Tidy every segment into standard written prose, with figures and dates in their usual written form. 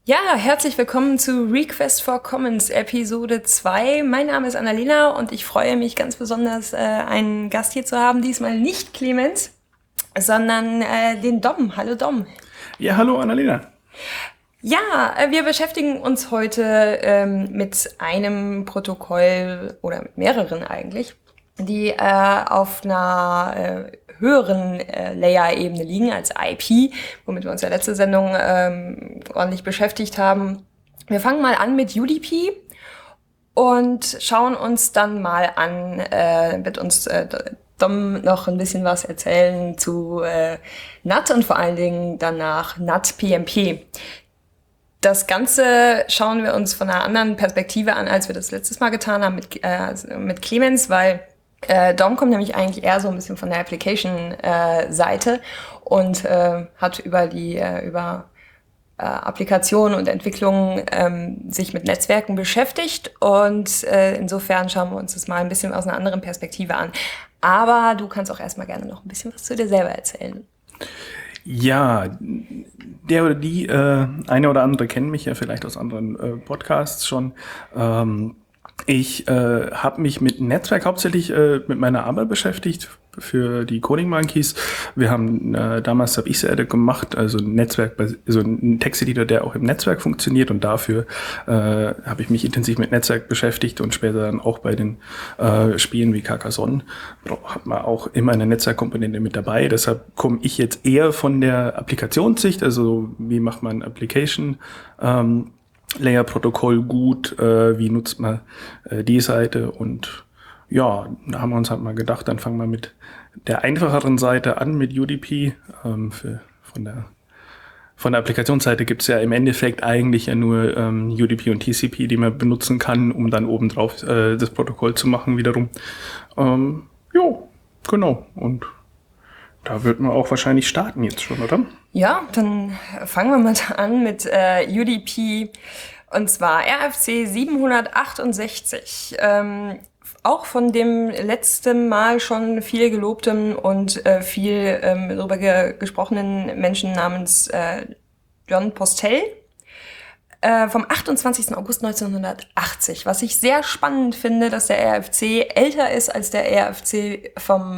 Ja, herzlich willkommen zu Request for Commons Episode 2. Mein Name ist Annalena und ich freue mich ganz besonders, einen Gast hier zu haben. Diesmal nicht Clemens, sondern den Dom. Hallo Dom. Ja, hallo Annalena. Ja, wir beschäftigen uns heute mit einem Protokoll oder mit mehreren eigentlich, die auf einer höheren Layer-Ebene liegen als IP, womit wir uns in der letzten Sendung ordentlich beschäftigt haben. Wir fangen mal an mit UDP und schauen uns dann mal an, wird uns Dom noch ein bisschen was erzählen zu NAT und vor allen Dingen danach NAT-PMP. Das Ganze schauen wir uns von einer anderen Perspektive an, als wir das letztes Mal getan haben mit Clemens, weil Dom kommt nämlich eigentlich eher so ein bisschen von der Application-Seite und hat über Applikationen und Entwicklungen sich mit Netzwerken beschäftigt. Und insofern schauen wir uns das mal ein bisschen aus einer anderen Perspektive an. Aber du kannst auch erstmal gerne noch ein bisschen was zu dir selber erzählen. Ja, der oder die, eine oder andere kennen mich ja vielleicht aus anderen Podcasts schon. Ich habe mich mit Netzwerk hauptsächlich mit meiner Arbeit beschäftigt für die Coding Monkeys. Wir haben damals habe ich es gemacht, also ein Netzwerk, so ein Texteditor, der auch im Netzwerk funktioniert, und dafür habe ich mich intensiv mit Netzwerk beschäftigt und später dann auch bei den Spielen wie Carcassonne hat man auch immer eine Netzwerkkomponente mit dabei. Deshalb komme ich jetzt eher von der Applikationssicht, also wie macht man Application Layer-Protokoll gut, wie nutzt man die Seite, und ja, da haben wir uns halt mal gedacht, dann fangen wir mit der einfacheren Seite an, mit UDP. Von der Applikationsseite gibt's ja im Endeffekt eigentlich ja nur UDP und TCP, die man benutzen kann, um dann obendrauf das Protokoll zu machen wiederum. Ja, genau, und da wird man auch wahrscheinlich starten jetzt schon, oder? Ja, dann fangen wir mal an mit UDP, und zwar RFC 768. Auch von dem letzten Mal schon viel gelobten und viel darüber gesprochenen Menschen namens John Postel vom 28. August 1980. Was ich sehr spannend finde, dass der RFC älter ist als der RFC von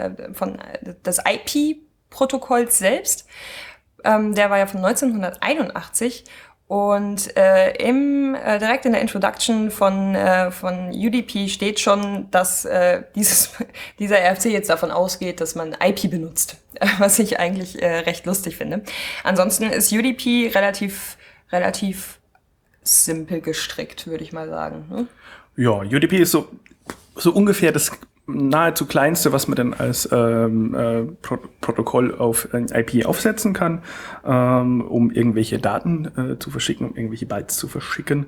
des IP-Protokolls selbst. Der war ja von 1981. Und direkt in der Introduction von UDP steht schon, dass dieser RFC jetzt davon ausgeht, dass man IP benutzt, was ich eigentlich recht lustig finde. Ansonsten ist UDP relativ simpel gestrickt, würde ich mal sagen. Ne? Ja, UDP ist so ungefähr das nahezu kleinste, was man denn als Protokoll auf ein IP aufsetzen kann, um irgendwelche Daten zu verschicken, um irgendwelche Bytes zu verschicken.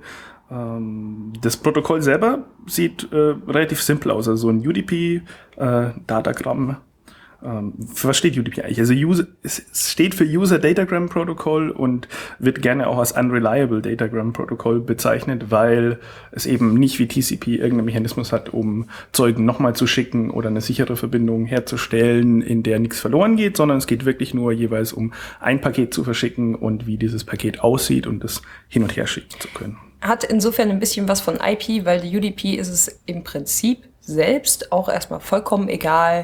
Das Protokoll selber sieht relativ simpel aus, also so ein UDP-Datagramm. Was steht UDP eigentlich? Also es steht für User Datagram Protocol und wird gerne auch als Unreliable Datagram Protocol bezeichnet, weil es eben nicht wie TCP irgendeinen Mechanismus hat, um Zeugen nochmal zu schicken oder eine sichere Verbindung herzustellen, in der nichts verloren geht, sondern es geht wirklich nur jeweils um ein Paket zu verschicken und wie dieses Paket aussieht und es hin und her schicken zu können. Hat insofern ein bisschen was von IP, weil die UDP ist es im Prinzip selbst auch erstmal vollkommen egal,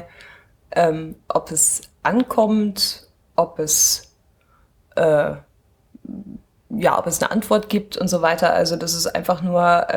ob es ankommt, ob es eine Antwort gibt und so weiter. Also das ist einfach nur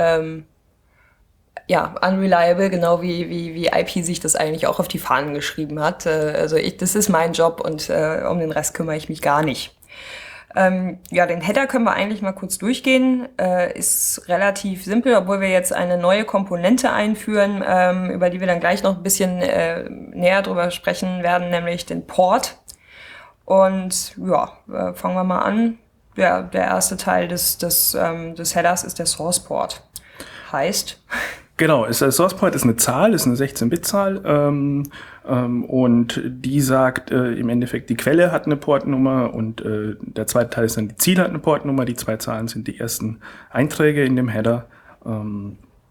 unreliable, genau wie IP sich das eigentlich auch auf die Fahnen geschrieben hat. Das ist mein Job und um den Rest kümmere ich mich gar nicht. Den Header können wir eigentlich mal kurz durchgehen. Ist relativ simpel, obwohl wir jetzt eine neue Komponente einführen, über die wir dann gleich noch ein bisschen näher drüber sprechen werden, nämlich den Port. Und fangen wir mal an. Der erste Teil des Headers ist der Source Port. Heißt? Genau, der Source Port ist eine Zahl, ist eine 16-Bit-Zahl, und die sagt im Endeffekt, die Quelle hat eine Portnummer und der zweite Teil ist dann, die Ziel hat eine Portnummer. Die zwei Zahlen sind die ersten Einträge in dem Header.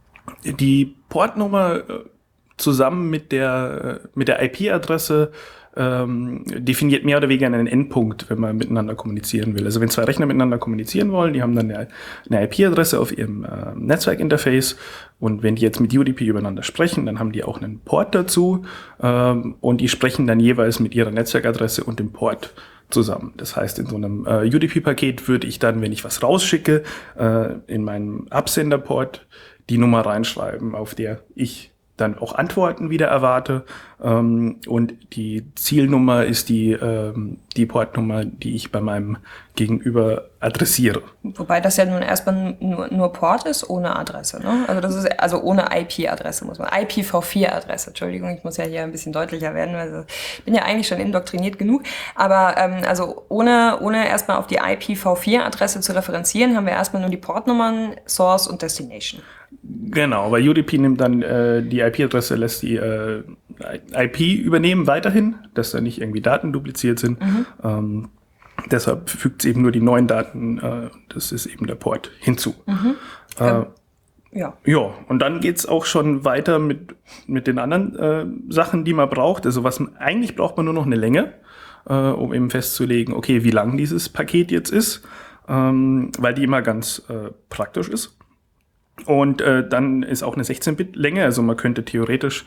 Die Portnummer zusammen mit der IP-Adresse definiert mehr oder weniger einen Endpunkt, wenn man miteinander kommunizieren will. Also wenn zwei Rechner miteinander kommunizieren wollen, die haben dann eine IP-Adresse auf ihrem Netzwerkinterface, und wenn die jetzt mit UDP übereinander sprechen, dann haben die auch einen Port dazu, und die sprechen dann jeweils mit ihrer Netzwerkadresse und dem Port zusammen. Das heißt, in so einem UDP-Paket würde ich dann, wenn ich was rausschicke, in meinem Absenderport die Nummer reinschreiben, auf der ich dann auch Antworten wieder erwarte. Und die Zielnummer ist die Portnummer, die ich bei meinem Gegenüber adressiere. Wobei das ja nun erstmal nur Port ist, ohne Adresse, ne? Also das ist also ohne IP-Adresse, muss man. IPv4-Adresse, Entschuldigung, ich muss ja hier ein bisschen deutlicher werden, weil ich bin ja eigentlich schon indoktriniert genug. Aber also ohne erstmal auf die IPv4-Adresse zu referenzieren, haben wir erstmal nur die Portnummern, Source und Destination. Genau, weil UDP nimmt dann die IP-Adresse, lässt die IP übernehmen weiterhin, dass da nicht irgendwie Daten dupliziert sind. Deshalb fügt es eben nur die neuen Daten, das ist eben der Port, hinzu. Ja, und dann geht's auch schon weiter mit den anderen Sachen, die man braucht. Also eigentlich braucht man nur noch eine Länge, um eben festzulegen, okay, wie lang dieses Paket jetzt ist, weil die immer ganz praktisch ist. Und dann ist auch eine 16-Bit-Länge, also man könnte theoretisch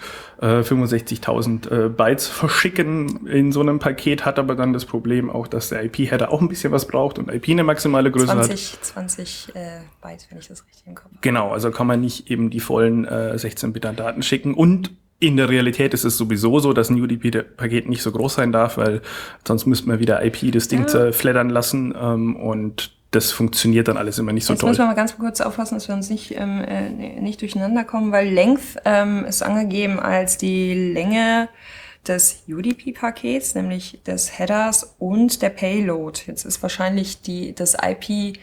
65.000 Bytes verschicken in so einem Paket, hat aber dann das Problem auch, dass der IP-Header auch ein bisschen was braucht und IP eine maximale Größe hat. 20 Bytes, wenn ich das richtig im Kopf habe. Genau, also kann man nicht eben die vollen 16-Bit an Daten schicken, und in der Realität ist es sowieso so, dass ein UDP-Paket nicht so groß sein darf, weil sonst müsste man wieder IP das Ding zerfleddern lassen, und das funktioniert dann alles immer nicht so toll. Jetzt müssen wir mal ganz kurz aufpassen, dass wir uns nicht durcheinander kommen, weil Length ist angegeben als die Länge des UDP-Pakets, nämlich des Headers und der Payload. Jetzt ist wahrscheinlich das IP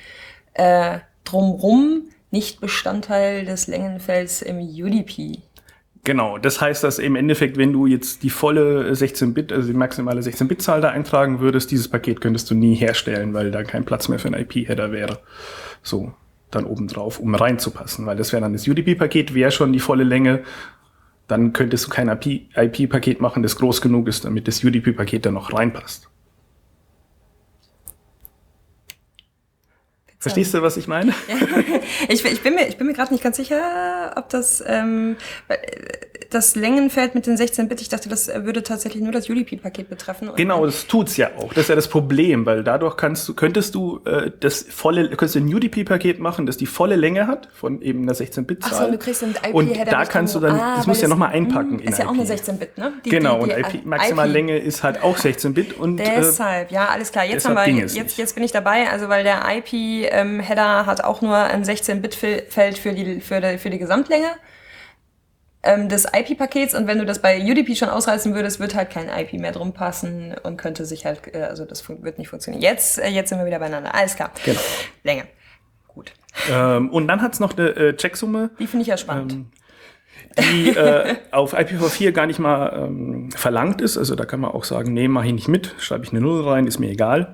drumrum nicht Bestandteil des Längenfelds im UDP. Genau, das heißt, dass im Endeffekt, wenn du jetzt die volle 16-Bit, also die maximale 16-Bit-Zahl da eintragen würdest, dieses Paket könntest du nie herstellen, weil da kein Platz mehr für einen IP-Header wäre. So, dann obendrauf, um reinzupassen, weil das wäre dann das UDP-Paket, wäre schon die volle Länge. Dann könntest du kein IP-Paket machen, das groß genug ist, damit das UDP-Paket da noch reinpasst. Verstehst du, was ich meine? Ja. Ich bin mir gerade nicht ganz sicher, ob das Längenfeld mit den 16-Bit, ich dachte, das würde tatsächlich nur das UDP-Paket betreffen. Genau, das tut's ja auch. Das ist ja das Problem, weil dadurch könntest du ein UDP-Paket machen, das die volle Länge hat von eben einer 16-Bit-Zahl. Ach so, du kriegst einen IP-Header. Und da kannst du dann, das musst du ja nochmal einpacken in ist ja IP. auch eine 16-Bit, ne? Genau, und Maximallänge ist halt auch 16-Bit. Und deshalb, ja, alles klar. Jetzt bin ich dabei, also weil der IP-Header hat auch nur ein 16-Bit-Feld für die Gesamtlänge des IP-Pakets, und wenn du das bei UDP schon ausreißen würdest, wird halt kein IP mehr drum passen und könnte sich halt, also das wird nicht funktionieren. Jetzt sind wir wieder beieinander. Alles klar. Genau. Länge. Gut. Und dann hat's noch eine Checksumme. Die finde ich ja spannend. Die auf IPv4 gar nicht mal verlangt ist. Also da kann man auch sagen, nee, mache ich nicht mit, schreibe ich eine 0 rein, ist mir egal.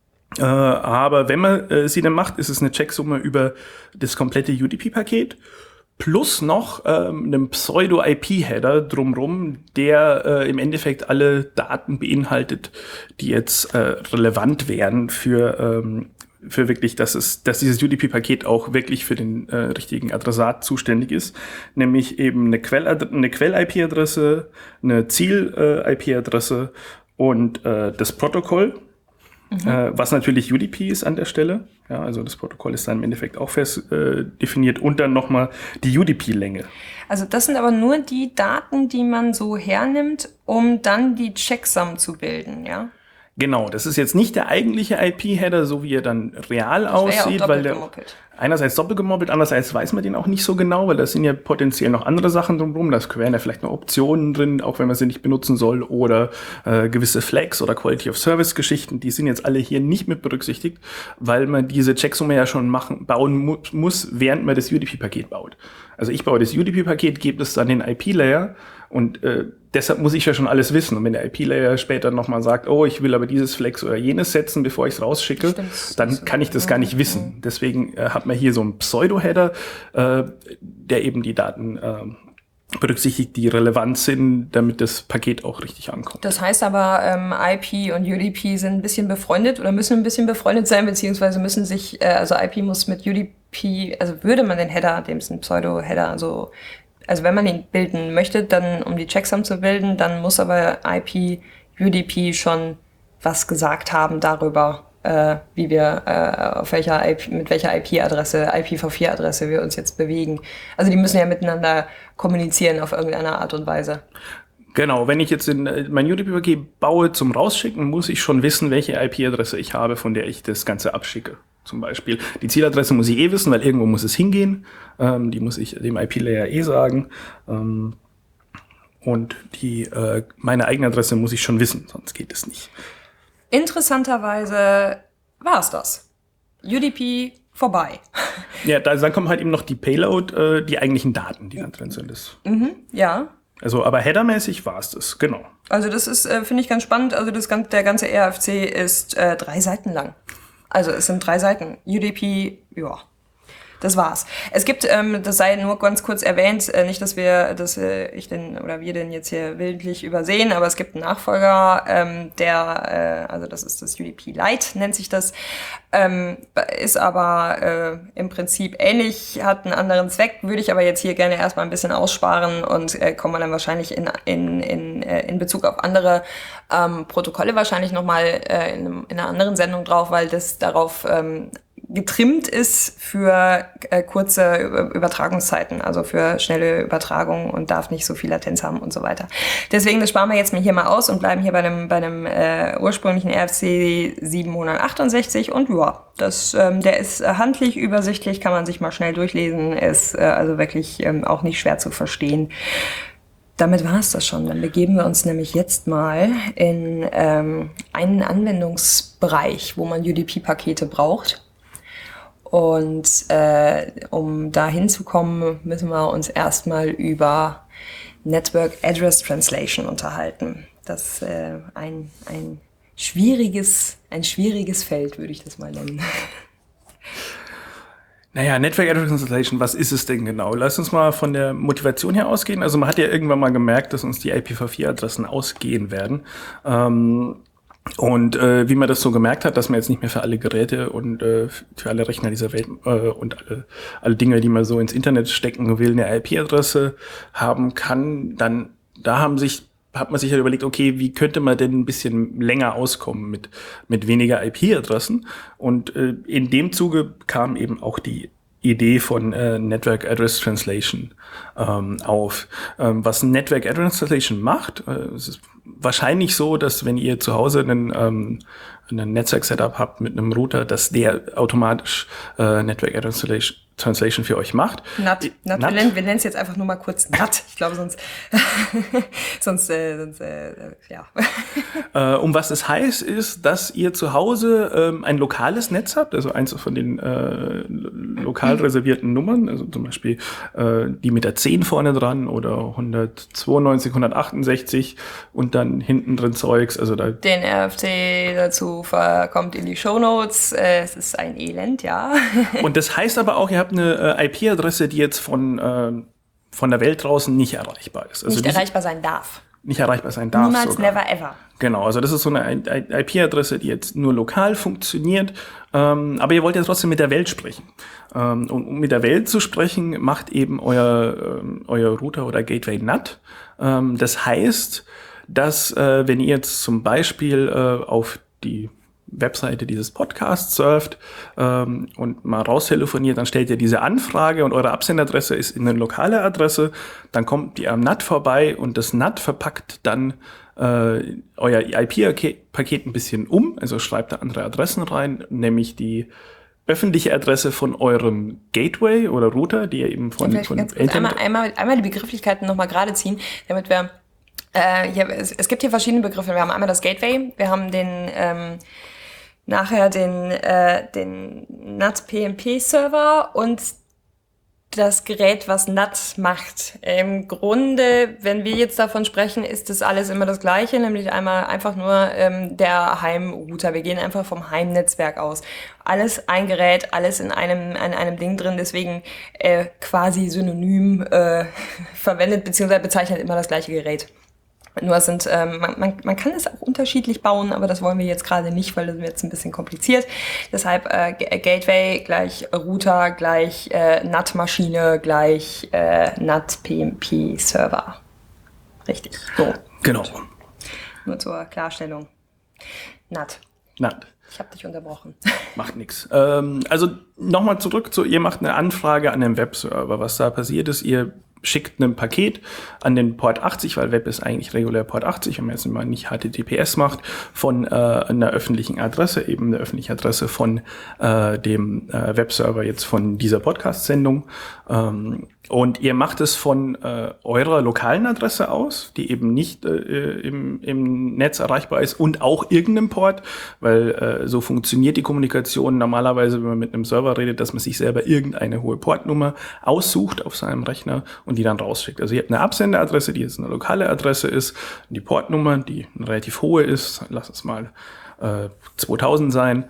Aber wenn man sie dann macht, ist es eine Checksumme über das komplette UDP-Paket plus noch einem Pseudo-IP-Header drumrum, der im Endeffekt alle Daten beinhaltet, die jetzt relevant wären für wirklich, dass dieses UDP-Paket auch wirklich für den richtigen Adressat zuständig ist, nämlich eben eine Quell-IP-Adresse, eine Ziel-IP-Adresse und das Protokoll. Was natürlich UDP ist an der Stelle. Ja, also das Protokoll ist dann im Endeffekt auch fest definiert, und dann nochmal die UDP-Länge. Also das sind aber nur die Daten, die man so hernimmt, um dann die Checksum zu bilden, ja? Genau, das ist jetzt nicht der eigentliche IP-Header, so wie er dann real aussieht, ja, weil der einerseits doppelt gemoppelt, andererseits weiß man den auch nicht so genau, weil da sind ja potenziell noch andere Sachen drumherum, da wären ja vielleicht noch Optionen drin, auch wenn man sie nicht benutzen soll, oder gewisse Flags oder Quality of Service Geschichten, die sind jetzt alle hier nicht mit berücksichtigt, weil man diese Checksumme ja schon bauen muss, während man das UDP-Paket baut. Also ich baue das UDP-Paket, gebe es dann den IP-Layer, und deshalb muss ich ja schon alles wissen. Und wenn der IP-Layer später nochmal sagt, oh, ich will aber dieses Flex oder jenes setzen, bevor ich es rausschicke, dann kann ich das gar nicht wissen. Deswegen hat man hier so einen Pseudo-Header, der eben die Daten berücksichtigt, die relevant sind, damit das Paket auch richtig ankommt. Das heißt aber, IP und UDP sind ein bisschen befreundet oder müssen ein bisschen befreundet sein, beziehungsweise müssen sich, also IP muss mit UDP, also würde man den Header, dem ist ein Pseudo-Header, also wenn man ihn bilden möchte, dann um die Checksum zu bilden, dann muss aber IP, UDP schon was gesagt haben darüber, wie wir mit welcher IP-Adresse, IPv4-Adresse wir uns jetzt bewegen. Also die müssen ja miteinander kommunizieren auf irgendeine Art und Weise. Genau, wenn ich jetzt mein UDP-Paket baue zum Rausschicken, muss ich schon wissen, welche IP-Adresse ich habe, von der ich das Ganze abschicke. Zum Beispiel. Die Zieladresse muss ich wissen, weil irgendwo muss es hingehen. Die muss ich dem IP-Layer sagen. Und meine eigene Adresse muss ich schon wissen, sonst geht es nicht. Interessanterweise war es das. UDP vorbei. Ja, dann kommen halt eben noch die Payload, die eigentlichen Daten, die dann drin sind. Ja. Also, aber headermäßig war es das, genau. Also das ist, finde ich ganz spannend. Also der ganze RFC ist 3 Seiten lang. Also es sind 3 Seiten. UDP, ja. Das war's. Es gibt, das sei nur ganz kurz erwähnt, nicht, dass wir den jetzt hier willentlich übersehen, aber es gibt einen Nachfolger, also das ist das UDP Lite, nennt sich das, ist aber im Prinzip ähnlich, hat einen anderen Zweck, würde ich aber jetzt hier gerne erstmal ein bisschen aussparen und kommen wir dann wahrscheinlich in Bezug auf andere Protokolle wahrscheinlich nochmal in einer anderen Sendung drauf, weil das darauf getrimmt ist für kurze Übertragungszeiten, also für schnelle Übertragungen und darf nicht so viel Latenz haben und so weiter. Deswegen, das sparen wir jetzt hier mal aus und bleiben hier bei einem ursprünglichen RFC 768 und ja, der ist handlich, übersichtlich, kann man sich mal schnell durchlesen, ist also wirklich auch nicht schwer zu verstehen. Damit war es das schon. Dann begeben wir uns nämlich jetzt mal in einen Anwendungsbereich, wo man UDP-Pakete braucht. Und um da hinzukommen, müssen wir uns erstmal über Network Address Translation unterhalten. Das ist ein schwieriges Feld, würde ich das mal nennen. Naja, Network Address Translation, was ist es denn genau? Lass uns mal von der Motivation her ausgehen. Also man hat ja irgendwann mal gemerkt, dass uns die IPv4-Adressen ausgehen werden. Und wie man das so gemerkt hat, dass man jetzt nicht mehr für alle Geräte und für alle Rechner dieser Welt und alle Dinge, die man so ins Internet stecken will, eine IP-Adresse haben kann, dann hat man sich halt überlegt, okay, wie könnte man denn ein bisschen länger auskommen mit weniger IP-Adressen? Und in dem Zuge kam eben auch die Idee von Network Address Translation auf. Was Network Address Translation macht, es ist wahrscheinlich so, dass wenn ihr zu Hause einen Netzwerk-Setup habt mit einem Router, dass der automatisch Network Address Translation für euch macht. NAT. Wir nennen es jetzt einfach nur mal kurz NAT. Ich glaube, sonst ja. Um was es heißt, ist, dass ihr zu Hause ein lokales Netz habt, also eins von den lokal reservierten Nummern, also zum Beispiel die mit der 10 vorne dran oder 192, 168 und dann hinten drin Zeugs. Also den RFC dazu kommt in die Shownotes. Es ist ein Elend, ja. Und das heißt aber auch, ihr habt eine IP-Adresse, die jetzt von der Welt draußen nicht erreichbar ist. Also nicht erreichbar sein darf. Nicht erreichbar sein darf. Niemals, sogar. never, ever. Genau, also das ist so eine IP-Adresse, die jetzt nur lokal funktioniert, aber ihr wollt ja trotzdem mit der Welt sprechen. Um mit der Welt zu sprechen, macht eben euer Router oder Gateway NAT. Das heißt, dass wenn ihr jetzt zum Beispiel auf die Webseite dieses Podcasts surft und mal raustelefoniert, dann stellt ihr diese Anfrage und eure Absenderadresse ist eine lokale Adresse, dann kommt ihr am NAT vorbei und das NAT verpackt dann euer IP-Paket ein bisschen um, also schreibt da andere Adressen rein, nämlich die öffentliche Adresse von eurem Gateway oder Router, die ihr eben von Internet... Einmal die Begrifflichkeiten nochmal gerade ziehen, damit wir... es gibt hier verschiedene Begriffe. Wir haben einmal das Gateway, wir haben nachher den NAT-PMP-Server und das Gerät, was NAT macht. Im Grunde, wenn wir jetzt davon sprechen, ist das alles immer das Gleiche, nämlich einmal einfach nur der Heimrouter. Wir gehen einfach vom Heimnetzwerk aus. Alles ein Gerät, alles in einem Ding drin, deswegen quasi synonym verwendet bzw. bezeichnet immer das gleiche Gerät. Nur es sind, man kann es auch unterschiedlich bauen, aber das wollen wir jetzt gerade nicht, weil das wird jetzt ein bisschen kompliziert. Deshalb Gateway gleich Router gleich NAT-Maschine gleich NAT-PMP-Server. Richtig. So. Genau. Nur zur Klarstellung. NAT. NAT. Ich habe dich unterbrochen. Macht nichts. Also nochmal zurück zu, ihr macht eine Anfrage an den Webserver. Was da passiert ist, ihr schickt ein Paket an den Port 80, weil Web ist eigentlich regulär Port 80, wenn man jetzt mal nicht HTTPS macht, von einer öffentlichen Adresse, eben eine öffentliche Adresse von dem Webserver jetzt von dieser Podcast-Sendung. Und ihr macht es von eurer lokalen Adresse aus, die eben nicht im Netz erreichbar ist und auch irgendeinem Port, weil so funktioniert die Kommunikation normalerweise, wenn man mit einem Server redet, dass man sich selber irgendeine hohe Portnummer aussucht auf seinem Rechner und die dann rausschickt. Also ihr habt eine Absenderadresse, die jetzt eine lokale Adresse ist, die Portnummer, die eine relativ hohe ist, lass es mal 2000 sein,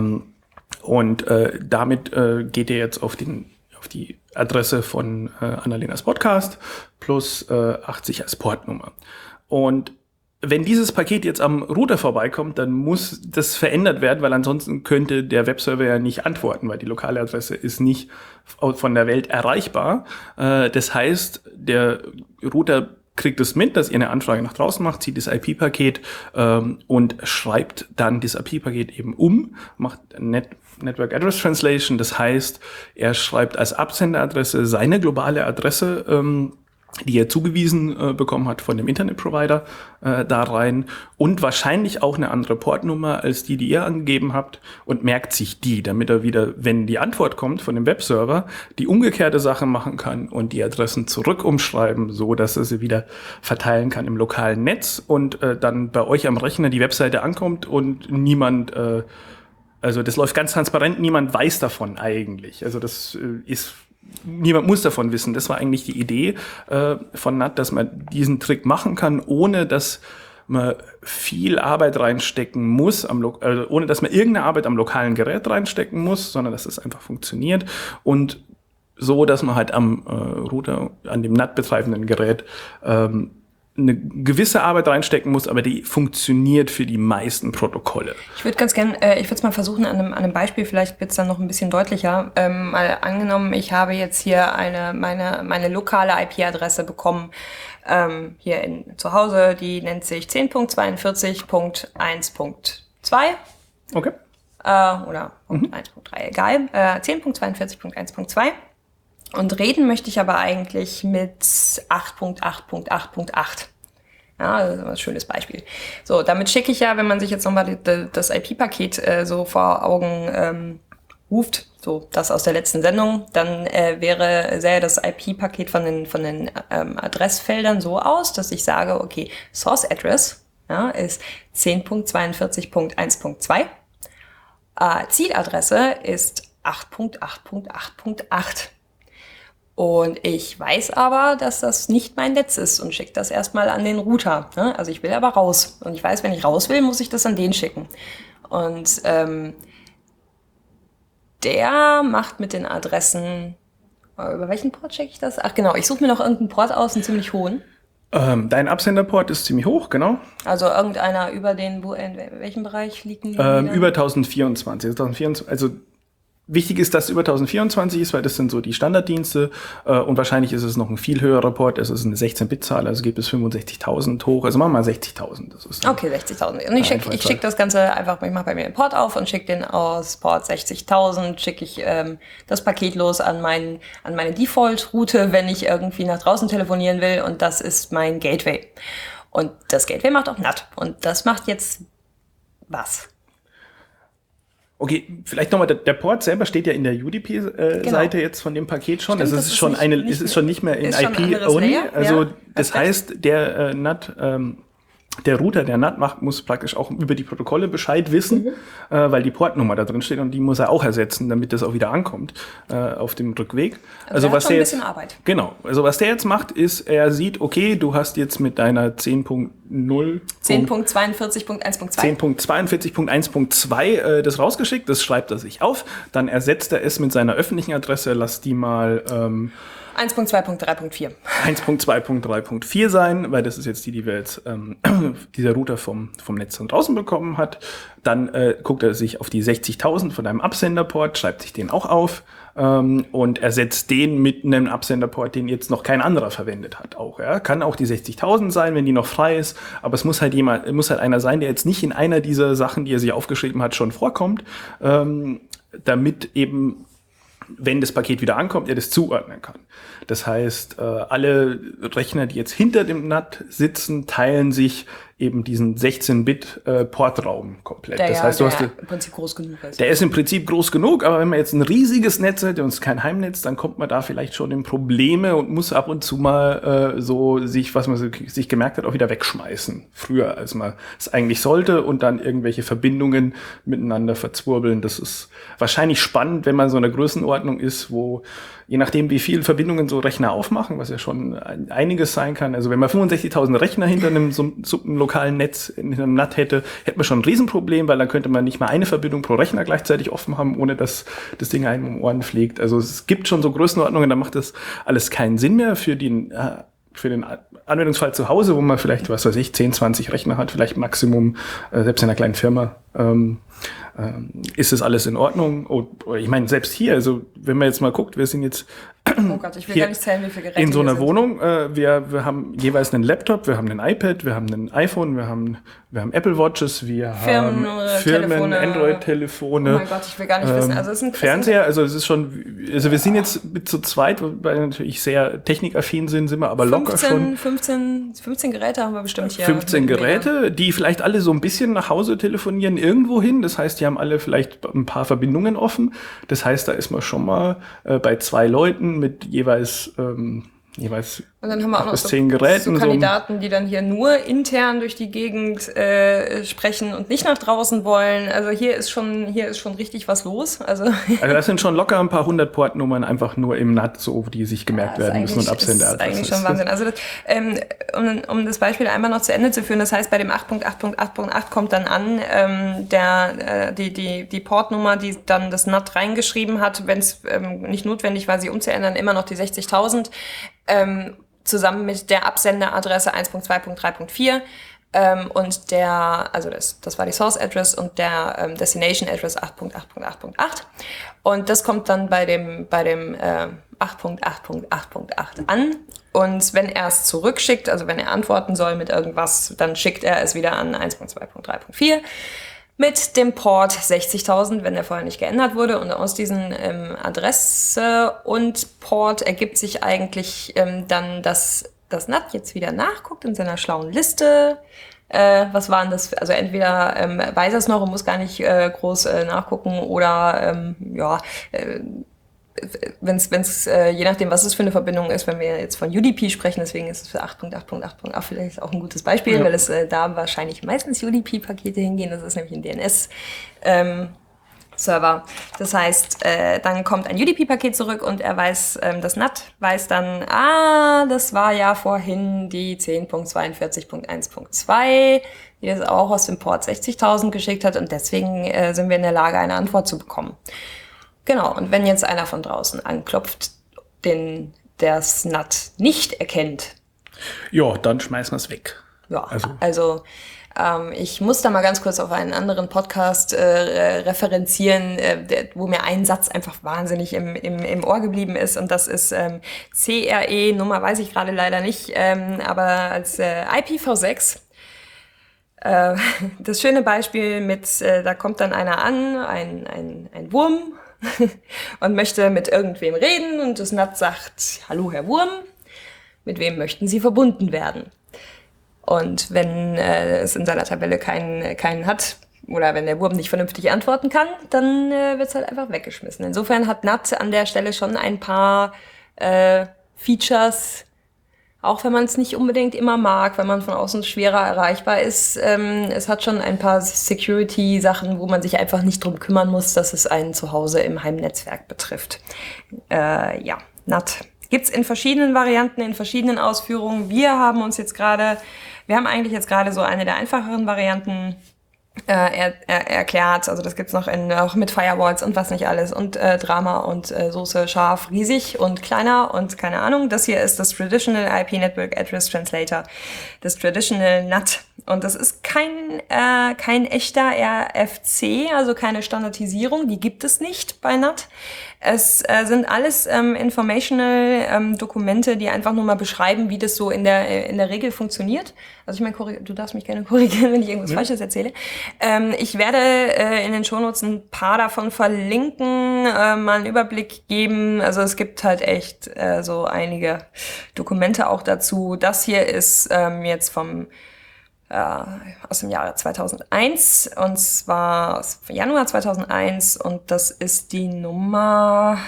und damit geht ihr jetzt auf die Adresse von Annalenas Podcast plus 80 als Portnummer. Und wenn dieses Paket jetzt am Router vorbeikommt, dann muss das verändert werden, weil ansonsten könnte der Webserver ja nicht antworten, weil die lokale Adresse ist nicht von der Welt erreichbar. Das heißt, der Router kriegt es mit, dass ihr eine Anfrage nach draußen macht, zieht das IP-Paket und schreibt dann das IP-Paket eben um, macht Network Address Translation. Das heißt, er schreibt als Absenderadresse seine globale Adresse, die er zugewiesen bekommen hat von dem Internetprovider, da rein und wahrscheinlich auch eine andere Portnummer als die ihr angegeben habt und merkt sich die, damit er wieder, wenn die Antwort kommt von dem Webserver, die umgekehrte Sache machen kann und die Adressen zurück umschreiben, so dass er sie wieder verteilen kann im lokalen Netz und dann bei euch am Rechner die Webseite ankommt und niemand, also das läuft ganz transparent, niemand weiß davon eigentlich. Also das niemand muss davon wissen. Das war eigentlich die Idee von NAT, dass man diesen Trick machen kann, ohne dass man viel Arbeit reinstecken muss, ohne dass man irgendeine Arbeit am lokalen Gerät reinstecken muss, sondern dass es einfach funktioniert und so, dass man halt am Router, an dem NAT betreibenden Gerät eine gewisse Arbeit reinstecken muss, aber die funktioniert für die meisten Protokolle. Ich würde ganz gern, ich würde es mal versuchen an einem Beispiel, vielleicht wird es dann noch ein bisschen deutlicher. Mal angenommen, ich habe jetzt hier meine lokale IP-Adresse bekommen, hier zu Hause, die nennt sich 10.42.1.2. Okay. Oder Punkt 1.3, egal. 10.42.1.2. Und reden möchte ich aber eigentlich mit 8.8.8.8. Ja, das ist ein schönes Beispiel. So, damit schicke ich ja, wenn man sich jetzt nochmal das IP-Paket so vor Augen ruft, so das aus der letzten Sendung, dann sähe das IP-Paket von den Adressfeldern so aus, dass ich sage, okay, Source Address ist 10.42.1.2. Zieladresse ist 8.8.8.8. Und ich weiß aber, dass das nicht mein Netz ist und schicke das erstmal an den Router. Ne? Also ich will aber raus. Und ich weiß, wenn ich raus will, muss ich das an den schicken. Und der macht mit den Adressen, über welchen Port schicke ich das? Ach genau, ich suche mir noch irgendeinen Port aus, einen ziemlich hohen. Dein Absenderport ist ziemlich hoch, genau. Also irgendeiner über in welchem Bereich liegen die? Über 1024. Also wichtig ist, dass es über 1024 ist, weil das sind so die Standarddienste und wahrscheinlich ist es noch ein viel höherer Port. Es ist eine 16-Bit-Zahl, also geht bis 65.000 hoch. Also machen wir mal 60.000. Das ist okay, 60.000. Und ich schick das Ganze einfach, ich mache bei mir den Port auf und schicke den aus Port 60.000, schicke ich das Paket los an meine Default-Route, wenn ich irgendwie nach draußen telefonieren will und das ist mein Gateway. Und das Gateway macht auch NAT und das macht jetzt was? Okay, vielleicht nochmal, der Port selber steht ja in der UDP-Seite jetzt von dem Paket schon. Stimmt, also es ist schon es ist schon nicht mehr in IP-only. Also das heißt, der NAT der Router, der NAT macht, muss praktisch auch über die Protokolle Bescheid wissen, weil die Portnummer da drin steht und die muss er auch ersetzen, damit das auch wieder ankommt auf dem Rückweg. Also was der jetzt, ein bisschen Arbeit. Genau. Also was der jetzt macht, ist, er sieht, okay, du hast jetzt mit deiner 10.0 10.42.1.2 das rausgeschickt, das schreibt er sich auf, dann ersetzt er es mit seiner öffentlichen Adresse, lass die mal 1.2.3.4. 1.2.3.4 sein, weil das ist jetzt die wir jetzt dieser Router vom Netz dann draußen bekommen hat. Dann guckt er sich auf die 60.000 von einem Absenderport, schreibt sich den auch auf und ersetzt den mit einem Absenderport, den jetzt noch kein anderer verwendet hat. Auch, ja. Kann auch die 60.000 sein, wenn die noch frei ist, aber es muss halt einer sein, der jetzt nicht in einer dieser Sachen, die er sich aufgeschrieben hat, schon vorkommt, damit eben, wenn das Paket wieder ankommt, er das zuordnen kann. Das heißt, alle Rechner, die jetzt hinter dem NAT sitzen, teilen sich eben diesen 16-Bit-Portraum komplett. Der, das heißt, im Prinzip groß genug ist. Der ist im Prinzip groß genug, aber wenn man jetzt ein riesiges Netz hat und es kein Heimnetz, dann kommt man da vielleicht schon in Probleme und muss ab und zu mal was man sich gemerkt hat, auch wieder wegschmeißen. Früher, als man es eigentlich sollte und dann irgendwelche Verbindungen miteinander verzwirbeln. Das ist wahrscheinlich spannend, wenn man so eine Größenordnung ist, wo je nachdem, wie viele Verbindungen so Rechner aufmachen, was ja schon einiges sein kann. Also wenn man 65.000 Rechner hinter einem lokalen Netz in einem NAT hätte man schon ein Riesenproblem, weil dann könnte man nicht mal eine Verbindung pro Rechner gleichzeitig offen haben, ohne dass das Ding einem um Ohren fliegt. Also es gibt schon so Größenordnungen, da macht das alles keinen Sinn mehr für den Anwendungsfall zu Hause, wo man vielleicht, 10, 20 Rechner hat, vielleicht Maximum, selbst in einer kleinen Firma, ist das alles in Ordnung? Oder ich meine, selbst hier, also wenn man jetzt mal guckt, wir sind jetzt oh Gott, ich will gar nicht zählen, wie viele Geräte in so einer Wohnung. Wir haben jeweils einen Laptop, wir haben ein iPad, wir haben ein iPhone, wir haben Apple Watches, wir haben Firmen, Android-Telefone. Oh mein Gott, ich will gar nicht wissen. Also es ist Fernseher, also es ist schon, also wir sind jetzt mit zu zweit, weil wir natürlich sehr technikaffin sind wir aber locker schon. 15 Geräte haben wir bestimmt hier. 15 Geräte, die vielleicht alle so ein bisschen nach Hause telefonieren irgendwo hin. Das heißt, die haben alle vielleicht ein paar Verbindungen offen. Das heißt, da ist man schon mal bei 2 Leuten mit jeweils und dann haben wir auch noch bis 10 Geräten. So Kandidaten, die dann hier nur intern durch die Gegend sprechen und nicht nach draußen wollen. Also hier ist schon richtig was los. Also das sind schon locker ein paar 100 Portnummern einfach nur im NAT, so die sich gemerkt werden müssen und Absenderadressen. Das ist eigentlich schon Wahnsinn. Also um das Beispiel einmal noch zu Ende zu führen, das heißt, bei dem 8.8.8.8 kommt dann an die Portnummer, die dann das NAT reingeschrieben hat, wenn es nicht notwendig war, sie umzuändern, immer noch die 60.000. Zusammen mit der Absenderadresse 1.2.3.4 und das war die Source Address und der Destination Address 8.8.8.8 und das kommt dann bei dem 8.8.8.8 an und wenn er es zurückschickt, also wenn er antworten soll mit irgendwas, dann schickt er es wieder an 1.2.3.4 mit dem Port 60.000, wenn der vorher nicht geändert wurde. Und aus diesen Adresse und Port ergibt sich eigentlich dann, dass das NAT jetzt wieder nachguckt in seiner schlauen Liste. Was waren das? Also entweder weiß er es noch und muss gar nicht groß nachgucken oder wenn es je nachdem, was es für eine Verbindung ist, wenn wir jetzt von UDP sprechen, deswegen ist es für 8.8.8.8 vielleicht auch ein gutes Beispiel, weil es da wahrscheinlich meistens UDP-Pakete hingehen, das ist nämlich ein DNS-Server. Das heißt, dann kommt ein UDP-Paket zurück und er weiß, das NAT weiß dann, das war ja vorhin die 10.42.1.2, die es auch aus dem Port 60.000 geschickt hat und deswegen sind wir in der Lage, eine Antwort zu bekommen. Genau, und wenn jetzt einer von draußen anklopft, den das NAT nicht erkennt. Ja, dann schmeißen wir es weg. Ja, also ich muss da mal ganz kurz auf einen anderen Podcast referenzieren, wo mir ein Satz einfach wahnsinnig im Ohr geblieben ist. Und das ist CRE, Nummer weiß ich gerade leider nicht, aber als IPv6. Das schöne Beispiel mit, da kommt dann einer an, ein Wurm, und möchte mit irgendwem reden und das NAT sagt, hallo Herr Wurm, mit wem möchten Sie verbunden werden? Und wenn es in seiner Tabelle keinen hat oder wenn der Wurm nicht vernünftig antworten kann, dann wird es halt einfach weggeschmissen. Insofern hat NAT an der Stelle schon ein paar Features Auch wenn man es nicht unbedingt immer mag, wenn man von außen schwerer erreichbar ist. Es hat schon ein paar Security-Sachen, wo man sich einfach nicht drum kümmern muss, dass es einen zu Hause im Heimnetzwerk betrifft. Ja, NAT. Gibt's in verschiedenen Varianten, in verschiedenen Ausführungen. Wir haben eigentlich jetzt gerade so eine der einfacheren Varianten erklärt. Also das gibt's noch auch mit Firewalls und was nicht alles und Drama und Soße scharf, riesig und kleiner und keine Ahnung. Das hier ist das Traditional IP Network Address Translator, das Traditional NAT. Und das ist kein echter RFC, also keine Standardisierung, die gibt es nicht bei NAT. Es sind alles informational Dokumente, die einfach nur mal beschreiben, wie das so in der Regel funktioniert. Also ich meine, du darfst mich gerne korrigieren, wenn ich irgendwas Falsches erzähle. Ich werde in den Shownotes ein paar davon verlinken, mal einen Überblick geben. Also es gibt halt echt so einige Dokumente auch dazu. Das hier ist jetzt aus dem Jahre 2001, und zwar aus Januar 2001, und das ist die Nummer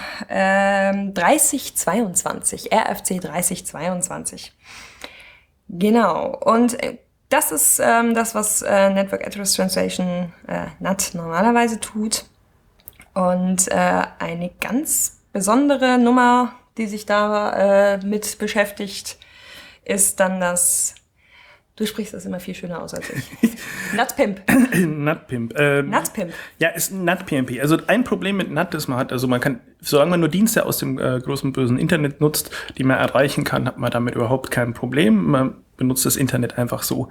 3022, RFC 3022. Genau, und das ist das, was Network Address Translation NAT normalerweise tut. Und eine ganz besondere Nummer, die sich da mit beschäftigt, ist dann das... Du sprichst das immer viel schöner aus als ich. NatPimp. NatPimp. NatPimp. Ja, ist NatPMP. Also ein Problem mit NAT, das man hat, also man kann, solange man nur Dienste aus dem großen bösen Internet nutzt, die man erreichen kann, hat man damit überhaupt kein Problem. Man benutzt das Internet einfach so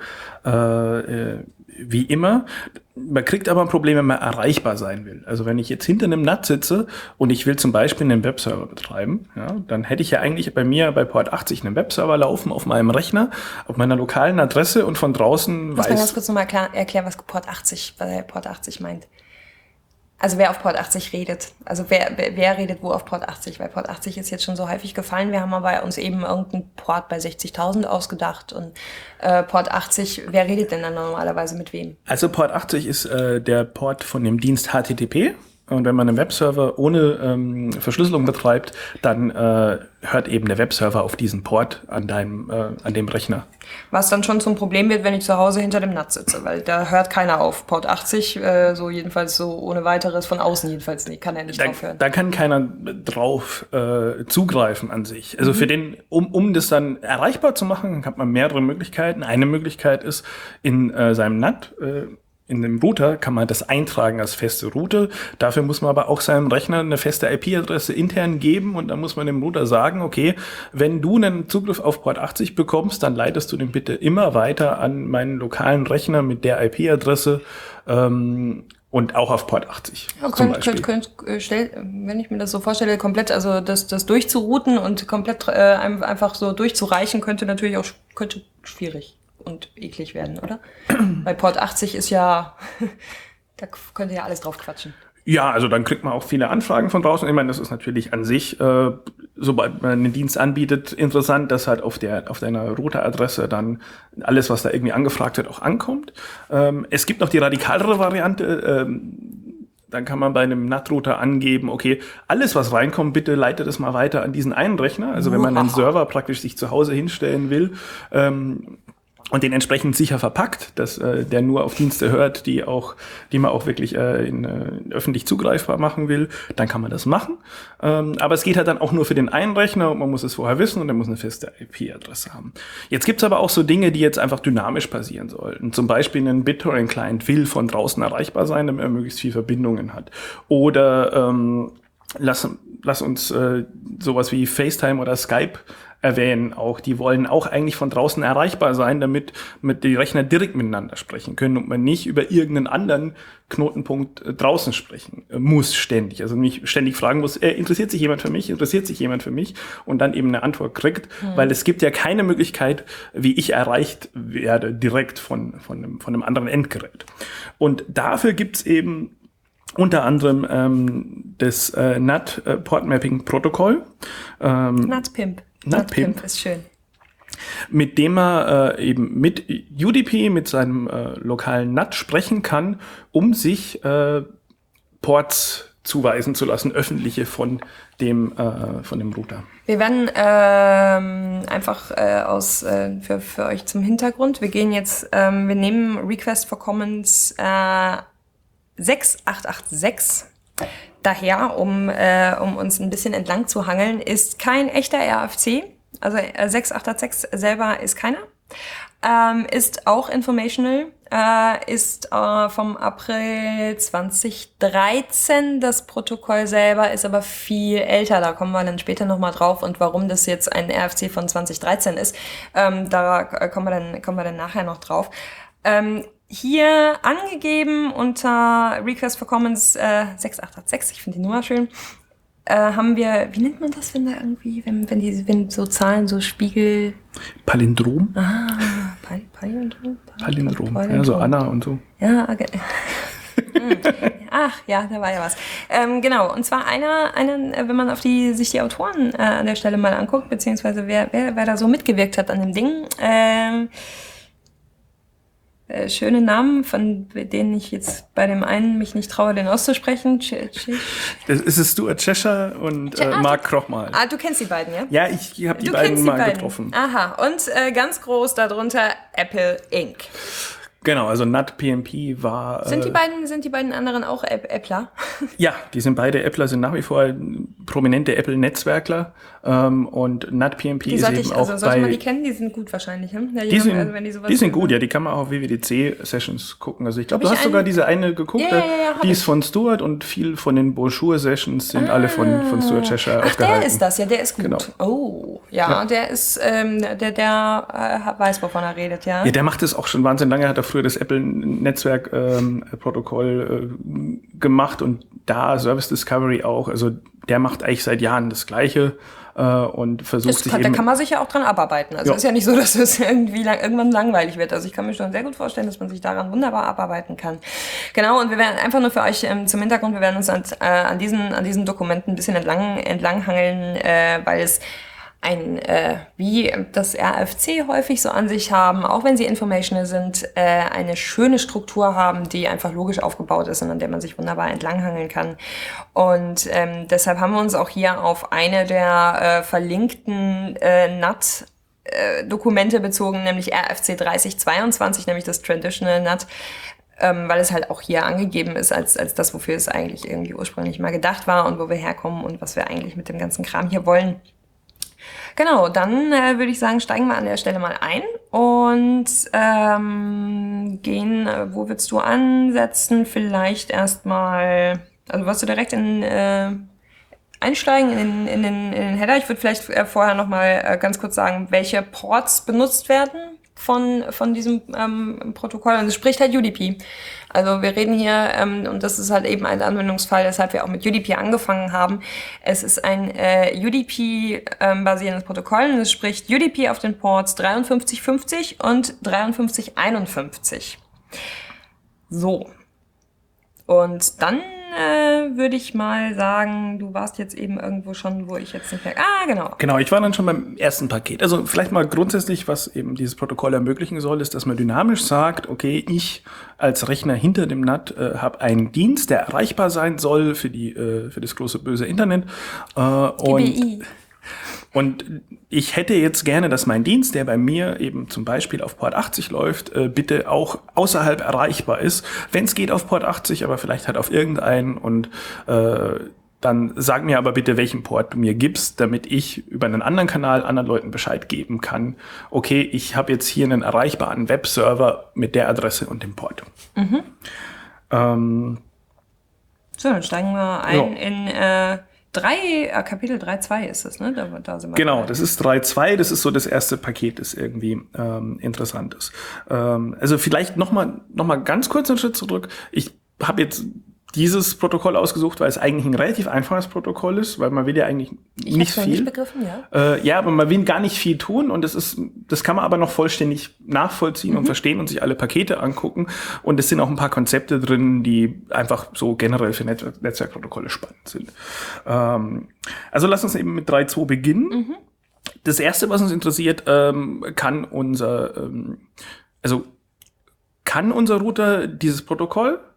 wie immer. Man kriegt aber ein Problem, wenn man erreichbar sein will. Also wenn ich jetzt hinter einem NAT sitze und ich will zum Beispiel einen Webserver betreiben, ja, dann hätte ich ja eigentlich bei mir bei Port 80 einen Webserver laufen auf meinem Rechner, auf meiner lokalen Adresse, und von draußen Muss man ganz kurz nochmal erklären, was Port 80 meint. Also wer auf Port 80 redet. Also wer redet wo auf Port 80? Weil Port 80 ist jetzt schon so häufig gefallen. Wir haben aber uns eben irgendeinen Port bei 60.000 ausgedacht. Und Port 80, wer redet denn dann normalerweise mit wem? Also Port 80 ist der Port von dem Dienst HTTP. Und wenn man einen Webserver ohne Verschlüsselung betreibt, dann hört eben der Webserver auf diesen Port an dem Rechner. Was dann schon zum Problem wird, wenn ich zu Hause hinter dem NAT sitze, weil da hört keiner auf. Port 80, so jedenfalls so ohne weiteres, von außen jedenfalls nicht, kann er nicht drauf hören. Da kann keiner drauf zugreifen an sich. Also für um das dann erreichbar zu machen, hat man mehrere Möglichkeiten. Eine Möglichkeit ist, in seinem NAT in dem Router kann man das eintragen als feste Route. Dafür muss man aber auch seinem Rechner eine feste IP-Adresse intern geben, und dann muss man dem Router sagen, okay, wenn du einen Zugriff auf Port 80 bekommst, dann leitest du den bitte immer weiter an meinen lokalen Rechner mit der IP-Adresse und auch auf Port 80. Ja, wenn ich mir das so vorstelle, komplett, also das durchzurouten und komplett einfach so durchzureichen, könnte schwierig und eklig werden, oder? Bei Port 80 ist ja, da könnte ja alles drauf quatschen. Ja, also dann kriegt man auch viele Anfragen von draußen. Ich meine, das ist natürlich an sich, sobald man einen Dienst anbietet, interessant, dass halt auf deiner Router-Adresse dann alles, was da irgendwie angefragt wird, auch ankommt. Es gibt noch die radikalere Variante. Dann kann man bei einem NAT-Router angeben, okay, alles, was reinkommt, bitte leitet es mal weiter an diesen einen Rechner. Also wenn man einen Server praktisch sich zu Hause hinstellen will, und den entsprechend sicher verpackt, dass der nur auf Dienste hört, die man auch wirklich öffentlich zugreifbar machen will, dann kann man das machen. Aber es geht halt dann auch nur für den einen Rechner, und man muss es vorher wissen, und er muss eine feste IP-Adresse haben. Jetzt gibt's aber auch so Dinge, die jetzt einfach dynamisch passieren sollten. Zum Beispiel ein BitTorrent-Client will von draußen erreichbar sein, damit er möglichst viel Verbindungen hat. Oder lass uns sowas wie FaceTime oder Skype erwähnen auch. Die wollen auch eigentlich von draußen erreichbar sein, damit die Rechner direkt miteinander sprechen können und man nicht über irgendeinen anderen Knotenpunkt draußen sprechen muss ständig. Also nicht ständig fragen muss, interessiert sich jemand für mich? Interessiert sich jemand für mich? Und dann eben eine Antwort kriegt, weil es gibt ja keine Möglichkeit, wie ich erreicht werde, direkt von einem anderen Endgerät. Und dafür gibt's eben unter anderem das NAT Port Mapping Protokoll. NatPimp. NatPimp ist schön. Mit dem er eben mit UDP, mit seinem lokalen NAT sprechen kann, um sich Ports zuweisen zu lassen, öffentliche von dem Router. Wir werden einfach für euch zum Hintergrund, wir nehmen Request for Commons 6886 daher, um uns ein bisschen entlang zu hangeln, ist kein echter RFC, also 6886 selber ist keiner, ist auch informational, ist vom April 2013. Das Protokoll selber ist aber viel älter. Da kommen wir dann später nochmal drauf. Und warum das jetzt ein RFC von 2013 ist, da kommen wir dann nachher noch drauf. Hier angegeben unter Request for Commons 6886, ich finde die Nummer schön, haben wir, wie nennt man das, wenn da irgendwie, wenn so Zahlen so Spiegel... Palindrom? Palindrom. Ja, so Anna und so. Ja, okay. Ach, ja, da war ja was. Genau, und zwar wenn man sich die Autoren an der Stelle mal anguckt, beziehungsweise wer da so mitgewirkt hat an dem Ding, schöne Namen, von denen ich jetzt bei dem einen mich nicht traue, den auszusprechen. Das ist Stuart Cheshire und Mark Krochmal. Du kennst die beiden, ja? Ja, ich habe die beiden mal getroffen. Aha, und ganz groß darunter Apple Inc. Genau, also NatPMP war... Sind die beiden anderen auch Appler? Ja, die sind beide Appler, sind nach wie vor prominente Apple-Netzwerkler. Und NatPMP ist eben auch sollte man die kennen? Die sind gut wahrscheinlich, hm? Ja, die sind gut, ja, die kann man auch auf WWDC-Sessions gucken. Also ich glaube, du hast sogar diese eine geguckt, die ist von Stuart und viel von den Brochure-Sessions sind alle von Stuart Cheshire aufgehalten. Der ist das, ja, der ist gut. Genau. Oh, ja, der ist, der weiß, wovon er redet, ja. Ja, der macht das auch schon wahnsinnig lange, hat er früher das Apple-Netzwerk-Protokoll gemacht und da Service Discovery auch. Also der macht eigentlich seit Jahren das Gleiche und versucht sich eben... Da kann man sich ja auch dran abarbeiten. Also es ist ja nicht so, dass es irgendwann langweilig wird. Also ich kann mir schon sehr gut vorstellen, dass man sich daran wunderbar abarbeiten kann. Genau, und wir werden einfach nur für euch zum Hintergrund, wir werden uns an diesen Dokumenten ein bisschen entlanghangeln, weil es wie das RFC häufig so an sich haben, auch wenn sie informational sind, eine schöne Struktur haben, die einfach logisch aufgebaut ist und an der man sich wunderbar entlanghangeln kann. Und deshalb haben wir uns auch hier auf eine der verlinkten NAT Dokumente bezogen, nämlich RFC 3022, nämlich das Traditional NAT, weil es halt auch hier angegeben ist als das, wofür es eigentlich irgendwie ursprünglich mal gedacht war und wo wir herkommen und was wir eigentlich mit dem ganzen Kram hier wollen. Genau, dann würde ich sagen, steigen wir an der Stelle mal ein und gehen, wo willst du ansetzen? Vielleicht erstmal, also wirst du direkt einsteigen in den Header. Ich würde vielleicht vorher nochmal ganz kurz sagen, welche Ports benutzt werden von diesem Protokoll. Und es spricht halt UDP. Also wir reden hier, und das ist halt eben ein Anwendungsfall, weshalb wir auch mit UDP angefangen haben. Es ist ein UDP-basierendes Protokoll und es spricht UDP auf den Ports 5350 und 5351. So. Und dann würde ich mal sagen, du warst jetzt eben irgendwo schon, wo ich jetzt nicht mehr... genau. Genau, ich war dann schon beim ersten Paket. Also vielleicht mal grundsätzlich, was eben dieses Protokoll ermöglichen soll, ist, dass man dynamisch sagt, okay, ich als Rechner hinter dem NAT habe einen Dienst, der erreichbar sein soll für das große böse Internet. Und ich hätte jetzt gerne, dass mein Dienst, der bei mir eben zum Beispiel auf Port 80 läuft, bitte auch außerhalb erreichbar ist. Wenn es geht auf Port 80, aber vielleicht halt auf irgendeinen. Und dann sag mir aber bitte, welchen Port du mir gibst, damit ich über einen anderen Kanal anderen Leuten Bescheid geben kann. Okay, ich habe jetzt hier einen erreichbaren Webserver mit der Adresse und dem Port. Mhm. So, dann steigen wir ein in... Kapitel 3.2 ist es, ne? Da sind wir genau, das ist 3.2, das ist so das erste Paket, das irgendwie interessant ist. Also vielleicht noch mal ganz kurz einen Schritt zurück. Ich habe jetzt dieses Protokoll ausgesucht, weil es eigentlich ein relativ einfaches Protokoll ist, weil man will ja eigentlich nicht viel. Nicht begriffen, ja. Ja, aber man will gar nicht viel tun und das kann man aber noch vollständig nachvollziehen und verstehen und sich alle Pakete angucken. Und es sind auch ein paar Konzepte drin, die einfach so generell für Netzwerkprotokolle spannend sind. Also lass uns eben mit 3.2 beginnen. Das erste, was uns interessiert, kann unser Router dieses Protokoll?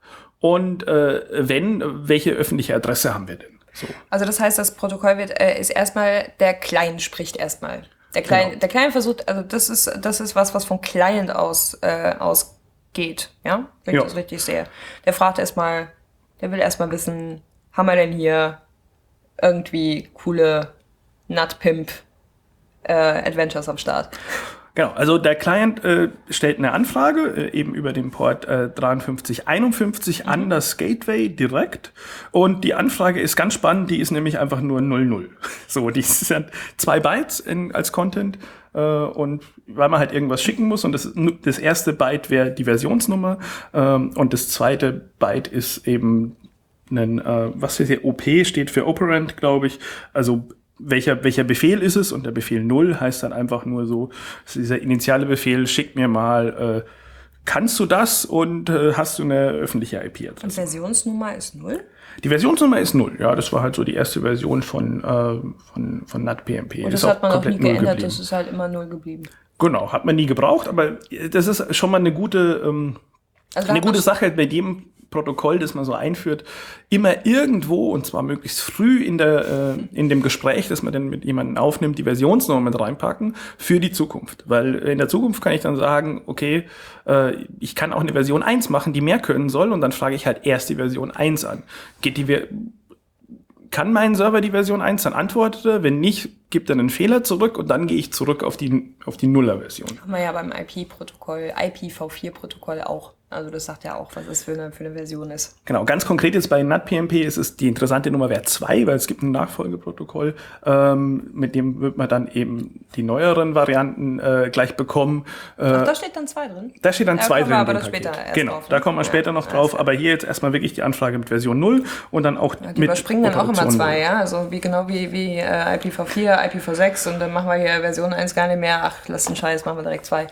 Und wenn, welche öffentliche Adresse haben wir denn? So. Also das heißt, das Protokoll ist erstmal, der Client spricht erstmal. Der Client versucht, also das ist was vom Client ausgeht, ja? Wenn ich das richtig sehe. Der fragt erstmal, der will erstmal wissen, haben wir denn hier irgendwie coole NutPimp Adventures am Start? Genau, also der Client stellt eine Anfrage eben über den Port 5351 an das Gateway direkt und die Anfrage ist ganz spannend, die ist nämlich einfach nur 00. So, die sind 2 Bytes als Content und weil man halt irgendwas schicken muss und das erste Byte wäre die Versionsnummer und das zweite Byte ist eben was ist hier, OP steht für Operand, glaube ich, also welcher Befehl ist es? Und der Befehl 0 heißt dann einfach nur so, dieser initiale Befehl, schick mir mal, kannst du das und hast du eine öffentliche IP-Adresse. Und Versionsnummer ist 0? Die Versionsnummer ist 0, ja, das war halt so die erste Version von NutPMP. Und das hat man auch nie geändert, das ist halt immer 0 geblieben. Genau, hat man nie gebraucht, aber das ist schon mal eine gute Sache bei jedem Protokoll, das man so einführt, immer irgendwo, und zwar möglichst früh in dem Gespräch, das man dann mit jemandem aufnimmt, die Versionsnummer mit reinpacken für die Zukunft. Weil in der Zukunft kann ich dann sagen, okay, ich kann auch eine Version 1 machen, die mehr können soll, und dann frage ich halt erst die Version 1 an. Kann mein Server die Version 1? Dann antwortet er, wenn nicht, gibt er einen Fehler zurück und dann gehe ich zurück auf die Nuller-Version. Haben wir ja beim IPv4-Protokoll auch. Also das sagt ja auch, was es für eine Version ist. Genau, ganz konkret jetzt bei NutPMP ist es die interessante Nummer wäre 2, weil es gibt ein Nachfolgeprotokoll, mit dem wird man dann eben die neueren Varianten gleich bekommen. Ach, da steht dann 2 drin? Da steht dann 2 drin. Aber das später erst genau, drauf, ne? Da kommen wir später noch drauf, aber hier jetzt erstmal wirklich die Anfrage mit Version 0 und dann auch die überspringen dann auch immer 2, ja? Also wie IPv4, IPv6 und dann machen wir hier Version 1 gar nicht mehr. Ach, lass den Scheiß, machen wir direkt 2.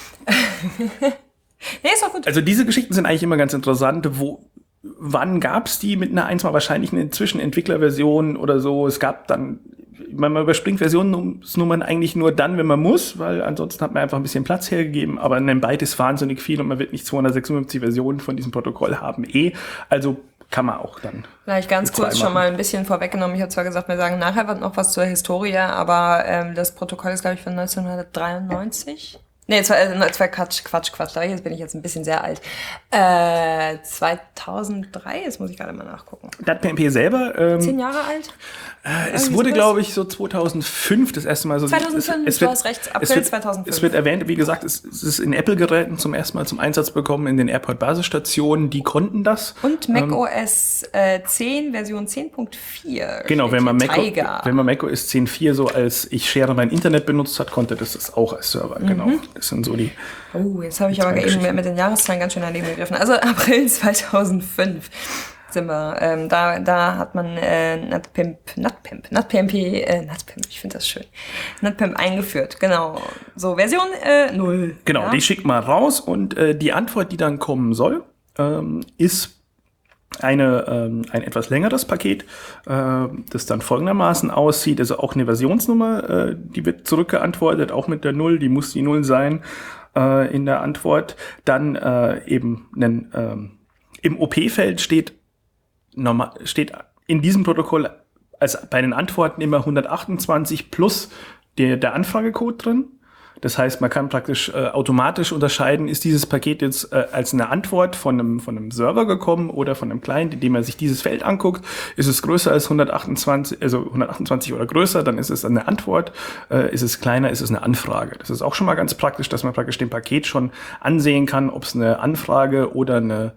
Nee, ist doch gut. Also diese Geschichten sind eigentlich immer ganz interessant. Wann gab's die mit einer 1 mal wahrscheinlich eine Zwischenentwicklerversion oder so? Es gab dann, man überspringt Versionsnummern eigentlich nur dann, wenn man muss, weil ansonsten hat man einfach ein bisschen Platz hergegeben. Aber ein Byte ist wahnsinnig viel und man wird nicht 256 Versionen von diesem Protokoll haben. Also kann man auch dann. Vielleicht ganz kurz schon mal ein bisschen vorweggenommen. Ich habe zwar gesagt, wir sagen nachher noch was zur Historie, aber das Protokoll ist, glaube ich, von 1993. Nee, Quatsch. Jetzt bin ich jetzt ein bisschen sehr alt. 2003, jetzt muss ich gerade mal nachgucken. NutPMP selber. 10 Jahre alt? Es wurde, glaube ich, so 2005 das erste Mal so. 2005, du hast recht, April 2005. Es wird erwähnt, wie gesagt, es ist in Apple-Geräten zum ersten Mal zum Einsatz bekommen, in den AirPod-Basisstationen, die konnten das. Und macOS 10, Version 10.4. Genau, wenn man macOS 10.4 so als ich share mein Internet benutzt hat, konnte das auch als Server, genau. Das sind so die. Oh, jetzt habe ich aber eben mit den Jahreszahlen ganz schön daneben gegriffen. Also April 2005 sind wir. Da hat man NutPMP, ich finde das schön. NutPimp eingeführt, genau. So, Version 0. Genau, ja? Die schickt man raus und die Antwort, die dann kommen soll, ist ein etwas längeres Paket, das dann folgendermaßen aussieht, also auch eine Versionsnummer, die wird zurückgeantwortet, auch mit der 0, die muss die 0 sein in der Antwort. Dann eben im OP-Feld steht in diesem Protokoll als bei den Antworten immer 128 plus der Anfragecode drin. Das heißt, man kann praktisch automatisch unterscheiden, ist dieses Paket jetzt als eine Antwort von einem Server gekommen oder von einem Client, indem er sich dieses Feld anguckt. Ist es größer als 128, also 128 oder größer, dann ist es eine Antwort. Ist es kleiner, ist es eine Anfrage. Das ist auch schon mal ganz praktisch, dass man praktisch dem Paket schon ansehen kann, ob es eine Anfrage oder eine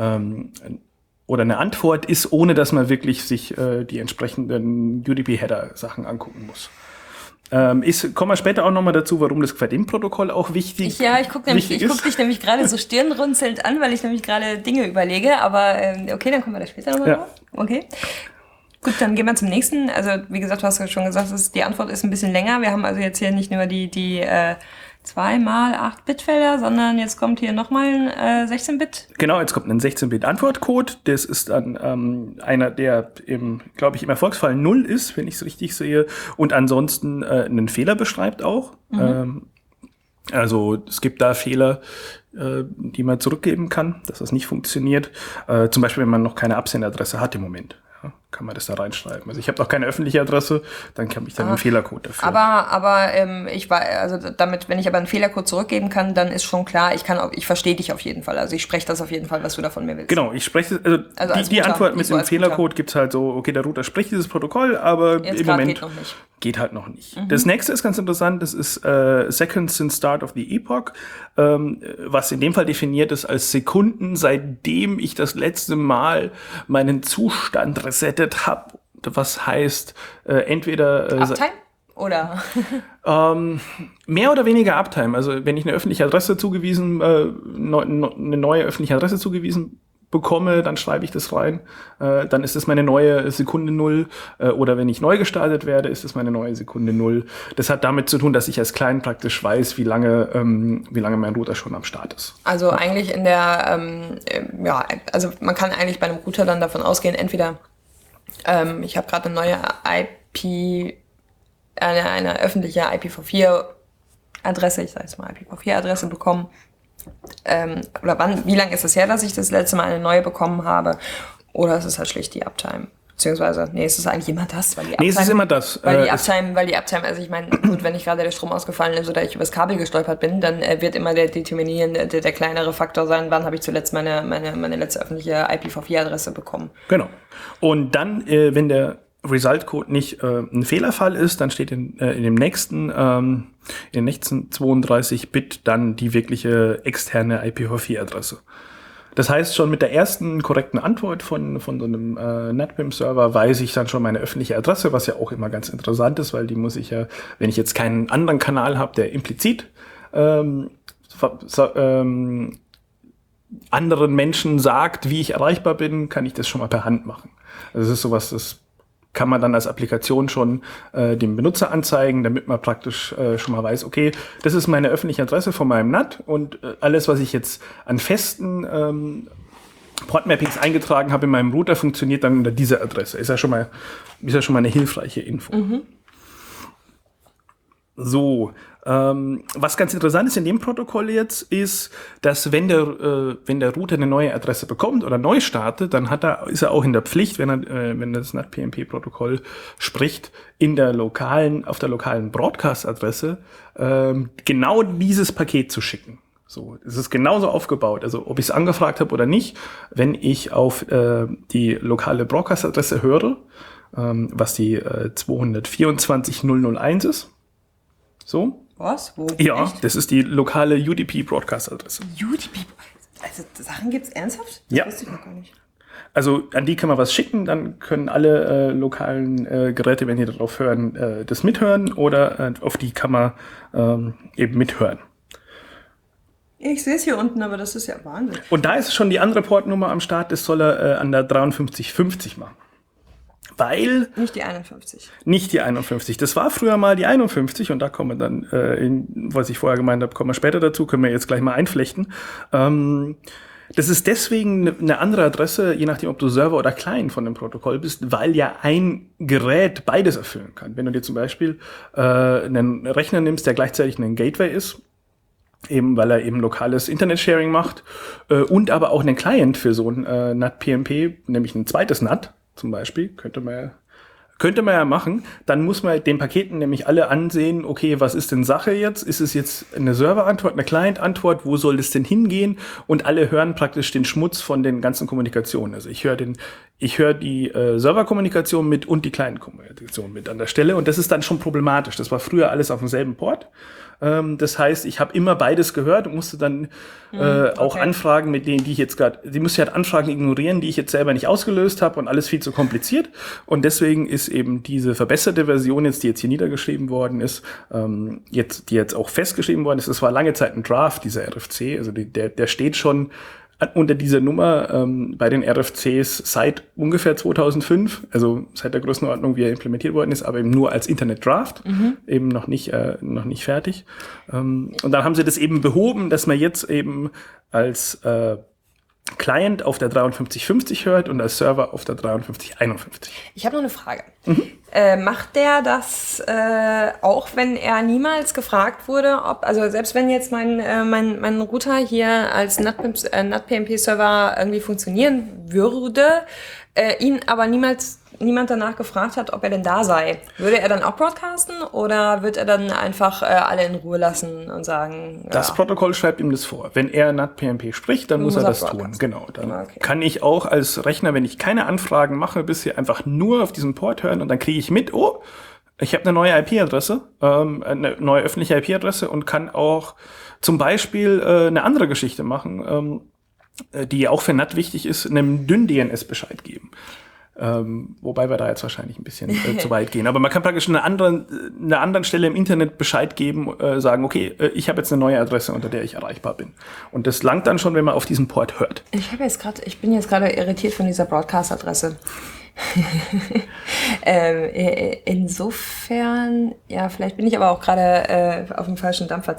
Antwort ist, ohne dass man wirklich sich die entsprechenden UDP-Header-Sachen angucken muss. Kommen wir später auch nochmal dazu, warum das Quadrim-Protokoll auch wichtig ist. Ich gucke dich nämlich gerade so stirnrunzelnd an, weil ich nämlich gerade Dinge überlege, aber okay, dann kommen wir da später nochmal drauf. Okay. Gut, dann gehen wir zum nächsten. Also wie gesagt, du hast ja schon gesagt, die Antwort ist ein bisschen länger. Wir haben also jetzt hier nicht nur die 2x8-Bit-Felder, sondern jetzt kommt hier nochmal ein 16-Bit. Genau, jetzt kommt ein 16-Bit-Antwortcode. Das ist dann einer, der glaube ich, im Erfolgsfall 0 ist, wenn ich es richtig sehe, und ansonsten einen Fehler beschreibt auch. Also es gibt da Fehler, die man zurückgeben kann, dass das nicht funktioniert. Zum Beispiel, wenn man noch keine Absenderadresse hat im Moment. Ja, kann man das da reinschreiben. Also ich habe noch keine öffentliche Adresse, dann habe ich dann einen Fehlercode dafür. Aber ich war, also damit, wenn ich aber einen Fehlercode zurückgeben kann, dann ist schon klar, ich verstehe dich auf jeden Fall. Also ich spreche das auf jeden Fall, was du da von mir willst. Genau, ich spreche, also die Antwort mit dem Fehlercode gibt's halt so, okay, der Router spricht dieses Protokoll, aber jetzt im Moment geht halt noch nicht. Das nächste ist ganz interessant, das ist Seconds since Start of the Epoch, was in dem Fall definiert ist als Sekunden, seitdem ich das letzte Mal meinen Zustand resettet habe. Was heißt entweder Uptime? Oder? Mehr oder weniger Uptime. Also wenn ich eine öffentliche Adresse zugewiesen, eine neue öffentliche Adresse zugewiesen bekomme, dann schreibe ich das rein. Dann ist es meine neue Sekunde Null. Oder wenn ich neu gestartet werde, ist es meine neue Sekunde Null. Das hat damit zu tun, dass ich als Client praktisch weiß, wie lange mein Router schon am Start ist. Also eigentlich in der, also man kann eigentlich bei einem Router dann davon ausgehen, entweder ich habe gerade eine neue eine öffentliche IPv4-Adresse, ich sage jetzt mal IPv4-Adresse bekommen. Wie lange ist es her, dass ich das letzte Mal eine neue bekommen habe? Oder ist es halt schlicht die Uptime? Beziehungsweise, es ist eigentlich immer das, weil die Uptime... es ist immer das. Weil die Uptime, also ich meine, gut, wenn nicht gerade der Strom ausgefallen ist oder ich übers Kabel gestolpert bin, dann wird immer der kleinere Faktor sein, wann habe ich zuletzt meine letzte öffentliche IPv4-Adresse bekommen. Genau. Und dann, wenn der Result-Code nicht ein Fehlerfall ist, dann steht in den nächsten 32-Bit dann die wirkliche externe IPv4-Adresse. Das heißt, schon mit der ersten korrekten Antwort von so einem NetBIM-Server weiß ich dann schon meine öffentliche Adresse, was ja auch immer ganz interessant ist, weil die muss ich ja, wenn ich jetzt keinen anderen Kanal habe, der implizit anderen Menschen sagt, wie ich erreichbar bin, kann ich das schon mal per Hand machen. Also das ist sowas, das kann man dann als Applikation schon dem Benutzer anzeigen, damit man praktisch schon mal weiß, okay, das ist meine öffentliche Adresse von meinem NAT und alles, was ich jetzt an festen Portmappings eingetragen habe in meinem Router, funktioniert dann unter dieser Adresse. Ist ja schon mal eine hilfreiche Info. Mhm. So, was ganz interessant ist in dem Protokoll jetzt, ist, dass wenn der Router eine neue Adresse bekommt oder neu startet, dann ist er auch in der Pflicht, wenn das NAT-PMP-Protokoll spricht, auf der lokalen Broadcast-Adresse genau dieses Paket zu schicken. So, es ist genauso aufgebaut, also ob ich es angefragt habe oder nicht, wenn ich auf die lokale Broadcast-Adresse höre, was die 224.001 ist. So. Was? Wo? Ja, Echt? das ist die lokale UDP-Broadcast-Adresse. UDP? Also Sachen gibt's ernsthaft? Das Ja. wusste ich noch gar nicht. Also an die kann man was schicken, dann können alle lokalen Geräte, wenn die darauf hören, das mithören oder auf die kann man eben mithören. Ich sehe es hier unten, aber das ist ja Wahnsinn. Und da ist schon die andere Portnummer am Start, das soll er an der 5350 machen. Weil... Nicht die 51. Nicht die 51. Das war früher mal die 51 und da kommen wir dann, was ich vorher gemeint habe, kommen wir später dazu, können wir jetzt gleich mal einflechten. Das ist deswegen eine andere Adresse, je nachdem, ob du Server oder Client von dem Protokoll bist, weil ja ein Gerät beides erfüllen kann. Wenn du dir zum Beispiel einen Rechner nimmst, der gleichzeitig ein Gateway ist, eben weil er eben lokales Internet-Sharing macht und aber auch einen Client für so ein NAT-PMP, nämlich ein zweites NAT zum Beispiel, könnte man ja machen, dann muss man den Paketen nämlich alle ansehen, okay, was ist denn Sache jetzt? Ist es jetzt eine Serverantwort, eine Client-Antwort? Wo soll das denn hingehen? Und alle hören praktisch den Schmutz von den ganzen Kommunikationen. Also ich höre die Serverkommunikation mit und die Client-Kommunikation mit an der Stelle und das ist dann schon problematisch. Das war früher alles auf demselben Port. Das heißt, ich habe immer beides gehört und musste dann auch Anfragen, mit denen, die ich jetzt die musste halt Anfragen ignorieren, die ich jetzt selber nicht ausgelöst habe und alles viel zu kompliziert. Und deswegen ist eben diese verbesserte Version jetzt, die jetzt hier niedergeschrieben worden ist, die jetzt auch festgeschrieben worden ist, das war lange Zeit ein Draft, dieser RFC, also der steht schon unter dieser Nummer bei den RFCs seit ungefähr 2005, also seit der Größenordnung, wie er implementiert worden ist, aber eben nur als Internet-Draft, eben noch nicht fertig. Und dann haben sie das eben behoben, dass man jetzt eben als Client auf der 5350 hört und als Server auf der 5351. Ich habe noch eine Frage. Macht der das auch, wenn er niemals gefragt wurde, ob, also selbst wenn jetzt mein Router hier als NatPMP-Server irgendwie funktionieren würde, ihn aber niemand danach gefragt hat, ob er denn da sei. Würde er dann auch broadcasten oder wird er dann einfach alle in Ruhe lassen und sagen... Das Protokoll schreibt ihm das vor. Wenn er NatPMP spricht, dann muss er das tun. Genau. Dann kann ich auch als Rechner, wenn ich keine Anfragen mache, bisher einfach nur auf diesen Port hören und dann kriege ich mit, oh, ich habe eine neue IP-Adresse, eine neue öffentliche IP-Adresse und kann auch zum Beispiel eine andere Geschichte machen, die auch für NAT wichtig ist, einem Dynn-DNS Bescheid geben. Wobei wir da jetzt wahrscheinlich ein bisschen zu weit gehen. Aber man kann praktisch einer anderen Stelle im Internet Bescheid geben, sagen, okay, ich habe jetzt eine neue Adresse, unter der ich erreichbar bin. Und das langt dann schon, wenn man auf diesen Port hört. Ich bin jetzt gerade irritiert von dieser Broadcast-Adresse. Insofern, ja, vielleicht bin ich aber auch gerade auf dem falschen Dampfer.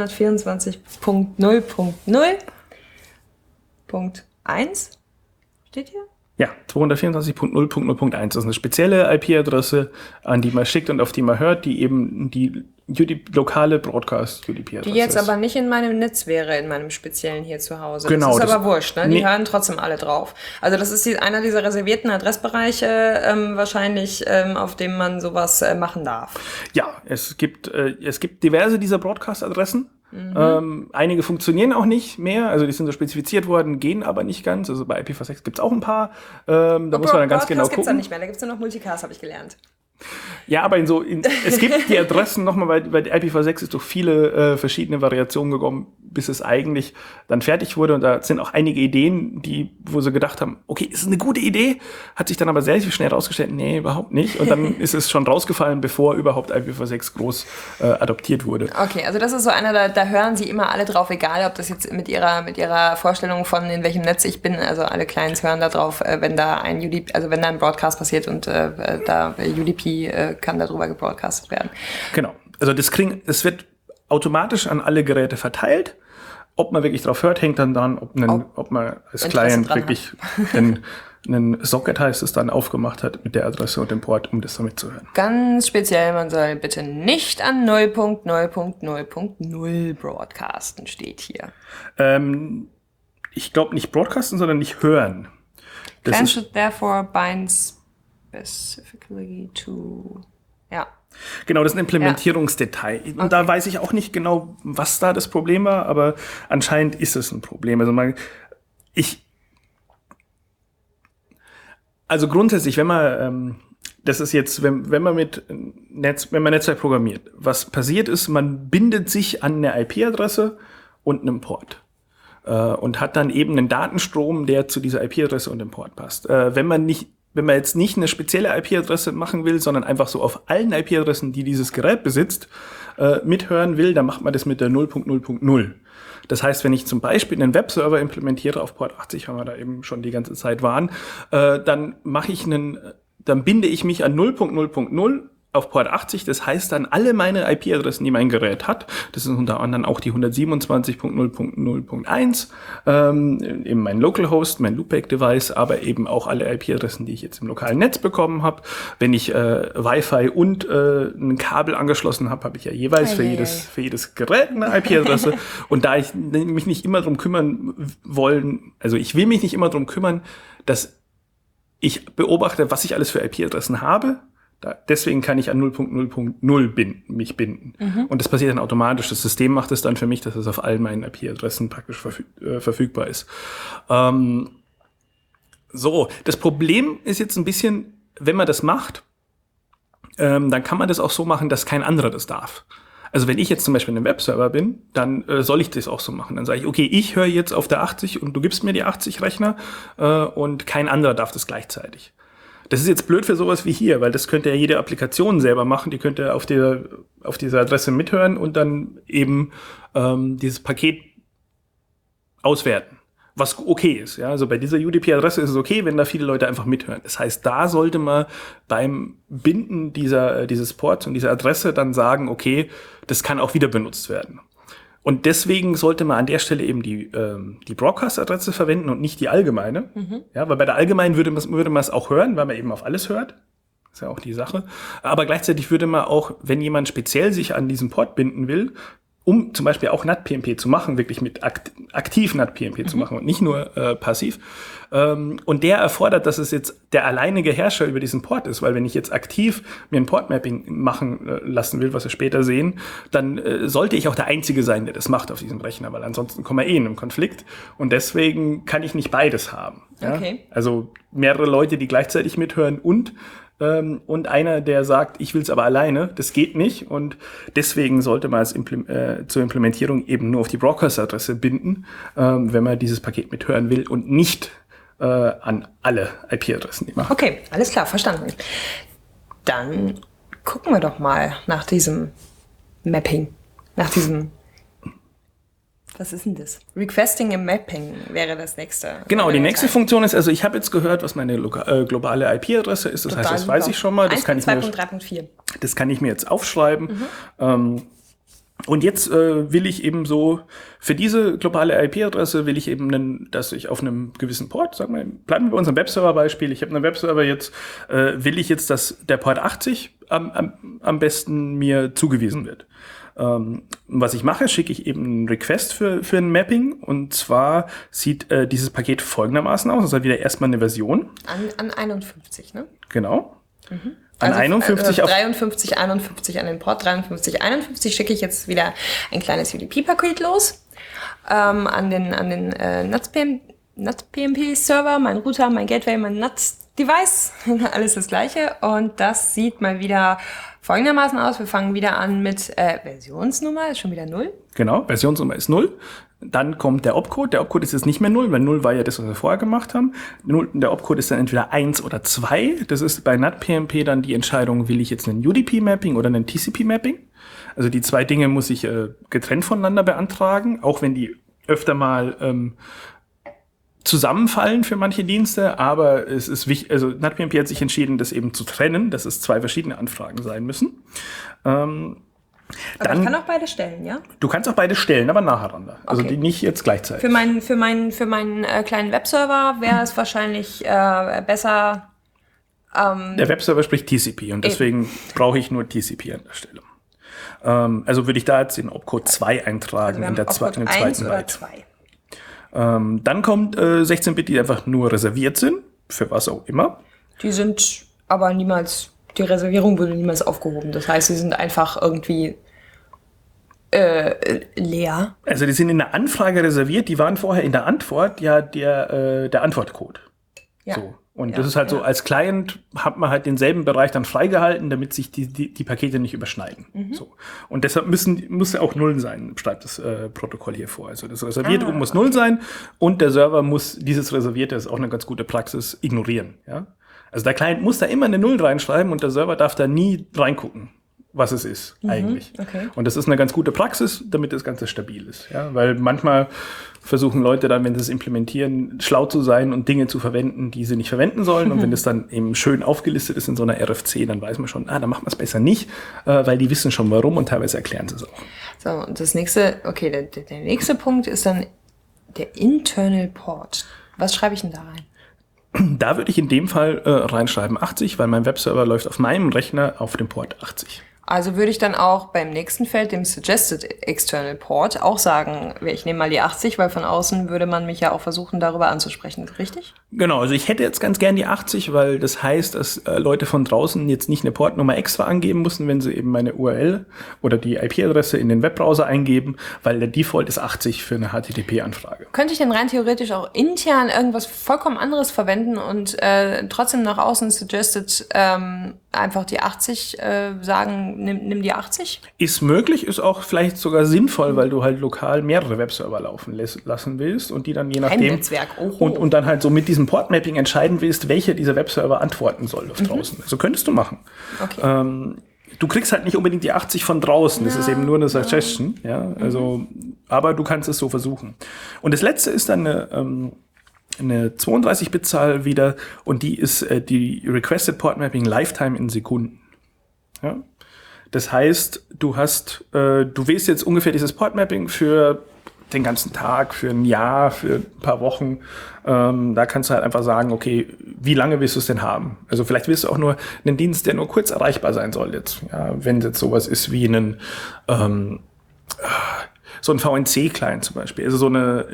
224.0.0.1 steht hier? Ja, 224.0.0.1. Das ist eine spezielle IP-Adresse, an die man schickt und auf die man hört, die eben die lokale Broadcast-UDP-Adresse die jetzt aber nicht in meinem Netz wäre, in meinem speziellen hier zu Hause. Genau, das ist aber wurscht, ne? Die hören trotzdem alle drauf. Also das ist einer dieser reservierten Adressbereiche wahrscheinlich, auf dem man sowas machen darf. Ja, es gibt diverse dieser Broadcast-Adressen. Einige funktionieren auch nicht mehr, also die sind so spezifiziert worden, gehen aber nicht ganz. Also bei IPv6 gibt es auch ein paar. Da muss man dann ganz genau gucken. Gibt's da nicht mehr, da gibt es nur noch Multicast, habe ich gelernt. Ja, aber es gibt die Adressen nochmal, weil die IPv6 ist durch viele verschiedene Variationen gekommen, bis es eigentlich dann fertig wurde. Und da sind auch einige Ideen, wo sie gedacht haben, okay, ist eine gute Idee, hat sich dann aber sehr, sehr schnell rausgestellt, nee, überhaupt nicht. Und dann ist es schon rausgefallen, bevor überhaupt IPv6 groß adoptiert wurde. Okay, also das ist so einer, da hören sie immer alle drauf, egal ob das jetzt mit ihrer Vorstellung von in welchem Netz ich bin, also alle Clients hören da drauf, wenn da ein Broadcast passiert und da UDP kann darüber gebroadcastet werden. Genau. Also es wird automatisch an alle Geräte verteilt. Ob man wirklich drauf hört, hängt dann daran, ob man als Client wirklich einen Socket, heißt es dann, aufgemacht hat mit der Adresse und dem Port, um das damit zu hören. Ganz speziell, man soll bitte nicht an 0.0.0.0 broadcasten, steht hier. Ich glaube nicht broadcasten, sondern nicht hören. Client should therefore bind specifically to... Ja. Genau, das ist ein Implementierungsdetail. Ja. Und da weiß ich auch nicht genau, was da das Problem war, aber anscheinend ist es ein Problem. Also grundsätzlich, wenn man das ist jetzt, wenn man Netzwerk programmiert, was passiert ist, man bindet sich an eine IP-Adresse und einem Port und hat dann eben einen Datenstrom, der zu dieser IP-Adresse und dem Port passt. Wenn man jetzt nicht eine spezielle IP-Adresse machen will, sondern einfach so auf allen IP-Adressen, die dieses Gerät besitzt, mithören will, dann macht man das mit der 0.0.0. Das heißt, wenn ich zum Beispiel einen Webserver implementiere auf Port 80, weil wir da eben schon die ganze Zeit waren, dann binde ich mich an 0.0.0 auf Port 80. Das heißt dann alle meine IP-Adressen, die mein Gerät hat, das sind unter anderem auch die 127.0.0.1, eben mein Localhost, mein Loopback-Device, aber eben auch alle IP-Adressen, die ich jetzt im lokalen Netz bekommen habe. Wenn ich Wi-Fi und ein Kabel angeschlossen habe, habe ich ja jeweils für jedes Gerät eine IP-Adresse. Und da ich mich nicht immer drum kümmern ich will mich nicht immer drum kümmern, dass ich beobachte, was ich alles für IP-Adressen habe. Deswegen kann ich an 0.0.0 mich binden. Mhm. Und das passiert dann automatisch. Das System macht es dann für mich, dass es auf allen meinen IP-Adressen praktisch verfügbar ist. Das Problem ist jetzt ein bisschen, wenn man das macht, dann kann man das auch so machen, dass kein anderer das darf. Also wenn ich jetzt zum Beispiel in einem Webserver bin, dann soll ich das auch so machen. Dann sage ich, okay, ich höre jetzt auf der 80 und du gibst mir die 80 Rechner und kein anderer darf das gleichzeitig. Das ist jetzt blöd für sowas wie hier, weil das könnte ja jede Applikation selber machen. Die könnte auf dieser Adresse mithören und dann eben dieses Paket auswerten, was okay ist. Ja? Also bei dieser UDP-Adresse ist es okay, wenn da viele Leute einfach mithören. Das heißt, da sollte man beim Binden dieses Ports und dieser Adresse dann sagen, okay, das kann auch wieder benutzt werden. Und deswegen sollte man an der Stelle eben die Broadcast-Adresse verwenden und nicht die allgemeine. Mhm. Ja, weil bei der allgemeinen würde man es auch hören, weil man eben auf alles hört. Ist ja auch die Sache. Aber gleichzeitig würde man auch, wenn jemand speziell sich an diesen Port binden will, um zum Beispiel auch NAT-PNP zu machen, wirklich mit aktiv NAT-PNP zu machen und nicht nur passiv. Und der erfordert, dass es jetzt der alleinige Herrscher über diesen Port ist, weil wenn ich jetzt aktiv mir ein Port-Mapping machen lassen will, was wir später sehen, dann sollte ich auch der Einzige sein, der das macht auf diesem Rechner, weil ansonsten kommen wir in einen Konflikt. Und deswegen kann ich nicht beides haben. Okay. Ja? Also mehrere Leute, die gleichzeitig mithören und einer, der sagt, ich will es aber alleine, das geht nicht und deswegen sollte man es zur Implementierung eben nur auf die Broadcast-Adresse binden, wenn man dieses Paket mithören will und nicht an alle IP-Adressen immer. Okay, alles klar, verstanden. Dann gucken wir doch mal nach diesem Mapping, nach diesem, was ist denn das? Requesting im Mapping wäre das nächste. Genau, die nächste Funktion ist, also ich habe jetzt gehört, was meine globale IP-Adresse ist. Das heißt, das weiß ich schon mal. Das kann ich mir, 1.2.3.4. Das kann ich mir jetzt aufschreiben. Und jetzt will ich eben so, für diese globale IP-Adresse will ich eben, dass ich auf einem gewissen Port, sagen wir, bleiben wir bei unserem Webserver-Beispiel, ich habe einen Webserver jetzt, will ich jetzt, dass der Port 80 am besten mir zugewiesen wird. Was ich mache, schicke ich eben einen Request für ein Mapping und zwar sieht dieses Paket folgendermaßen aus. Das hat wieder erstmal eine Version. An 51, ne? Genau. An also 51 auf 53, 51 an den Port 53, 51 schicke ich jetzt wieder ein kleines UDP-Paket los. An den NAT-PNP-Server, mein Router, mein Gateway, mein NAT-Device, alles das gleiche. Und das sieht mal wieder folgendermaßen aus. Wir fangen wieder an mit Versionsnummer, ist schon wieder 0. Genau, Versionsnummer ist 0. Dann kommt der Opcode. Der Opcode ist jetzt nicht mehr 0, weil 0 war ja das, was wir vorher gemacht haben. Der Opcode ist dann entweder 1 oder 2. Das ist bei NAT-PNP dann die Entscheidung, will ich jetzt einen UDP-Mapping oder einen TCP-Mapping? Also die zwei Dinge muss ich getrennt voneinander beantragen, auch wenn die öfter mal zusammenfallen für manche Dienste, aber es ist wichtig, also NAT-PNP hat sich entschieden, das eben zu trennen, dass es zwei verschiedene Anfragen sein müssen. Aber ich kann auch beide stellen, ja? Du kannst auch beide stellen, aber nacheinander. Also die nicht jetzt gleichzeitig. Für meinen kleinen Webserver wäre es wahrscheinlich besser. Der Webserver spricht TCP und deswegen brauche ich nur TCP an der Stelle. Also würde ich da jetzt den Opcode 2 eintragen also in dem zweiten Byte. 2. Dann kommt 16-Bit, die einfach nur reserviert sind, für was auch immer. Die sind aber niemals, die Reservierung wurde niemals aufgehoben. Das heißt, sie sind einfach irgendwie leer. Also die sind in der Anfrage reserviert, die waren vorher in der Antwort ja der Antwortcode. Ja. So. Und das ist halt so, als Client hat man halt denselben Bereich dann freigehalten, damit sich die Pakete nicht überschneiden. So. Und deshalb muss ja auch 0 sein, schreibt das Protokoll hier vor. Also das Reservierte muss 0 sein und der Server muss dieses Reservierte, das ist auch eine ganz gute Praxis, ignorieren. Ja? Also der Client muss da immer eine 0 reinschreiben und der Server darf da nie reingucken, was es ist eigentlich. Okay. Und das ist eine ganz gute Praxis, damit das Ganze stabil ist. Ja? Weil manchmal versuchen Leute dann, wenn sie es implementieren, schlau zu sein und Dinge zu verwenden, die sie nicht verwenden sollen. Und wenn das dann eben schön aufgelistet ist in so einer RFC, dann weiß man schon, dann macht man es besser nicht, weil die wissen schon warum und teilweise erklären sie es auch. So, und das nächste, okay, der nächste Punkt ist dann der Internal Port. Was schreibe ich denn da rein? Da würde ich in dem Fall reinschreiben 80, weil mein Webserver läuft auf meinem Rechner auf dem Port 80. Also würde ich dann auch beim nächsten Feld, dem Suggested External Port, auch sagen, ich nehme mal die 80, weil von außen würde man mich ja auch versuchen, darüber anzusprechen, richtig? Genau, also ich hätte jetzt ganz gern die 80, weil das heißt, dass Leute von draußen jetzt nicht eine Portnummer extra angeben müssen, wenn sie eben meine URL oder die IP-Adresse in den Webbrowser eingeben, weil der Default ist 80 für eine HTTP-Anfrage. Könnte ich denn rein theoretisch auch intern irgendwas vollkommen anderes verwenden und trotzdem nach außen Suggested einfach die 80 sagen, nimm die 80? Ist möglich, ist auch vielleicht sogar sinnvoll, weil du halt lokal mehrere Webserver laufen lassen willst und die dann je nachdem Netzwerk. Und dann halt so mit diesem Portmapping entscheiden willst, welcher dieser Webserver antworten soll auf draußen. Also könntest du machen. Okay. Du kriegst halt nicht unbedingt die 80 von draußen, das ist eben nur eine Suggestion, ja, also, aber du kannst es so versuchen. Und das letzte ist dann eine 32-Bit-Zahl wieder und die ist die Requested Port Mapping Lifetime in Sekunden. Ja? Das heißt, du wählst jetzt ungefähr dieses Port Mapping für den ganzen Tag, für ein Jahr, für ein paar Wochen. Da kannst du halt einfach sagen, okay, wie lange willst du es denn haben? Also vielleicht willst du auch nur einen Dienst, der nur kurz erreichbar sein soll jetzt. Ja, wenn jetzt sowas ist wie so ein VNC-Client zum Beispiel. Also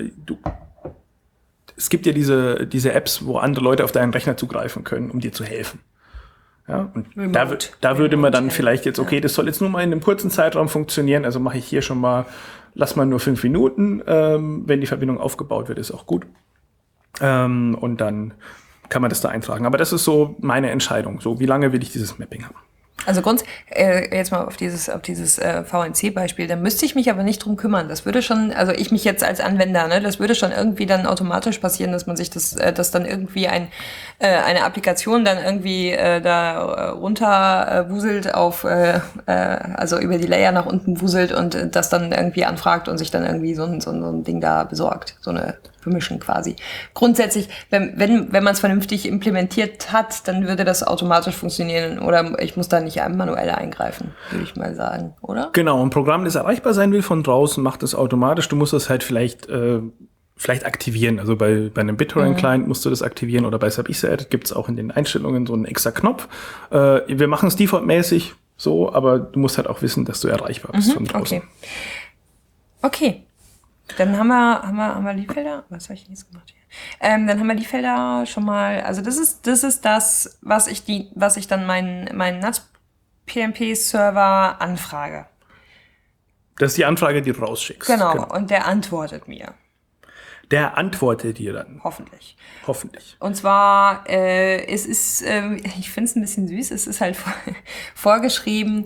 es gibt ja diese Apps, wo andere Leute auf deinen Rechner zugreifen können, um dir zu helfen. Ja, und da würde man dann vielleicht jetzt, okay, das soll jetzt nur mal in einem kurzen Zeitraum funktionieren, also mache ich hier schon mal, lass mal nur 5 Minuten, wenn die Verbindung aufgebaut wird, ist auch gut. Und dann kann man das da eintragen. Aber das ist so meine Entscheidung, so wie lange will ich dieses Mapping haben. Also jetzt mal auf dieses VNC-Beispiel, da müsste ich mich aber nicht drum kümmern. Das würde schon, also ich mich jetzt als Anwender, ne, das würde schon irgendwie dann automatisch passieren, dass man sich dass dann irgendwie eine Applikation dann irgendwie da runter wuselt also über die Layer nach unten wuselt und das dann irgendwie anfragt und sich dann irgendwie so ein Ding da besorgt, so eine Permission quasi. Grundsätzlich, wenn man es vernünftig implementiert hat, dann würde das automatisch funktionieren oder ich muss da nicht manuell eingreifen, würde ich mal sagen, oder? Genau, ein Programm, das erreichbar sein will von draußen, macht das automatisch. Du musst das halt vielleicht aktivieren. Also bei einem BitTorrent-Client musst du das aktivieren oder bei Subether gibt es auch in den Einstellungen so einen extra Knopf. Wir machen es defaultmäßig so, aber du musst halt auch wissen, dass du erreichbar bist von draußen. Okay. Dann haben wir die Felder. Was habe ich denn jetzt gemacht hier? Dann haben wir die Felder schon mal. Also das ist das, was ich dann meinen NAT-PMP-Server anfrage. Das ist die Anfrage, die du rausschickst. Genau. Und der antwortet mir. Der antwortet dir dann. Hoffentlich. Und zwar, es ist, ich finde es ein bisschen süß, es ist halt vorgeschrieben,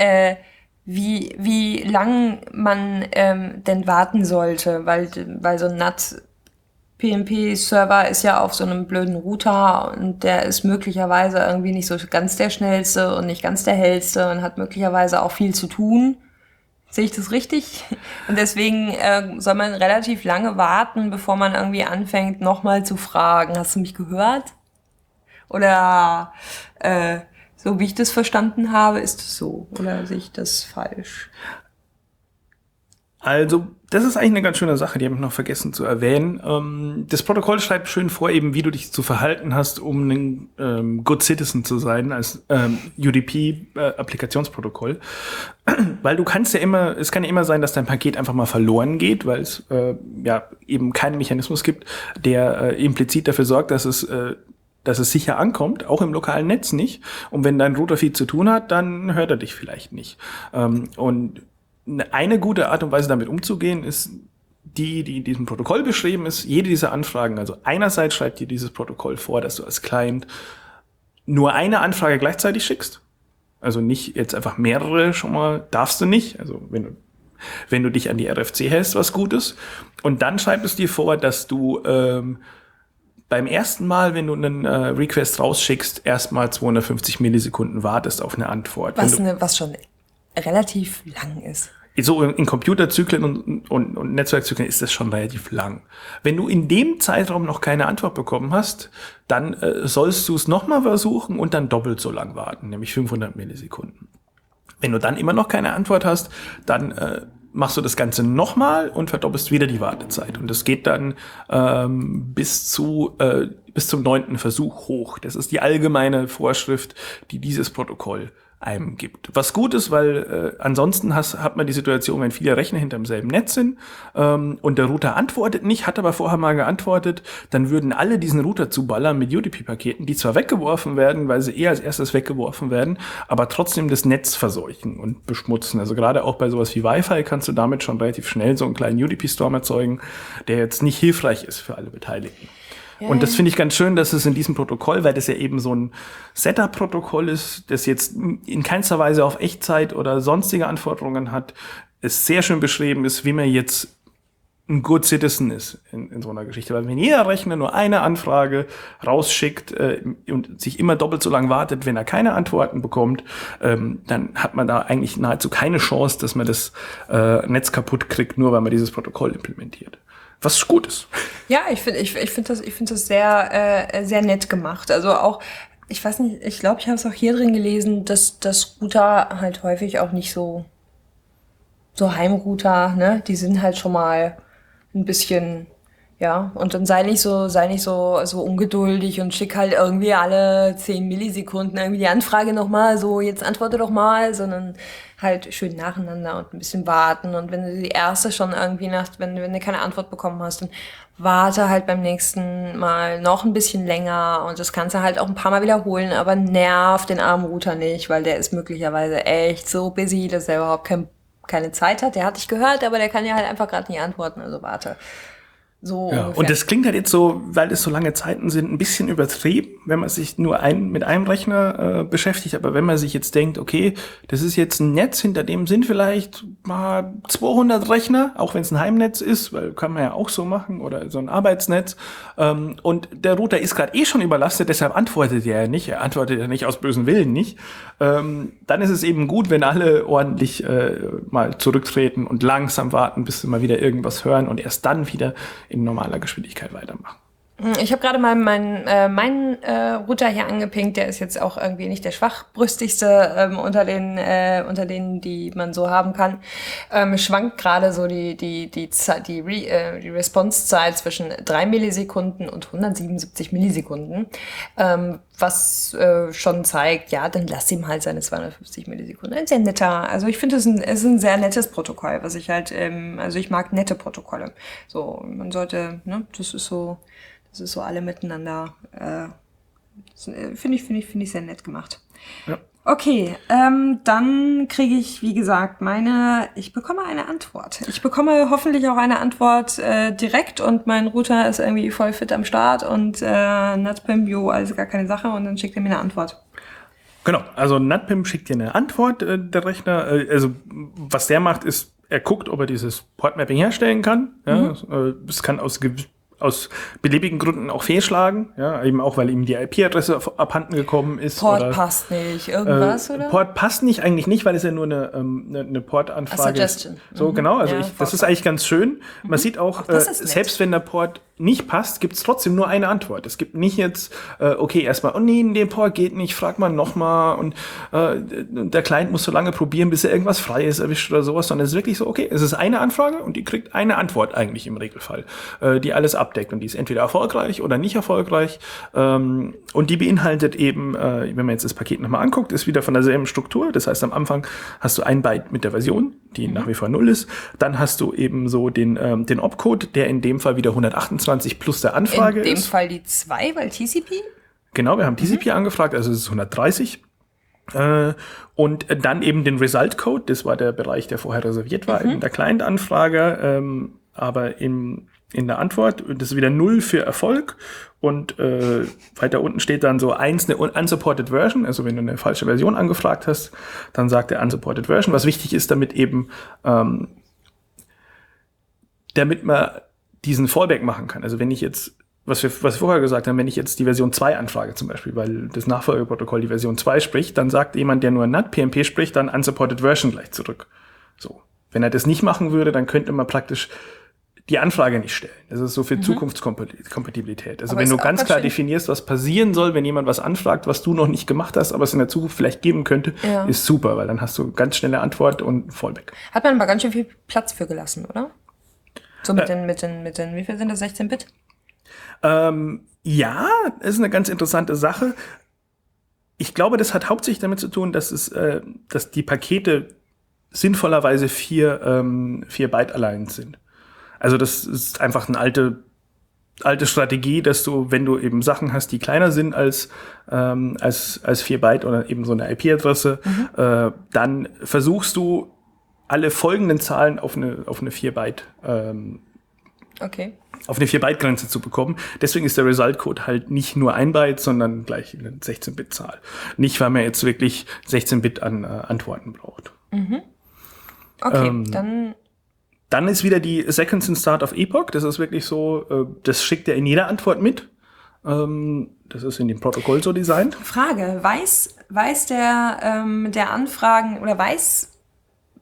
wie lang man denn warten sollte, weil so ein NAT-PMP-Server ist ja auf so einem blöden Router und der ist möglicherweise irgendwie nicht so ganz der schnellste und nicht ganz der hellste und hat möglicherweise auch viel zu tun. Sehe ich das richtig? Und deswegen soll man relativ lange warten, bevor man irgendwie anfängt, nochmal zu fragen. Hast du mich gehört? Oder so wie ich das verstanden habe, ist es so. Oder sehe ich das falsch? Also, das ist eigentlich eine ganz schöne Sache, die habe ich noch vergessen zu erwähnen. Das Protokoll schreibt schön vor, eben wie du dich zu verhalten hast, um ein Good Citizen zu sein als UDP-Applikationsprotokoll. Weil du kannst es kann ja immer sein, dass dein Paket einfach mal verloren geht, weil es eben keinen Mechanismus gibt, der implizit dafür sorgt, dass es sicher ankommt, auch im lokalen Netz nicht. Und wenn dein Router viel zu tun hat, dann hört er dich vielleicht nicht. Und eine gute Art und Weise, damit umzugehen, ist die in diesem Protokoll beschrieben ist. Jede dieser Anfragen, also einerseits schreibt dir dieses Protokoll vor, dass du als Client nur eine Anfrage gleichzeitig schickst. Also nicht jetzt einfach mehrere schon mal, darfst du nicht. Also wenn du dich an die RFC hältst, was gut ist. Und dann schreibt es dir vor, dass du beim ersten Mal, wenn du einen Request rausschickst, erstmal 250 Millisekunden wartest auf eine Antwort. Was schon relativ lang ist. So in Computerzyklen und Netzwerkzyklen ist das schon relativ lang. Wenn du in dem Zeitraum noch keine Antwort bekommen hast, dann sollst du es nochmal versuchen und dann doppelt so lang warten, nämlich 500 Millisekunden. Wenn du dann immer noch keine Antwort hast, dann machst du das Ganze nochmal und verdoppelst wieder die Wartezeit. Und das geht dann bis zum 9. Versuch hoch. Das ist die allgemeine Vorschrift, die dieses Protokoll einem gibt. Was gut ist, weil ansonsten hat man die Situation, wenn viele Rechner hinterm selben Netz sind und der Router antwortet nicht, hat aber vorher mal geantwortet, dann würden alle diesen Router zuballern mit UDP-Paketen, die zwar weggeworfen werden, weil sie eher als erstes weggeworfen werden, aber trotzdem das Netz verseuchen und beschmutzen. Also gerade auch bei sowas wie Wi-Fi kannst du damit schon relativ schnell so einen kleinen UDP-Storm erzeugen, der jetzt nicht hilfreich ist für alle Beteiligten. Und das finde ich ganz schön, dass es in diesem Protokoll, weil das ja eben so ein Setup-Protokoll ist, das jetzt in keinster Weise auf Echtzeit oder sonstige Anforderungen hat, es sehr schön beschrieben ist, wie man jetzt ein Good Citizen ist in so einer Geschichte. Weil wenn jeder Rechner nur eine Anfrage rausschickt und sich immer doppelt so lang wartet, wenn er keine Antworten bekommt, dann hat man da eigentlich nahezu keine Chance, dass man das Netz kaputt kriegt, nur weil man dieses Protokoll implementiert. Was gut ist. Ja, ich finde das sehr, sehr nett gemacht. Also auch, ich weiß nicht, ich glaube, ich habe es auch hier drin gelesen, dass Router halt häufig auch nicht so Heimrouter, ne, die sind halt schon mal ein bisschen, ja, und dann sei nicht so ungeduldig und schick halt irgendwie alle 10 Millisekunden irgendwie die Anfrage nochmal, so jetzt antworte doch mal, sondern halt schön nacheinander und ein bisschen warten. Und wenn du die erste schon irgendwie wenn du keine Antwort bekommen hast, dann warte halt beim nächsten Mal noch ein bisschen länger und das kannst du halt auch ein paar Mal wiederholen, aber nerv den armen Router nicht, weil der ist möglicherweise echt so busy, dass er überhaupt keine Zeit hat. Der hat dich gehört, aber der kann ja halt einfach gerade nicht antworten, also warte. So ja, ungefähr. und das klingt halt jetzt so, weil es so lange Zeiten sind, ein bisschen übertrieben, wenn man sich nur mit einem Rechner beschäftigt. Aber wenn man sich jetzt denkt, okay, das ist jetzt ein Netz, hinter dem sind vielleicht mal 200 Rechner, auch wenn es ein Heimnetz ist, weil kann man ja auch so machen, oder so ein Arbeitsnetz. Und der Router ist gerade schon überlastet, deshalb antwortet er ja nicht. Er antwortet ja nicht aus bösem Willen nicht. Dann ist es eben gut, wenn alle ordentlich mal zurücktreten und langsam warten, bis sie mal wieder irgendwas hören und erst dann wieder in normaler Geschwindigkeit weitermachen. Ich habe gerade mal meinen Router hier angepinkt. Der ist jetzt auch irgendwie nicht der schwachbrüstigste unter denen, die man so haben kann. Schwankt gerade so die Response-Zeit zwischen 3 Millisekunden und 177 Millisekunden. Was schon zeigt, ja, dann lass ihm halt seine 250 Millisekunden. Ein sehr netter, also ich finde, es ist ein sehr nettes Protokoll, was ich halt, also ich mag nette Protokolle. So, man sollte, ne, das ist so alle miteinander, finde ich sehr nett gemacht. Ja. Okay, dann kriege ich, wie gesagt, ich bekomme eine Antwort. Ich bekomme hoffentlich auch eine Antwort direkt und mein Router ist irgendwie voll fit am Start und NatPim, also gar keine Sache und dann schickt er mir eine Antwort. Genau, also NatPim schickt dir eine Antwort, der Rechner. Also was der macht, ist, er guckt, ob er dieses Portmapping herstellen kann. Ja, es kann aus beliebigen Gründen auch fehlschlagen, ja, eben auch, weil ihm die IP-Adresse abhanden gekommen ist. Port passt nicht, irgendwas, oder? Port passt nicht, eigentlich nicht, weil es ja nur eine Port-Anfrage ist. So, genau, also ja, das ist eigentlich ganz schön. Man sieht auch, selbst wenn der Port nicht passt, gibt es trotzdem nur eine Antwort. Es gibt nicht jetzt, okay, erstmal, oh nee, der Port geht nicht, frag mal nochmal und der Client muss so lange probieren, bis er irgendwas Freies erwischt oder sowas, sondern es ist wirklich so, okay, es ist eine Anfrage und die kriegt eine Antwort eigentlich im Regelfall, die alles abdeckt und die ist entweder erfolgreich oder nicht erfolgreich und die beinhaltet eben, wenn man jetzt das Paket nochmal anguckt, ist wieder von derselben Struktur, das heißt am Anfang hast du ein Byte mit der Version, die nach wie vor 0 ist, dann hast du eben so den Opcode, der in dem Fall wieder 128 plus der Anfrage ist. In dem Fall die 2, weil TCP? Genau, wir haben TCP angefragt, also es ist 130. Und dann eben den Result-Code, das war der Bereich, der vorher reserviert war, in der Client-Anfrage, aber in der Antwort, das ist wieder 0 für Erfolg und weiter unten steht dann so 1 eine unsupported Version, also wenn du eine falsche Version angefragt hast, dann sagt der unsupported Version, was wichtig ist, damit eben damit man diesen Fallback machen kann. Also wenn ich jetzt, was wir vorher gesagt haben, wenn ich jetzt die Version 2 anfrage zum Beispiel, weil das Nachfolgeprotokoll die Version 2 spricht, dann sagt jemand, der nur NatPMP spricht, dann unsupported Version gleich zurück. So. Wenn er das nicht machen würde, dann könnte man praktisch die Anfrage nicht stellen. Das ist so für Zukunftskompatibilität. Also wenn du ganz klar definierst, was passieren soll, wenn jemand was anfragt, was du noch nicht gemacht hast, aber es in der Zukunft vielleicht geben könnte, ist super, weil dann hast du ganz schnelle Antwort und Fallback. Hat man aber ganz schön viel Platz für gelassen, oder? So mit den, wie viel sind das, 16-Bit? Ja, ist eine ganz interessante Sache. Ich glaube, das hat hauptsächlich damit zu tun, dass die Pakete sinnvollerweise 4 Byte allein sind. Also das ist einfach eine alte Strategie, dass du, wenn du eben Sachen hast, die kleiner sind als 4 Byte oder eben so eine IP-Adresse, dann versuchst du alle folgenden Zahlen auf eine 4 Byte auf eine 4-Byte-Grenze zu bekommen. Deswegen ist der Result-Code halt nicht nur 1 Byte, sondern gleich eine 16-Bit-Zahl. Nicht, weil man jetzt wirklich 16-Bit an Antworten braucht. Okay, dann ist wieder die Seconds in Start of Epoch. Das ist wirklich so, das schickt er in jeder Antwort mit. Das ist in dem Protokoll so designt. Frage, weiß der Anfragen oder weiß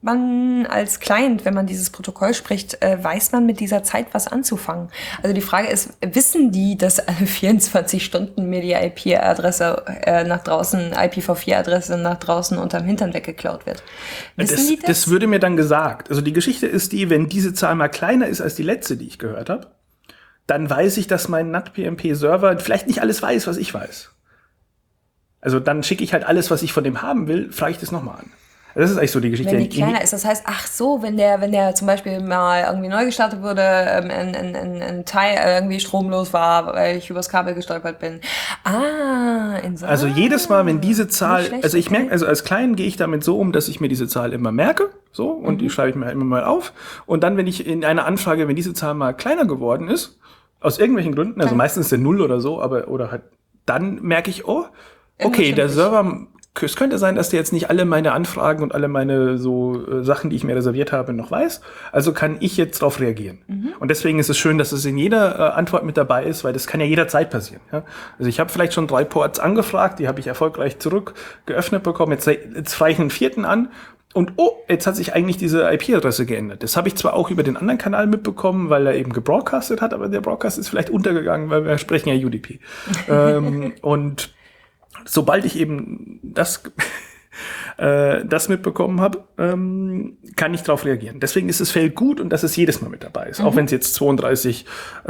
man als Client, wenn man dieses Protokoll spricht, weiß man mit dieser Zeit was anzufangen? Also die Frage ist, wissen die, dass alle 24 Stunden mir die IP-Adresse nach draußen, IPv4-Adresse nach draußen unterm Hintern weggeklaut wird? Wissen die das? Das würde mir dann gesagt. Also die Geschichte ist die, wenn diese Zahl mal kleiner ist als die letzte, die ich gehört habe, dann weiß ich, dass mein NatPMP-Server vielleicht nicht alles weiß, was ich weiß. Also dann schicke ich halt alles, was ich von dem haben will, frage ich das nochmal an. Das ist eigentlich so die Geschichte. Wenn die kleiner ist, das heißt, ach so, wenn der zum Beispiel mal irgendwie neu gestartet wurde, ein Teil irgendwie stromlos war, weil ich übers Kabel gestolpert bin. Also jedes Mal, wenn diese Zahl, also ich merke, also als Kleinen gehe ich damit so um, dass ich mir diese Zahl immer merke, so, und die schreibe ich mir immer mal auf. Und dann, wenn ich in einer Anfrage, wenn diese Zahl mal kleiner geworden ist, aus irgendwelchen Gründen, also meistens der Null oder so, oder halt, dann merke ich, oh, okay, der Server, es könnte sein, dass der jetzt nicht alle meine Anfragen und alle meine so Sachen, die ich mir reserviert habe, noch weiß. Also kann ich jetzt darauf reagieren. Und deswegen ist es schön, dass es in jeder Antwort mit dabei ist, weil das kann ja jederzeit passieren. Ja? Also ich habe vielleicht schon 3 Ports angefragt, die habe ich erfolgreich zurück geöffnet bekommen. Jetzt frage ich einen 4. an. Und jetzt hat sich eigentlich diese IP-Adresse geändert. Das habe ich zwar auch über den anderen Kanal mitbekommen, weil er eben gebroadcastet hat, aber der Broadcast ist vielleicht untergegangen, weil wir sprechen ja UDP. Und sobald ich eben das mitbekommen habe, kann ich darauf reagieren. Deswegen ist das Feld gut und dass es jedes Mal mit dabei ist, auch wenn es jetzt 32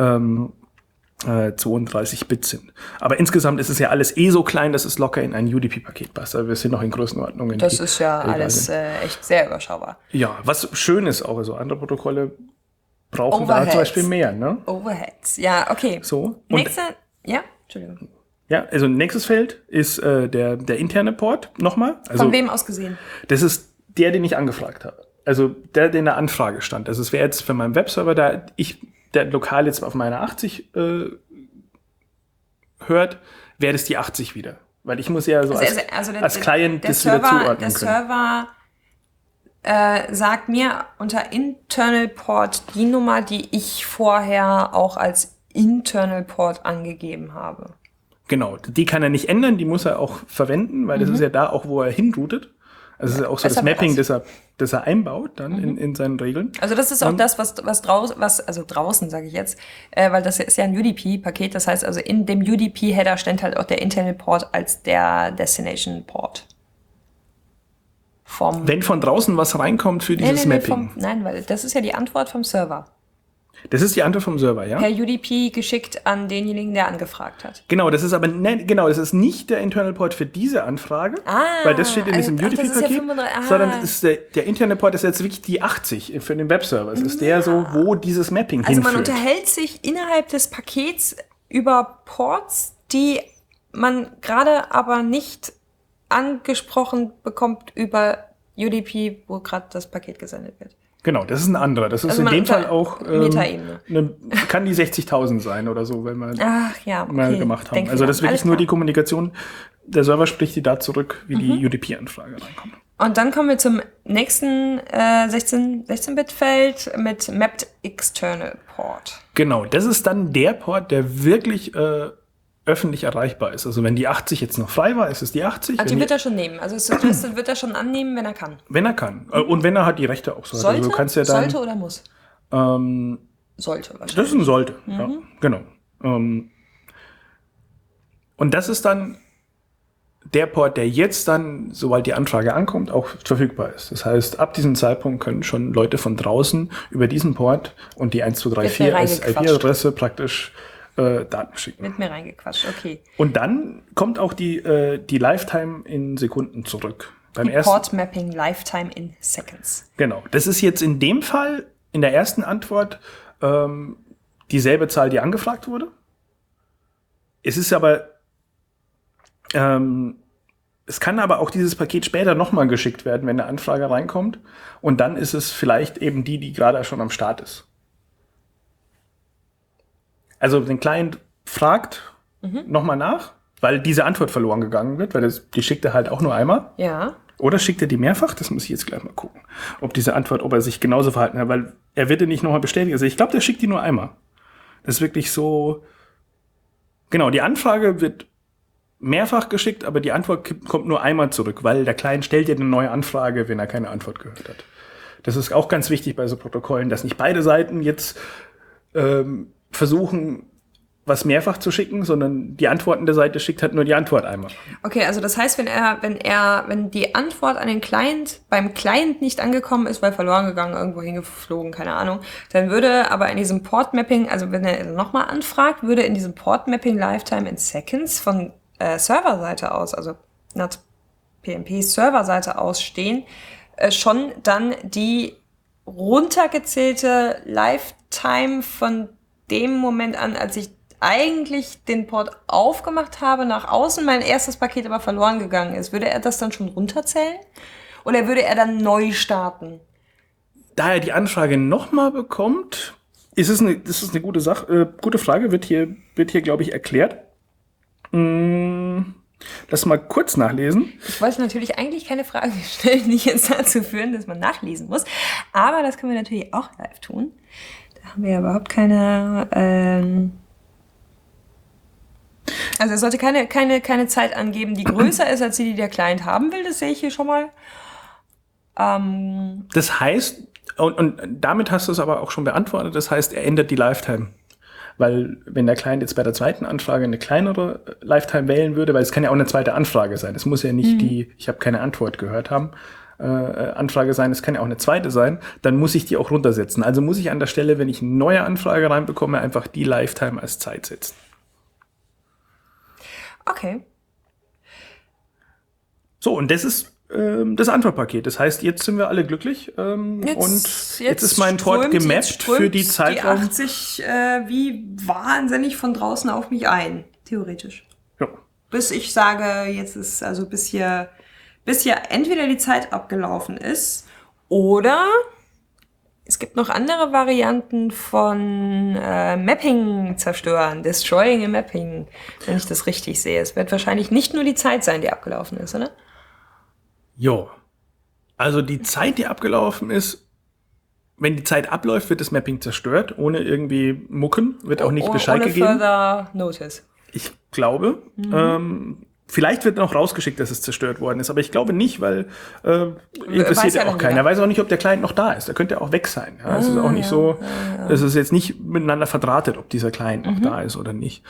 Bit sind. Aber insgesamt ist es ja alles so klein, dass es locker in ein UDP-Paket passt. Also wir sind noch in Größenordnungen. Das ist ja alles echt sehr überschaubar. Ja, was schön ist auch, also andere Protokolle brauchen da zum Beispiel mehr, ne? Overheads, ja, okay. So. Entschuldigung. Ja, also nächstes Feld ist der interne Port nochmal. Also, von wem aus gesehen? Das ist der, den ich angefragt habe. Also der in der Anfrage stand. Also es wäre jetzt für meinen Webserver, der lokal jetzt auf meiner 80 hört, wäre das die 80 wieder. Weil ich muss ja so als Client das wieder zuordnen können. Der Server sagt mir unter Internal Port die Nummer, die ich vorher auch als Internal Port angegeben habe. Genau, die kann er nicht ändern, die muss er auch verwenden, weil das ist ja da auch, wo er hinroutet. Also es ist ja auch so das Mapping, das er einbaut dann in seinen Regeln. Also das ist auch das, was draußen, sage ich jetzt, weil das ist ja ein UDP-Paket, das heißt also in dem UDP-Header steht halt auch der Internal Port als der Destination Port. Wenn von draußen was reinkommt für dieses Mapping. Nein, weil das ist ja die Antwort vom Server. Das ist die Antwort vom Server, ja? Per UDP geschickt an denjenigen, der angefragt hat. Genau, das ist aber das ist nicht der Internal Port für diese Anfrage, weil das steht in diesem UDP-Paket, sondern das ist der Internal Port ist jetzt wirklich die 80 für den Webserver. Das ist der so, wo dieses Mapping hinführt. Also man unterhält sich innerhalb des Pakets über Ports, die man gerade aber nicht angesprochen bekommt über UDP, wo gerade das Paket gesendet wird. Genau, das ist ein anderer. Das ist also in dem Fall auch kann die 60.000 sein oder so, wenn wir mal gemacht haben. Also das ist wirklich nur die Kommunikation. Der Server spricht die da zurück, wie die UDP-Anfrage reinkommt. Und dann kommen wir zum nächsten 16-Bit-Feld mit Mapped External Port. Genau, das ist dann der Port, der wirklich öffentlich erreichbar ist. Also wenn die 80 jetzt noch frei war, ist es die 80. Also die wird er schon nehmen. Also das wird er schon annehmen, wenn er kann. Wenn er kann. Und wenn er hat die Rechte auch so. Sollte? Also du kannst ja dann, sollte oder muss? Sollte wahrscheinlich. Das ist ein Sollte, ja, genau. Und das ist dann der Port, der jetzt dann, sobald die Anfrage ankommt, auch verfügbar ist. Das heißt, ab diesem Zeitpunkt können schon Leute von draußen über diesen Port und die 1234 als IP-Adresse praktisch Daten schicken. Mit mir reingequatscht, okay. Und dann kommt auch die Lifetime in Sekunden zurück. Port Mapping Lifetime in Seconds. Genau. Das ist jetzt in dem Fall, in der ersten Antwort, dieselbe Zahl, die angefragt wurde. Es ist aber, es kann aber auch dieses Paket später nochmal geschickt werden, wenn eine Anfrage reinkommt. Und dann ist es vielleicht eben die gerade schon am Start ist. Also den Client fragt nochmal nach, weil diese Antwort verloren gegangen wird, weil die schickt er halt auch nur einmal. Ja. Oder schickt er die mehrfach? Das muss ich jetzt gleich mal gucken. Ob er sich genauso verhalten hat, weil er wird ja nicht nochmal bestätigen. Also ich glaube, der schickt die nur einmal. Das ist wirklich so. Genau, die Anfrage wird mehrfach geschickt, aber die Antwort kommt nur einmal zurück, weil der Client stellt ja eine neue Anfrage, wenn er keine Antwort gehört hat. Das ist auch ganz wichtig bei so Protokollen, dass nicht beide Seiten jetzt versuchen, was mehrfach zu schicken, sondern die antwortende Seite schickt halt nur die Antwort einmal. Okay, also das heißt, wenn die Antwort an den Client beim Client nicht angekommen ist, weil verloren gegangen, irgendwo hingeflogen, keine Ahnung, dann würde aber in diesem Port-Mapping, also wenn er nochmal anfragt, würde in diesem Port-Mapping Lifetime in Seconds von Serverseite aus, also not PMP Serverseite aus stehen, schon dann die runtergezählte Lifetime von dem Moment an, als ich eigentlich den Port aufgemacht habe, nach außen mein erstes Paket aber verloren gegangen ist. Würde er das dann schon runterzählen? Oder würde er dann neu starten? Da er die Anfrage nochmal bekommt, das ist eine gute Sache, gute Frage, wird hier, glaube ich, erklärt. Lass mal kurz nachlesen. Ich wollte natürlich eigentlich keine Fragen stellen, die jetzt dazu führen, dass man nachlesen muss. Aber das können wir natürlich auch live tun. Da haben wir ja überhaupt keine... Also er sollte keine Zeit angeben, die größer ist, als die der Client haben will. Das sehe ich hier schon mal. Das heißt, und damit hast du es aber auch schon beantwortet, das heißt, er ändert die Lifetime. Weil wenn der Client jetzt bei der zweiten Anfrage eine kleinere Lifetime wählen würde, weil es kann ja auch eine zweite Anfrage sein. Es muss ja nicht ich habe keine Antwort gehört haben, Anfrage sein, es kann ja auch eine zweite sein, dann muss ich die auch runtersetzen. Also muss ich an der Stelle, wenn ich eine neue Anfrage reinbekomme, einfach die Lifetime als Zeit setzen. Okay. So, und das ist das Antwortpaket. Das heißt, jetzt sind wir alle glücklich jetzt ist mein Port gemappt für die Zeitraum. Die 80 wie wahnsinnig von draußen auf mich ein, theoretisch. Ja. Bis ich sage, jetzt ist also bis hier entweder die Zeit abgelaufen ist oder es gibt noch andere Varianten von Mapping zerstören, Destroying a Mapping, wenn ich das richtig sehe. Es wird wahrscheinlich nicht nur die Zeit sein, die abgelaufen ist, oder? Jo. Also die Zeit, die abgelaufen ist, wenn die Zeit abläuft, wird das Mapping zerstört, ohne irgendwie Mucken, wird auch nicht Bescheid gegeben. Ohne further notice. Ich glaube. Vielleicht wird noch rausgeschickt, dass es zerstört worden ist, aber ich glaube nicht, weil interessiert ja auch keiner. Er weiß auch nicht, ob der Client noch da ist. Der könnte ja auch weg sein. Ja, es ist auch nicht so, es ist jetzt nicht miteinander verdrahtet, ob dieser Client noch da ist oder nicht.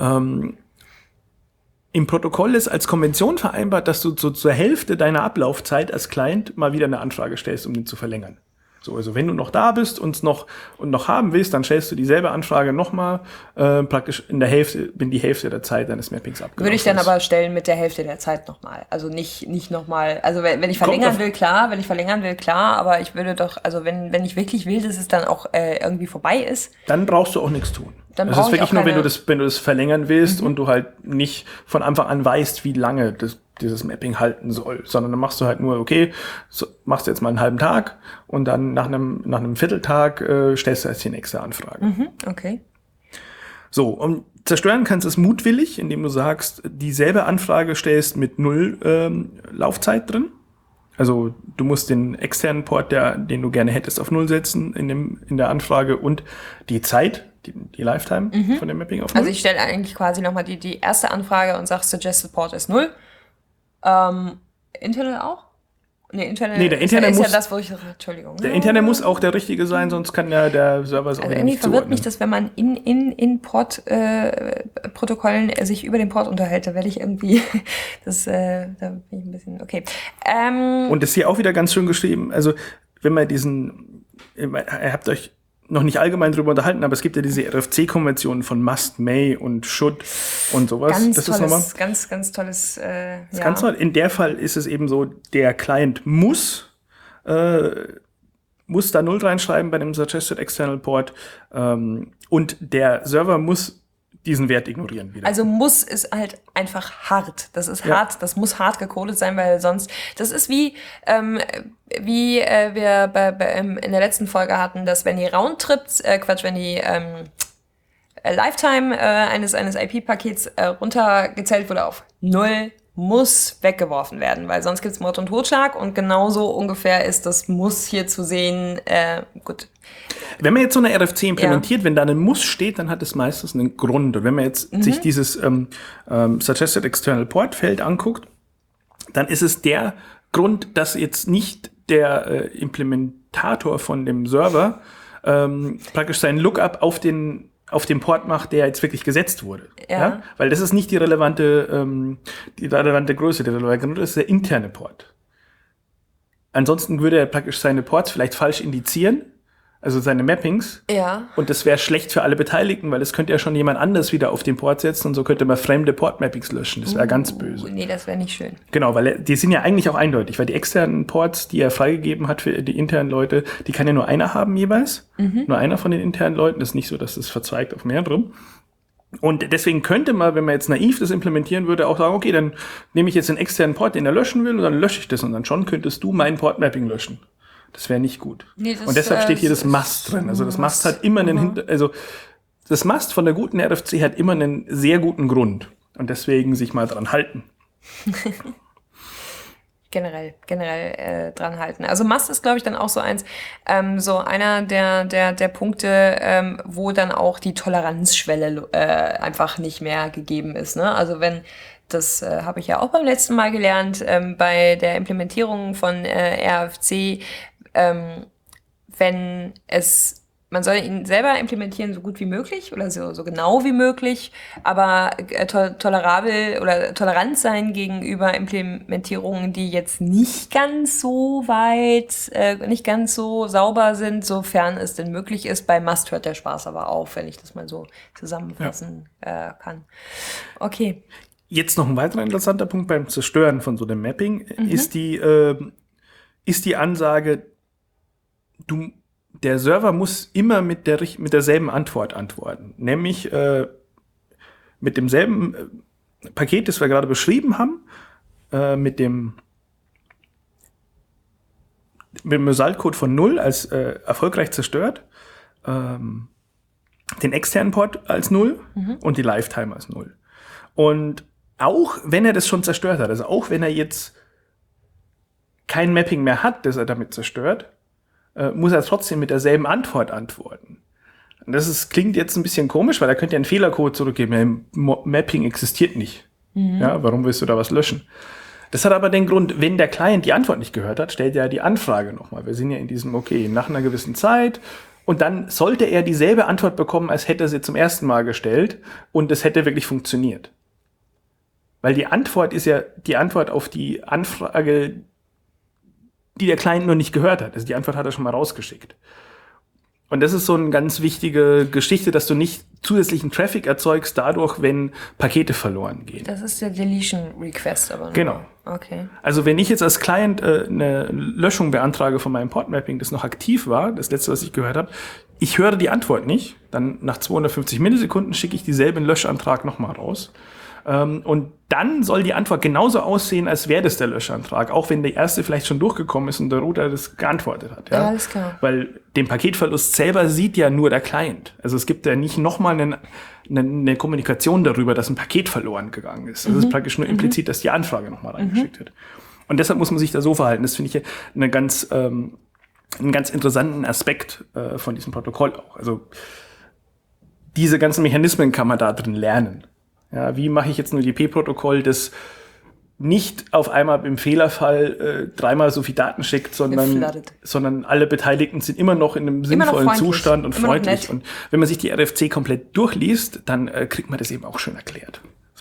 Im Protokoll ist als Konvention vereinbart, dass du so zur Hälfte deiner Ablaufzeit als Client mal wieder eine Anfrage stellst, um den zu verlängern. So, also wenn du noch da bist und noch haben willst, dann stellst du dieselbe Anfrage nochmal, praktisch in die Hälfte der Zeit deines Mappings abgelaufen. Würde ich dann aber stellen mit der Hälfte der Zeit nochmal. Also nicht nochmal, also wenn ich verlängern will, klar, aber ich würde doch, also wenn ich wirklich will, dass es dann auch irgendwie vorbei ist. Dann brauchst du auch nichts tun. Dann das ist wirklich nur, wenn du das verlängern willst und du halt nicht von Anfang an weißt, wie lange dieses Mapping halten soll, sondern dann machst du halt nur, okay, so, machst du jetzt mal einen halben Tag und dann nach einem Vierteltag stellst du jetzt die nächste Anfrage. Okay. So, und zerstören kannst du es mutwillig, indem du sagst, dieselbe Anfrage stellst mit 0 Laufzeit drin. Also du musst den externen Port, den du gerne hättest, auf 0 setzen in der Anfrage und die Zeit, die Lifetime von dem Mapping auf 0. Also ich stelle eigentlich quasi nochmal die erste Anfrage und sage, Suggested Port ist 0. Internal auch? Der Interne muss, ja das, wo ich... Entschuldigung. Der Interne muss auch der richtige sein, sonst kann ja der Server es auch nicht zuordnen. Irgendwie verwirrt mich das, wenn man in Port-Protokollen sich über den Port unterhält. Da werde ich irgendwie... da bin ich ein bisschen... Okay. Und das ist hier auch wieder ganz schön geschrieben. Also, wenn man ihr habt euch noch nicht allgemein drüber unterhalten, aber es gibt ja diese RFC-Konventionen von Must, May und Should und sowas. Ganz tolles. Ganz toll. In der Fall ist es eben so, der Client muss da 0 reinschreiben bei dem Suggested External Port und der Server muss diesen Wert ignorieren wieder. Also muss ist halt einfach hart. Das ist hart, das muss hart gecodet sein, weil sonst, das ist wie wir in der letzten Folge hatten, dass wenn die wenn die Lifetime eines IP-Pakets runtergezählt wurde auf 0, muss weggeworfen werden, weil sonst gibt's Mord und Totschlag und genauso ungefähr ist das Muss hier zu sehen, gut. Wenn man jetzt so eine RFC implementiert, wenn da ein Muss steht, dann hat es meistens einen Grund. Und wenn man jetzt sich dieses Suggested External Port Feld anguckt, dann ist es der Grund, dass jetzt nicht der Implementator von dem Server praktisch seinen Lookup auf den Port macht, der jetzt wirklich gesetzt wurde. Ja. Weil das ist nicht die relevante Größe. Die relevante Größe ist der interne Port. Ansonsten würde er praktisch seine Ports vielleicht falsch indizieren, also seine Mappings. Ja. Und das wäre schlecht für alle Beteiligten, weil es könnte ja schon jemand anders wieder auf den Port setzen und so könnte man fremde Port-Mappings löschen. Das wäre ganz böse. Nee, das wäre nicht schön. Genau, weil die sind ja eigentlich auch eindeutig, weil die externen Ports, die er freigegeben hat für die internen Leute, die kann ja nur einer haben jeweils. Nur einer von den internen Leuten. Das ist nicht so, dass es verzweigt auf mehrere. Und deswegen könnte man, wenn man jetzt naiv das implementieren würde, auch sagen, okay, dann nehme ich jetzt den externen Port, den er löschen will, und dann lösche ich das. Und dann schon könntest du mein Port-Mapping löschen. Das wäre nicht gut. Nee, und deshalb steht hier das Must drin. Also das Must hat immer das Must von der guten RFC hat immer einen sehr guten Grund. Und deswegen sich mal dran halten. generell dran halten. Also Must ist, glaube ich, dann auch so so einer der Punkte, wo dann auch die Toleranzschwelle einfach nicht mehr gegeben ist. Ne? Also wenn das habe ich ja auch beim letzten Mal gelernt, bei der Implementierung von RFC, man soll ihn selber implementieren, so gut wie möglich oder so genau wie möglich, aber tolerabel oder tolerant sein gegenüber Implementierungen, die jetzt nicht ganz so weit, nicht ganz so sauber sind, sofern es denn möglich ist. Bei Must hört der Spaß aber auf, wenn ich das mal so zusammenfassen kann. Okay. Jetzt noch ein weiterer interessanter Punkt beim Zerstören von so einem Mapping ist die Ansage, der Server muss immer mit derselben Antwort antworten. Nämlich mit demselben Paket, das wir gerade beschrieben haben, mit dem Saltcode von 0 als erfolgreich zerstört, den externen Port als 0 und die Lifetime als 0. Und auch wenn er das schon zerstört hat, also auch wenn er jetzt kein Mapping mehr hat, das er damit zerstört, muss er trotzdem mit derselben Antwort antworten. Und das klingt jetzt ein bisschen komisch, weil er könnte ja einen Fehlercode zurückgeben. Mapping existiert nicht. Ja, warum willst du da was löschen? Das hat aber den Grund, wenn der Client die Antwort nicht gehört hat, stellt er die Anfrage nochmal. Wir sind ja in diesem, okay, nach einer gewissen Zeit. Und dann sollte er dieselbe Antwort bekommen, als hätte er sie zum ersten Mal gestellt. Und es hätte wirklich funktioniert. Weil die Antwort ist ja die Antwort auf die Anfrage, die der Client nur nicht gehört hat. Also die Antwort hat er schon mal rausgeschickt. Und das ist so eine ganz wichtige Geschichte, dass du nicht zusätzlichen Traffic erzeugst dadurch, wenn Pakete verloren gehen. Das ist der Deletion Request aber. Genau. Okay. Also wenn ich jetzt als Client eine Löschung beantrage von meinem Port-Mapping, das noch aktiv war, das letzte, was ich gehört habe, ich höre die Antwort nicht, dann nach 250 Millisekunden schicke ich dieselben Löschantrag nochmal raus. Und dann soll die Antwort genauso aussehen, als wäre das der Löschantrag, auch wenn der erste vielleicht schon durchgekommen ist und der Router das geantwortet hat. Ja, alles klar. Weil den Paketverlust selber sieht ja nur der Client. Also es gibt ja nicht nochmal eine Kommunikation darüber, dass ein Paket verloren gegangen ist. Das ist praktisch nur implizit, dass die Anfrage nochmal reingeschickt wird. Und deshalb muss man sich da so verhalten. Das finde ich einen ganz interessanten Aspekt von diesem Protokoll auch. Also diese ganzen Mechanismen kann man da drin lernen. Ja, wie mache ich jetzt ein UDP-Protokoll, das nicht auf einmal im Fehlerfall dreimal so viel Daten schickt, sondern alle Beteiligten sind immer noch in einem sinnvollen Zustand und freundlich. Und wenn man sich die RFC komplett durchliest, dann kriegt man das eben auch schön erklärt.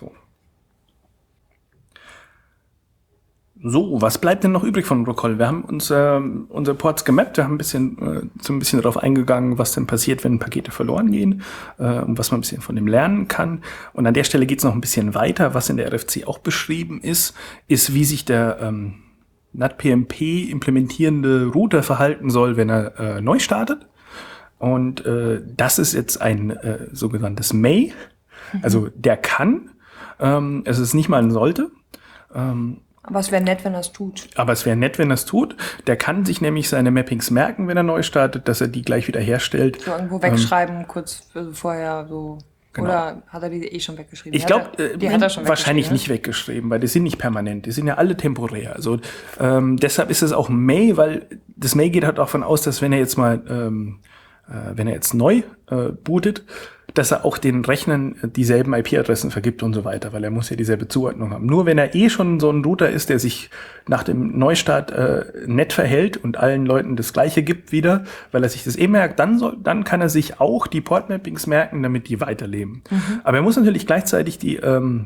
So, was bleibt denn noch übrig von Protokoll? Wir haben unsere Ports gemappt, wir haben so ein bisschen darauf eingegangen, was denn passiert, wenn Pakete verloren gehen und was man ein bisschen von dem lernen kann. Und an der Stelle geht es noch ein bisschen weiter. Was in der RFC auch beschrieben ist, wie sich der NatPMP implementierende Router verhalten soll, wenn er neu startet. Und das ist jetzt ein sogenanntes May. Also der kann. Es ist nicht mal ein sollte. Aber es wäre nett, wenn er es tut. Der kann sich nämlich seine Mappings merken, wenn er neu startet, dass er die gleich wieder herstellt. So irgendwo wegschreiben, kurz vorher so. Genau. Oder hat er die schon weggeschrieben? Ich glaube, die hat er schon wahrscheinlich nicht weggeschrieben, weil die sind nicht permanent. Die sind ja alle temporär. Also deshalb ist es auch May, weil das May geht halt davon aus, dass wenn er jetzt neu bootet, dass er auch den Rechnern dieselben IP-Adressen vergibt und so weiter, weil er muss ja dieselbe Zuordnung haben. Nur wenn er schon so ein Router ist, der sich nach dem Neustart nett verhält und allen Leuten das Gleiche gibt wieder, weil er sich das merkt, dann kann er sich auch die Portmappings merken, damit die weiterleben. Aber er muss natürlich gleichzeitig die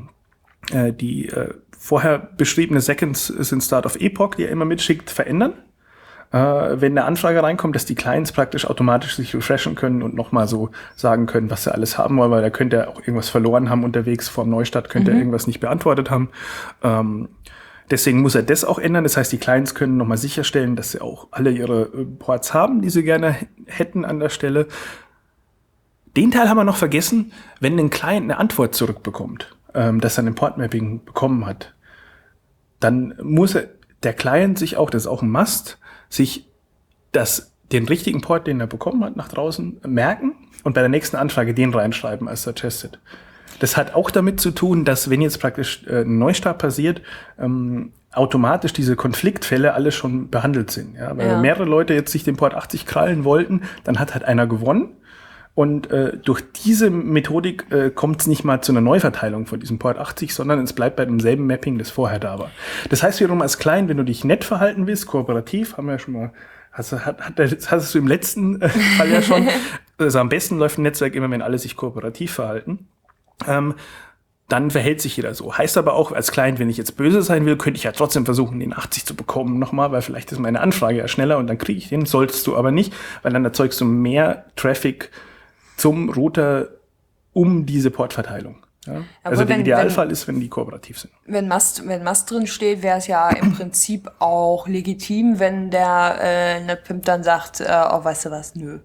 vorher beschriebene Seconds sind Start of Epoch, die er immer mitschickt, verändern. Wenn eine Anfrage reinkommt, dass die Clients praktisch automatisch sich refreshen können und nochmal so sagen können, was sie alles haben wollen, weil da könnte er auch irgendwas verloren haben unterwegs vor dem Neustart, könnte er irgendwas nicht beantwortet haben. Deswegen muss er das auch ändern. Das heißt, die Clients können nochmal sicherstellen, dass sie auch alle ihre Ports haben, die sie gerne hätten an der Stelle. Den Teil haben wir noch vergessen, wenn ein Client eine Antwort zurückbekommt, dass er ein Port-Mapping bekommen hat, dann muss der Client sich auch, das ist auch ein Must, sich den richtigen Port, den er bekommen hat, nach draußen merken und bei der nächsten Anfrage den reinschreiben als suggested. Das hat auch damit zu tun, dass wenn jetzt praktisch ein Neustart passiert, automatisch diese Konfliktfälle alle schon behandelt sind. Ja? Weil mehrere Leute jetzt sich den Port 80 krallen wollten, dann hat halt einer gewonnen. Und durch diese Methodik kommt es nicht mal zu einer Neuverteilung von diesem Port 80, sondern es bleibt bei demselben Mapping, das vorher da war. Das heißt wiederum als Client, wenn du dich nett verhalten willst, kooperativ, haben wir ja schon mal, hast du im letzten Fall ja schon, also am besten läuft ein Netzwerk immer, wenn alle sich kooperativ verhalten, dann verhält sich jeder so. Heißt aber auch als Client, wenn ich jetzt böse sein will, könnte ich ja trotzdem versuchen, den 80 zu bekommen nochmal, weil vielleicht ist meine Anfrage ja schneller und dann kriege ich den, solltest du aber nicht, weil dann erzeugst du mehr Traffic zum Router um diese Portverteilung. Ja? Also der Idealfall ist, wenn die kooperativ sind. Wenn Mast drin steht, wäre es ja im Prinzip auch legitim, wenn der NetPimp dann sagt, oh, weißt du was, nö.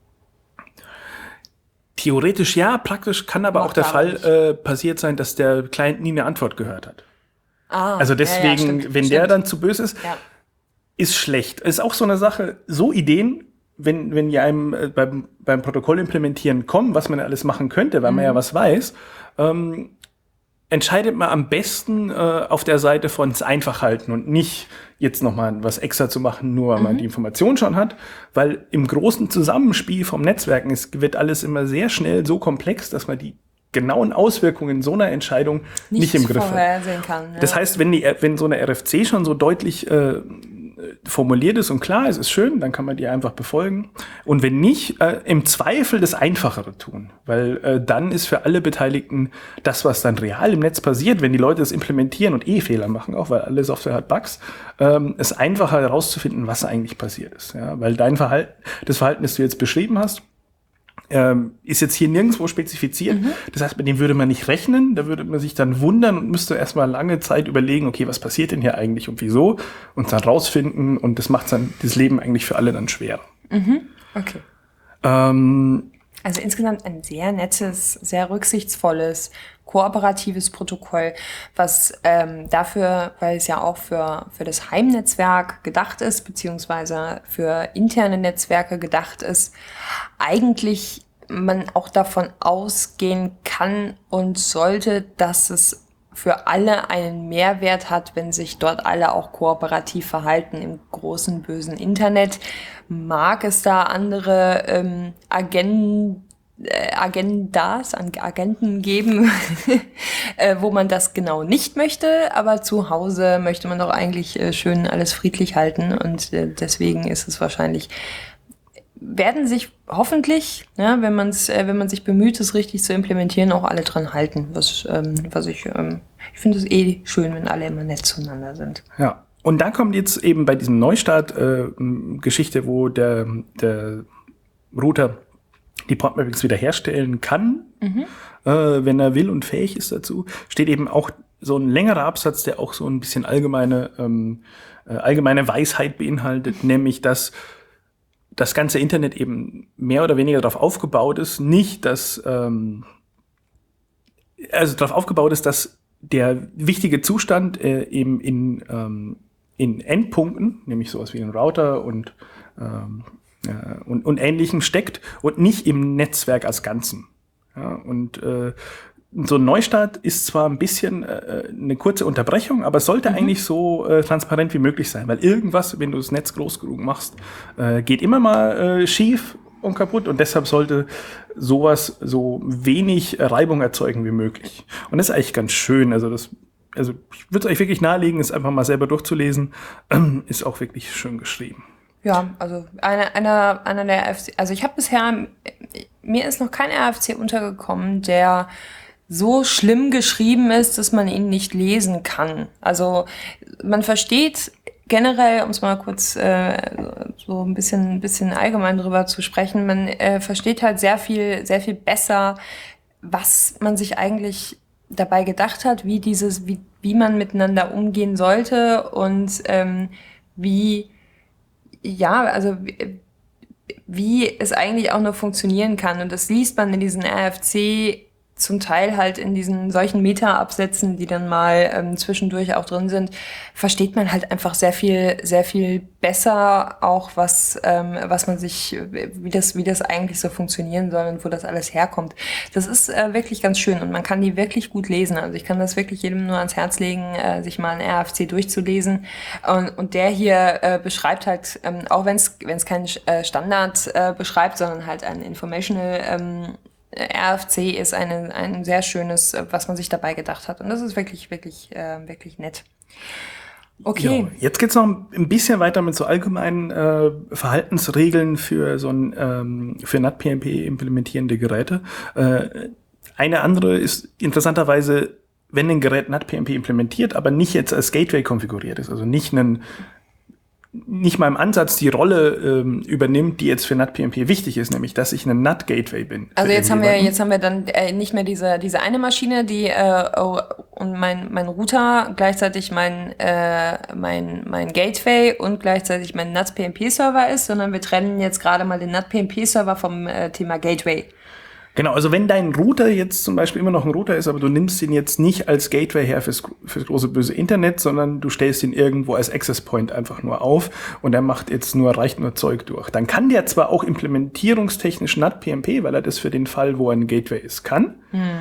Theoretisch ja, praktisch kann aber auch der Fall passiert sein, dass der Client nie eine Antwort gehört hat. Also deswegen, wenn der dann zu böse ist, ist schlecht. Ist auch so eine Sache, so Ideen, wenn die einem beim Protokoll implementieren kommen, was man alles machen könnte, weil man ja was weiß, entscheidet man am besten auf der Seite von es einfach halten und nicht jetzt nochmal was extra zu machen, nur weil man die Information schon hat, weil im großen Zusammenspiel vom Netzwerken wird alles immer sehr schnell so komplex, dass man die genauen Auswirkungen so einer Entscheidung nicht im Griff hat. Kann, ja. Das heißt, wenn so eine RFC schon so deutlich formuliert ist und klar ist schön, dann kann man die einfach befolgen. Und wenn nicht, im Zweifel das Einfachere tun. Weil dann ist für alle Beteiligten das, was dann real im Netz passiert, wenn die Leute das implementieren und Fehler machen, auch weil alle Software hat Bugs, ist einfacher herauszufinden, was eigentlich passiert ist. Ja? Weil das Verhalten, das du jetzt beschrieben hast, ist jetzt hier nirgendwo spezifiziert. Das heißt, mit dem würde man nicht rechnen. Da würde man sich dann wundern und müsste erstmal lange Zeit überlegen, okay, was passiert denn hier eigentlich und wieso? Und dann rausfinden. Und das macht dann das Leben eigentlich für alle dann schwer. Okay. Also insgesamt ein sehr nettes, sehr rücksichtsvolles, kooperatives Protokoll, was dafür, weil es ja auch für das Heimnetzwerk gedacht ist, beziehungsweise für interne Netzwerke gedacht ist, eigentlich man auch davon ausgehen kann und sollte, dass es für alle einen Mehrwert hat, wenn sich dort alle auch kooperativ verhalten im großen, bösen Internet. Mag es da andere Agenten geben, wo man das genau nicht möchte, aber zu Hause möchte man doch eigentlich schön alles friedlich halten und deswegen ist es wahrscheinlich, werden sich hoffentlich, ja, wenn man sich bemüht, es richtig zu implementieren, auch alle dran halten. Ich finde es schön, wenn alle immer nett zueinander sind. Ja. Und dann kommt jetzt eben bei diesem Neustart Geschichte, wo der Router die Portmappings wiederherstellen kann, wenn er will und fähig ist dazu, steht eben auch so ein längerer Absatz, der auch so ein bisschen allgemeine Weisheit beinhaltet, nämlich dass das ganze Internet eben mehr oder weniger darauf aufgebaut ist, dass der wichtige Zustand eben in Endpunkten, nämlich sowas wie ein Router und Ähnlichem steckt und nicht im Netzwerk als Ganzen. Ja, und so ein Neustart ist zwar ein bisschen eine kurze Unterbrechung, aber es sollte eigentlich so transparent wie möglich sein, weil irgendwas, wenn du das Netz groß genug machst, geht immer mal schief und kaputt und deshalb sollte sowas so wenig Reibung erzeugen wie möglich. Und das ist eigentlich ganz schön. Also ich würde es euch wirklich nahelegen, es einfach mal selber durchzulesen. Ist auch wirklich schön geschrieben. Ja, also einer der RFC, also ich habe bisher, mir ist noch kein RFC untergekommen, der so schlimm geschrieben ist, dass man ihn nicht lesen kann. Also man versteht generell, um es mal kurz so ein bisschen allgemein drüber zu sprechen, man versteht halt sehr viel besser, was man sich eigentlich dabei gedacht hat, wie man miteinander umgehen sollte und wie es eigentlich auch nur funktionieren kann. Und das liest man in diesen RFC zum Teil halt in diesen solchen Meta-Absätzen, die dann mal zwischendurch auch drin sind, versteht man halt einfach sehr viel besser auch, was man sich, wie das eigentlich so funktionieren soll und wo das alles herkommt. Das ist wirklich ganz schön und man kann die wirklich gut lesen. Also ich kann das wirklich jedem nur ans Herz legen, sich mal einen RFC durchzulesen. Und der hier beschreibt halt, auch wenn es keinen Standard beschreibt, sondern halt ein Informational RFC ist ein sehr schönes, was man sich dabei gedacht hat. Und das ist wirklich nett. Okay. Ja, jetzt geht's noch ein bisschen weiter mit so allgemeinen Verhaltensregeln für so ein für NatPMP implementierende Geräte. Eine andere ist interessanterweise, wenn ein Gerät NatPMP implementiert, aber nicht jetzt als Gateway konfiguriert ist, also nicht mal im Ansatz die Rolle übernimmt, die jetzt für NatPMP wichtig ist, nämlich, dass ich ein NAT-Gateway bin. Also jetzt haben wir dann nicht mehr diese eine Maschine, die und mein Router, gleichzeitig mein Gateway und gleichzeitig mein NatPMP-Server ist, sondern wir trennen jetzt gerade mal den NatPMP-Server vom Thema Gateway. Genau, also wenn dein Router jetzt zum Beispiel immer noch ein Router ist, aber du nimmst ihn jetzt nicht als Gateway her fürs große böse Internet, sondern du stellst ihn irgendwo als Access Point einfach nur auf und er reicht nur Zeug durch. Dann kann der zwar auch implementierungstechnisch NatPMP, weil er das für den Fall, wo er ein Gateway ist, kann.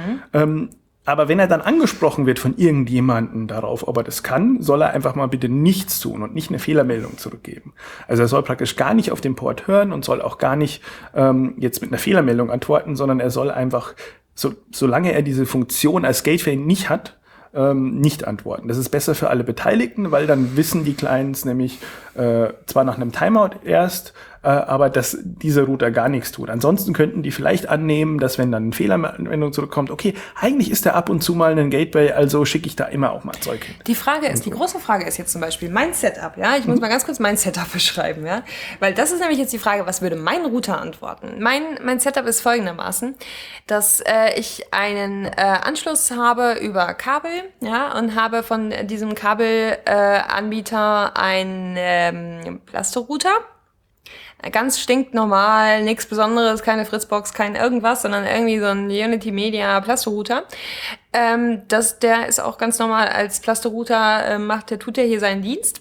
Aber wenn er dann angesprochen wird von irgendjemandem darauf, ob er das kann, soll er einfach mal bitte nichts tun und nicht eine Fehlermeldung zurückgeben. Also er soll praktisch gar nicht auf den Port hören und soll auch gar nicht jetzt mit einer Fehlermeldung antworten, sondern er soll einfach, solange er diese Funktion als Gateway nicht hat, nicht antworten. Das ist besser für alle Beteiligten, weil dann wissen die Clients nämlich zwar nach einem Timeout erst, aber dass dieser Router gar nichts tut. Ansonsten könnten die vielleicht annehmen, dass wenn dann eine Fehlermeldung zurückkommt, okay, eigentlich ist der ab und zu mal ein Gateway, also schicke ich da immer auch mal Zeug hin. Die große Frage ist jetzt zum Beispiel mein Setup, ja? Ich muss mal ganz kurz mein Setup beschreiben, ja? Weil das ist nämlich jetzt die Frage, was würde mein Router antworten? Mein Setup ist folgendermaßen, dass ich einen Anschluss habe über Kabel, ja, und habe von diesem Kabelanbieter einen Plasto-Router. Ganz stinknormal, nichts Besonderes, keine Fritzbox, kein irgendwas, sondern irgendwie so ein Unity Media Plasto-Router. Der ist auch ganz normal als Plasto-Router, tut der hier seinen Dienst.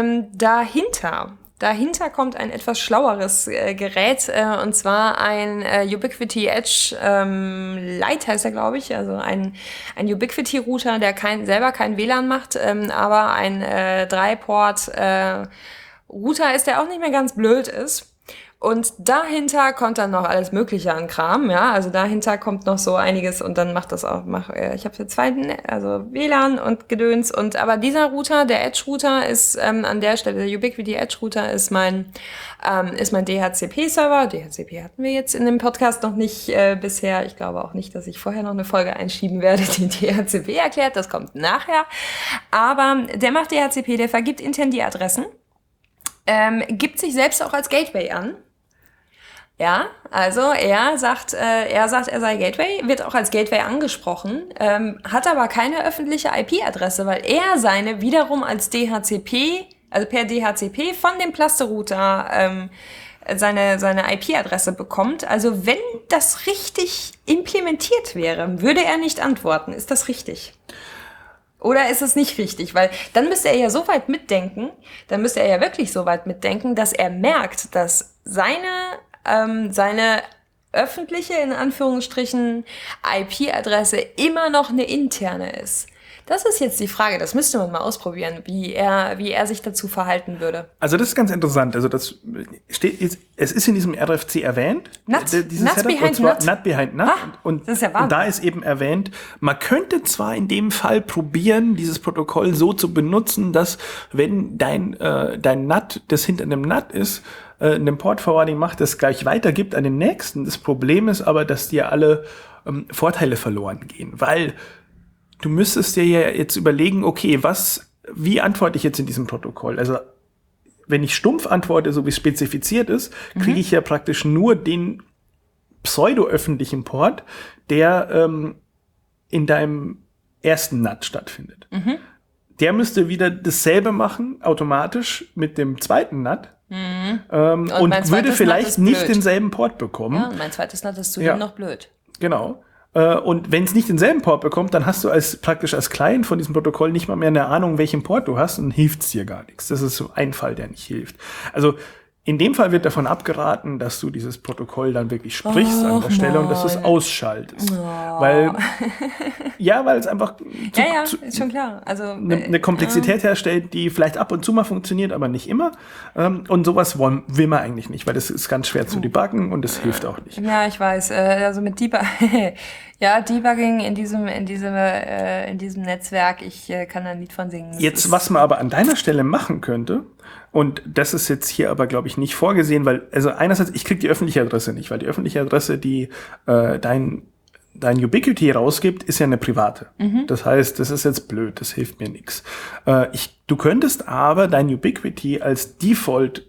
Dahinter kommt ein etwas schlaueres Gerät, und zwar ein Ubiquiti Edge Lite heißt er, glaube ich. Also ein Ubiquiti-Router, der selber kein WLAN macht, aber ein 3-Port Router ist, der auch nicht mehr ganz blöd ist. Und dahinter kommt dann noch alles Mögliche an Kram, ja. Also dahinter kommt noch so einiges und dann macht das auch, ich habe jetzt also WLAN und Gedöns aber dieser Router, der Edge-Router ist an der Stelle, der Ubiquiti Edge-Router ist mein DHCP-Server. DHCP hatten wir jetzt in dem Podcast noch nicht bisher. Ich glaube auch nicht, dass ich vorher noch eine Folge einschieben werde, die DHCP erklärt. Das kommt nachher. Aber der macht DHCP, der vergibt intern die Adressen. Gibt sich selbst auch als Gateway an. Ja, also er sagt, er sei Gateway, wird auch als Gateway angesprochen, hat aber keine öffentliche IP-Adresse, weil er seine wiederum als DHCP, also per DHCP von dem Plasto-Router seine IP-Adresse bekommt. Also wenn das richtig implementiert wäre, würde er nicht antworten. Ist das richtig? Oder ist es nicht richtig? Weil dann müsste er ja so weit mitdenken, dass er merkt, dass seine öffentliche, in Anführungsstrichen, IP-Adresse immer noch eine interne ist. Das ist jetzt die Frage, das müsste man mal ausprobieren, wie er sich dazu verhalten würde. Also das ist ganz interessant. Also es ist in diesem RFC erwähnt. NUT behind NUT. NUT behind NUT. Und das ist ja Wahnsinn. Und da ist eben erwähnt, man könnte zwar in dem Fall probieren, dieses Protokoll so zu benutzen, dass wenn dein NUT, das hinter einem NUT ist, einem Port Forwarding macht, das gleich weitergibt an den nächsten. Das Problem ist aber, dass dir alle Vorteile verloren gehen, weil du müsstest dir ja jetzt überlegen, okay, wie antworte ich jetzt in diesem Protokoll? Also, wenn ich stumpf antworte, so wie es spezifiziert ist, kriege ich ja praktisch nur den pseudo-öffentlichen Port, der in deinem ersten NUT stattfindet. Der müsste wieder dasselbe machen, automatisch mit dem zweiten NUT. Und würde vielleicht nicht denselben Port bekommen. Ja, und mein zweites NUT ist zudem noch blöd. Genau. Und wenn es nicht denselben Port bekommt, dann hast du praktisch als Client von diesem Protokoll nicht mal mehr eine Ahnung, welchen Port du hast, und hilft es dir gar nichts. Das ist so ein Fall, der nicht hilft. Also in dem Fall wird davon abgeraten, dass du dieses Protokoll dann wirklich sprichst an der Stelle und dass du es ausschaltest. Weil es einfach ist schon klar. Also eine Komplexität herstellt, die vielleicht ab und zu mal funktioniert, aber nicht immer. Und sowas will man eigentlich nicht, weil das ist ganz schwer zu debuggen und das hilft auch nicht. Ja, ich weiß. Also mit Debugging in diesem Netzwerk, ich kann da ein Lied von singen. Jetzt, was man aber an deiner Stelle machen könnte, und das ist jetzt hier aber, glaube ich, nicht vorgesehen, weil, also einerseits, ich kriege die öffentliche Adresse nicht, weil die öffentliche Adresse, die dein Ubiquiti rausgibt, ist ja eine private. Das heißt, das ist jetzt blöd, das hilft mir nichts. Du könntest aber dein Ubiquiti als Default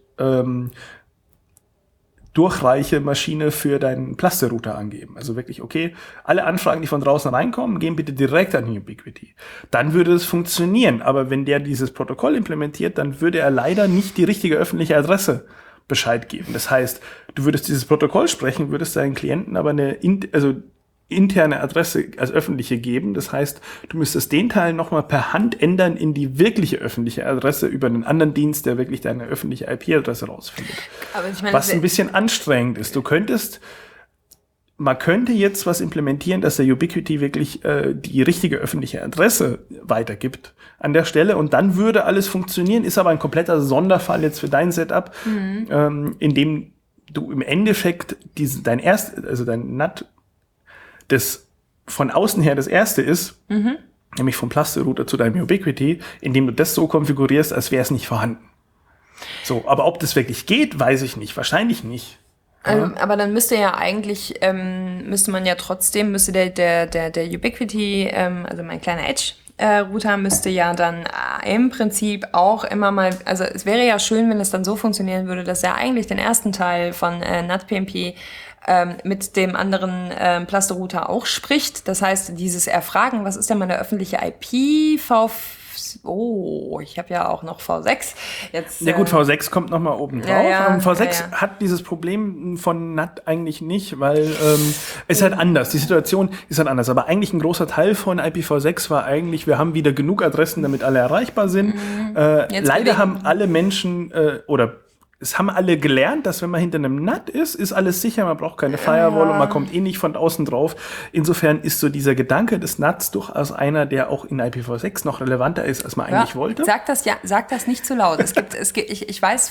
durchreiche Maschine für deinen Plaster-Router angeben. Also wirklich, okay, alle Anfragen, die von draußen reinkommen, gehen bitte direkt an Ubiquiti. Dann würde es funktionieren, aber wenn der dieses Protokoll implementiert, dann würde er leider nicht die richtige öffentliche Adresse Bescheid geben. Das heißt, du würdest dieses Protokoll sprechen, würdest deinen Klienten aber eine interne Adresse als öffentliche geben. Das heißt, du müsstest den Teil nochmal per Hand ändern in die wirkliche öffentliche Adresse über einen anderen Dienst, der wirklich deine öffentliche IP-Adresse rausfindet. Aber ich meine, was ein bisschen anstrengend ist. Man könnte jetzt was implementieren, dass der Ubiquiti wirklich die richtige öffentliche Adresse weitergibt an der Stelle, und dann würde alles funktionieren, ist aber ein kompletter Sonderfall jetzt für dein Setup, in dem du im Endeffekt dein NUT, das von außen her das erste ist, nämlich vom Plaster-Router zu deinem Ubiquiti, indem du das so konfigurierst, als wäre es nicht vorhanden. So, aber ob das wirklich geht, weiß ich nicht. Wahrscheinlich nicht. Aber dann müsste ja eigentlich, müsste der Ubiquiti, also mein kleiner Edge-Router müsste ja dann im Prinzip auch immer mal, also es wäre ja schön, wenn es dann so funktionieren würde, dass er eigentlich den ersten Teil von NUT-PMP mit dem anderen Plaster-Router auch spricht. Das heißt, dieses Erfragen, was ist denn meine öffentliche IP, ich habe ja auch noch V6. Jetzt, ja gut, V6 kommt noch mal oben drauf. V6 hat dieses Problem von NUT eigentlich nicht, weil es ist halt anders. Die Situation ist halt anders. Aber eigentlich ein großer Teil von IPv6 war eigentlich, wir haben wieder genug Adressen, damit alle erreichbar sind. Leider haben alle Menschen es haben alle gelernt, dass wenn man hinter einem NUT ist alles sicher, man braucht keine Firewall und man kommt nicht von außen drauf. Insofern ist so dieser Gedanke des NUTs durchaus einer, der auch in IPv6 noch relevanter ist, als man eigentlich wollte. Sag das nicht zu laut. Ich weiß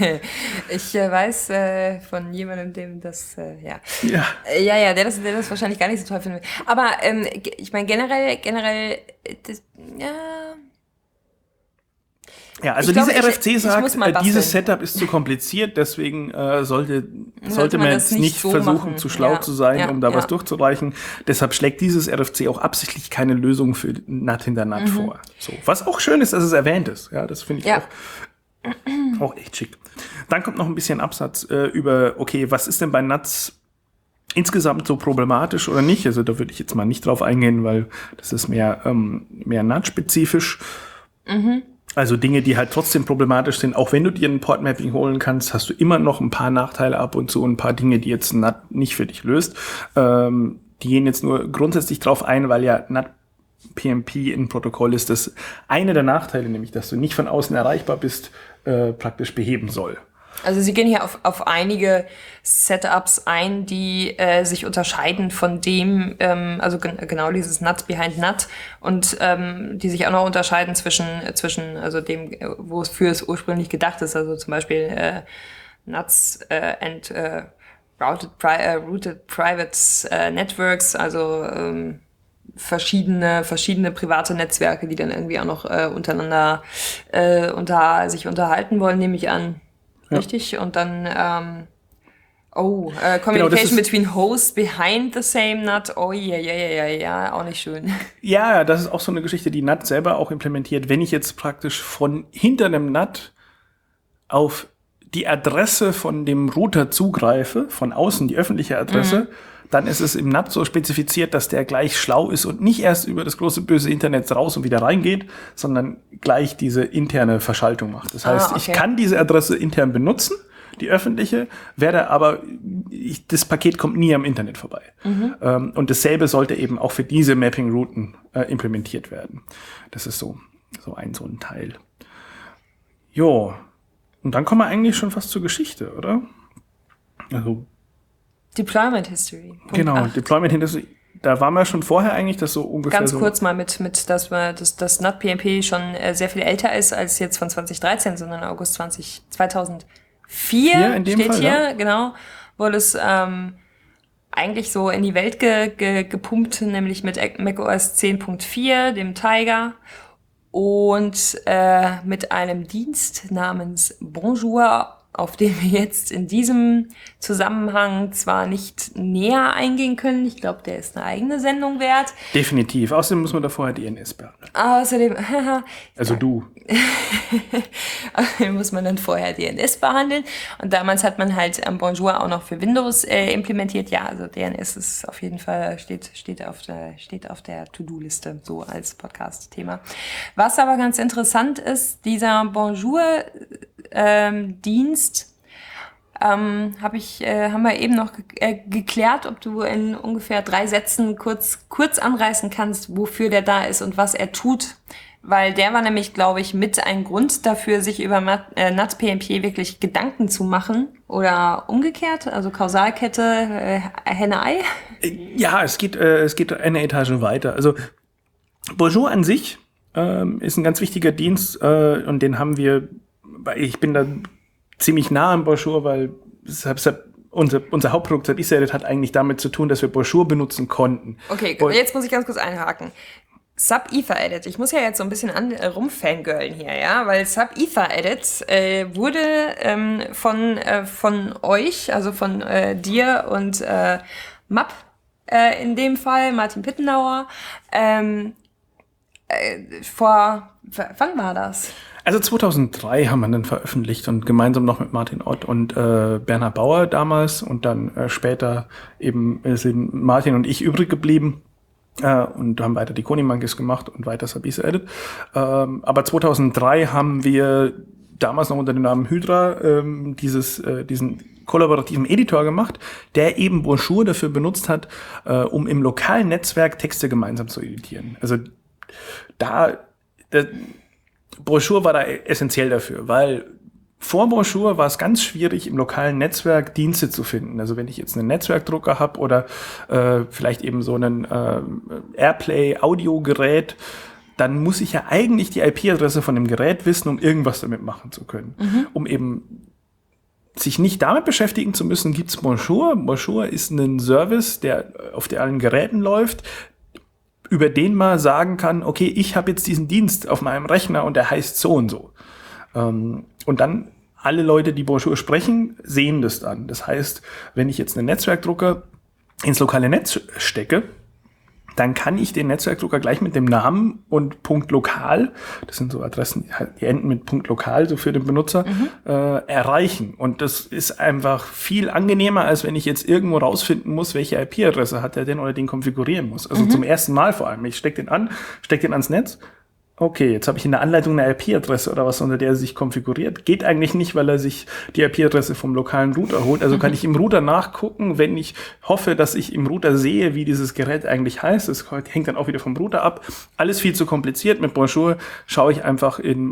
von jemandem, dem das, der das wahrscheinlich gar nicht so toll findet. Aber ich meine generell, Ja, also diese RFC sagt, dieses Setup ist zu kompliziert, deswegen sollte man jetzt nicht so versuchen, zu schlau zu sein, um da was durchzureichen. Deshalb schlägt dieses RFC auch absichtlich keine Lösung für NUT hinter NUT vor. So, was auch schön ist, dass es erwähnt ist. Ja, das finde ich auch echt schick. Dann kommt noch ein bisschen Absatz über, okay, was ist denn bei NUTs insgesamt so problematisch oder nicht? Also da würde ich jetzt mal nicht drauf eingehen, weil das ist mehr NUT-spezifisch. Also Dinge, die halt trotzdem problematisch sind. Auch wenn du dir ein Port-Mapping holen kannst, hast du immer noch ein paar Nachteile ab und zu, ein paar Dinge, die jetzt NUT nicht für dich löst. Die gehen jetzt nur grundsätzlich drauf ein, weil ja NUT-PMP ein Protokoll ist, das eine der Nachteile, nämlich dass du nicht von außen erreichbar bist, praktisch beheben soll. Also Sie gehen hier auf einige Setups ein, die sich unterscheiden von dem, also genau dieses Nut behind Nut und die sich auch noch unterscheiden zwischen also dem, wofür es ursprünglich gedacht ist. Also zum Beispiel Nuts and routed private networks, also verschiedene private Netzwerke, die dann irgendwie auch noch untereinander sich unterhalten wollen, nehme ich an. Richtig? Und dann Communication between hosts behind the same NUT. Oh ja, auch nicht schön. Ja, das ist auch so eine Geschichte, die NUT selber auch implementiert. Wenn ich jetzt praktisch von hinter einem NUT auf die Adresse von dem Router zugreife, von außen die öffentliche Adresse, dann ist es im NUT so spezifiziert, dass der gleich schlau ist und nicht erst über das große böse Internet raus und wieder reingeht, sondern gleich diese interne Verschaltung macht. Das heißt, ich kann diese Adresse intern benutzen, die öffentliche, das Paket kommt nie am Internet vorbei. Und dasselbe sollte eben auch für diese Mapping-Routen implementiert werden. Das ist so ein Teil. Jo, und dann kommen wir eigentlich schon fast zur Geschichte, oder? Also Deployment History. Punkt genau, 8. Deployment History. Da waren wir schon vorher eigentlich, dass so ungefähr ganz kurz mal dass das NUT-PMP schon sehr viel älter ist als jetzt von 2013, sondern August 2004 in dem steht Fall, hier, ja. genau, wurde es eigentlich so in die Welt gepumpt, nämlich mit macOS 10.4, dem Tiger, und mit einem Dienst namens Bonjour, auf den wir jetzt in diesem Zusammenhang zwar nicht näher eingehen können. Ich glaube, der ist eine eigene Sendung wert. Definitiv. Außerdem muss man da vorher DNS behandeln. Außerdem, also du. Außerdem muss man dann vorher DNS behandeln. Und damals hat man halt Bonjour auch noch für Windows implementiert. Ja, also DNS ist auf jeden Fall, steht auf der To-Do-Liste, so als Podcast-Thema. Was aber ganz interessant ist, dieser Bonjour-Dienst, haben wir eben noch geklärt, ob du in ungefähr 3 Sätzen kurz anreißen kannst, wofür der da ist und was er tut. Weil der war nämlich, glaube ich, mit ein Grund dafür, sich über NUT-PMP wirklich Gedanken zu machen. Oder umgekehrt, also Kausalkette, Henne-Ei. Ja, es geht eine Etage weiter. Also Bonjour an sich ist ein ganz wichtiger Dienst und den haben wir, ich bin da ziemlich nah am Bonjour, weil unser Hauptprodukt SubEtherEdit hat eigentlich damit zu tun, dass wir Bonjour benutzen konnten. Okay, jetzt muss ich ganz kurz einhaken. SubEtherEdit, ich muss ja jetzt so ein bisschen rumfangirlen hier, ja, weil SubEtherEdit wurde von euch, also von dir und Map in dem Fall, Martin Pittenauer, wann war das? Also 2003 haben wir dann veröffentlicht und gemeinsam noch mit Martin Ott und Bernhard Bauer damals und dann später eben sind Martin und ich übrig geblieben und haben weiter die Kony Monkeys gemacht und weiter SubEtherEdit. Aber 2003 haben wir damals noch unter dem Namen Hydra diesen kollaborativen Editor gemacht, der eben Bonjour dafür benutzt hat, um im lokalen Netzwerk Texte gemeinsam zu editieren. Also Bonjour war da essentiell dafür, weil vor Bonjour war es ganz schwierig, im lokalen Netzwerk Dienste zu finden. Also wenn ich jetzt einen Netzwerkdrucker habe oder vielleicht eben so einen Airplay-Audiogerät, dann muss ich ja eigentlich die IP-Adresse von dem Gerät wissen, um irgendwas damit machen zu können. Um eben sich nicht damit beschäftigen zu müssen, gibt's Bonjour. Bonjour ist ein Service, der auf allen Geräten läuft, über den man sagen kann, okay, ich habe jetzt diesen Dienst auf meinem Rechner und der heißt so und so. Und dann alle Leute, die Bonjour sprechen, sehen das dann. Das heißt, wenn ich jetzt einen Netzwerkdrucker ins lokale Netz stecke, dann kann ich den Netzwerkdrucker gleich mit dem Namen und .lokal, das sind so Adressen, die enden mit .lokal, so für den Benutzer, erreichen. Und das ist einfach viel angenehmer, als wenn ich jetzt irgendwo rausfinden muss, welche IP-Adresse hat er denn oder den konfigurieren muss. Also zum ersten Mal vor allem. Ich stecke den ans Netz. Okay, jetzt habe ich in der Anleitung eine IP-Adresse oder was, unter der er sich konfiguriert. Geht eigentlich nicht, weil er sich die IP-Adresse vom lokalen Router holt. Also kann ich im Router nachgucken, wenn ich hoffe, dass ich im Router sehe, wie dieses Gerät eigentlich heißt. Das hängt dann auch wieder vom Router ab. Alles viel zu kompliziert. Mit Bonjour schaue ich einfach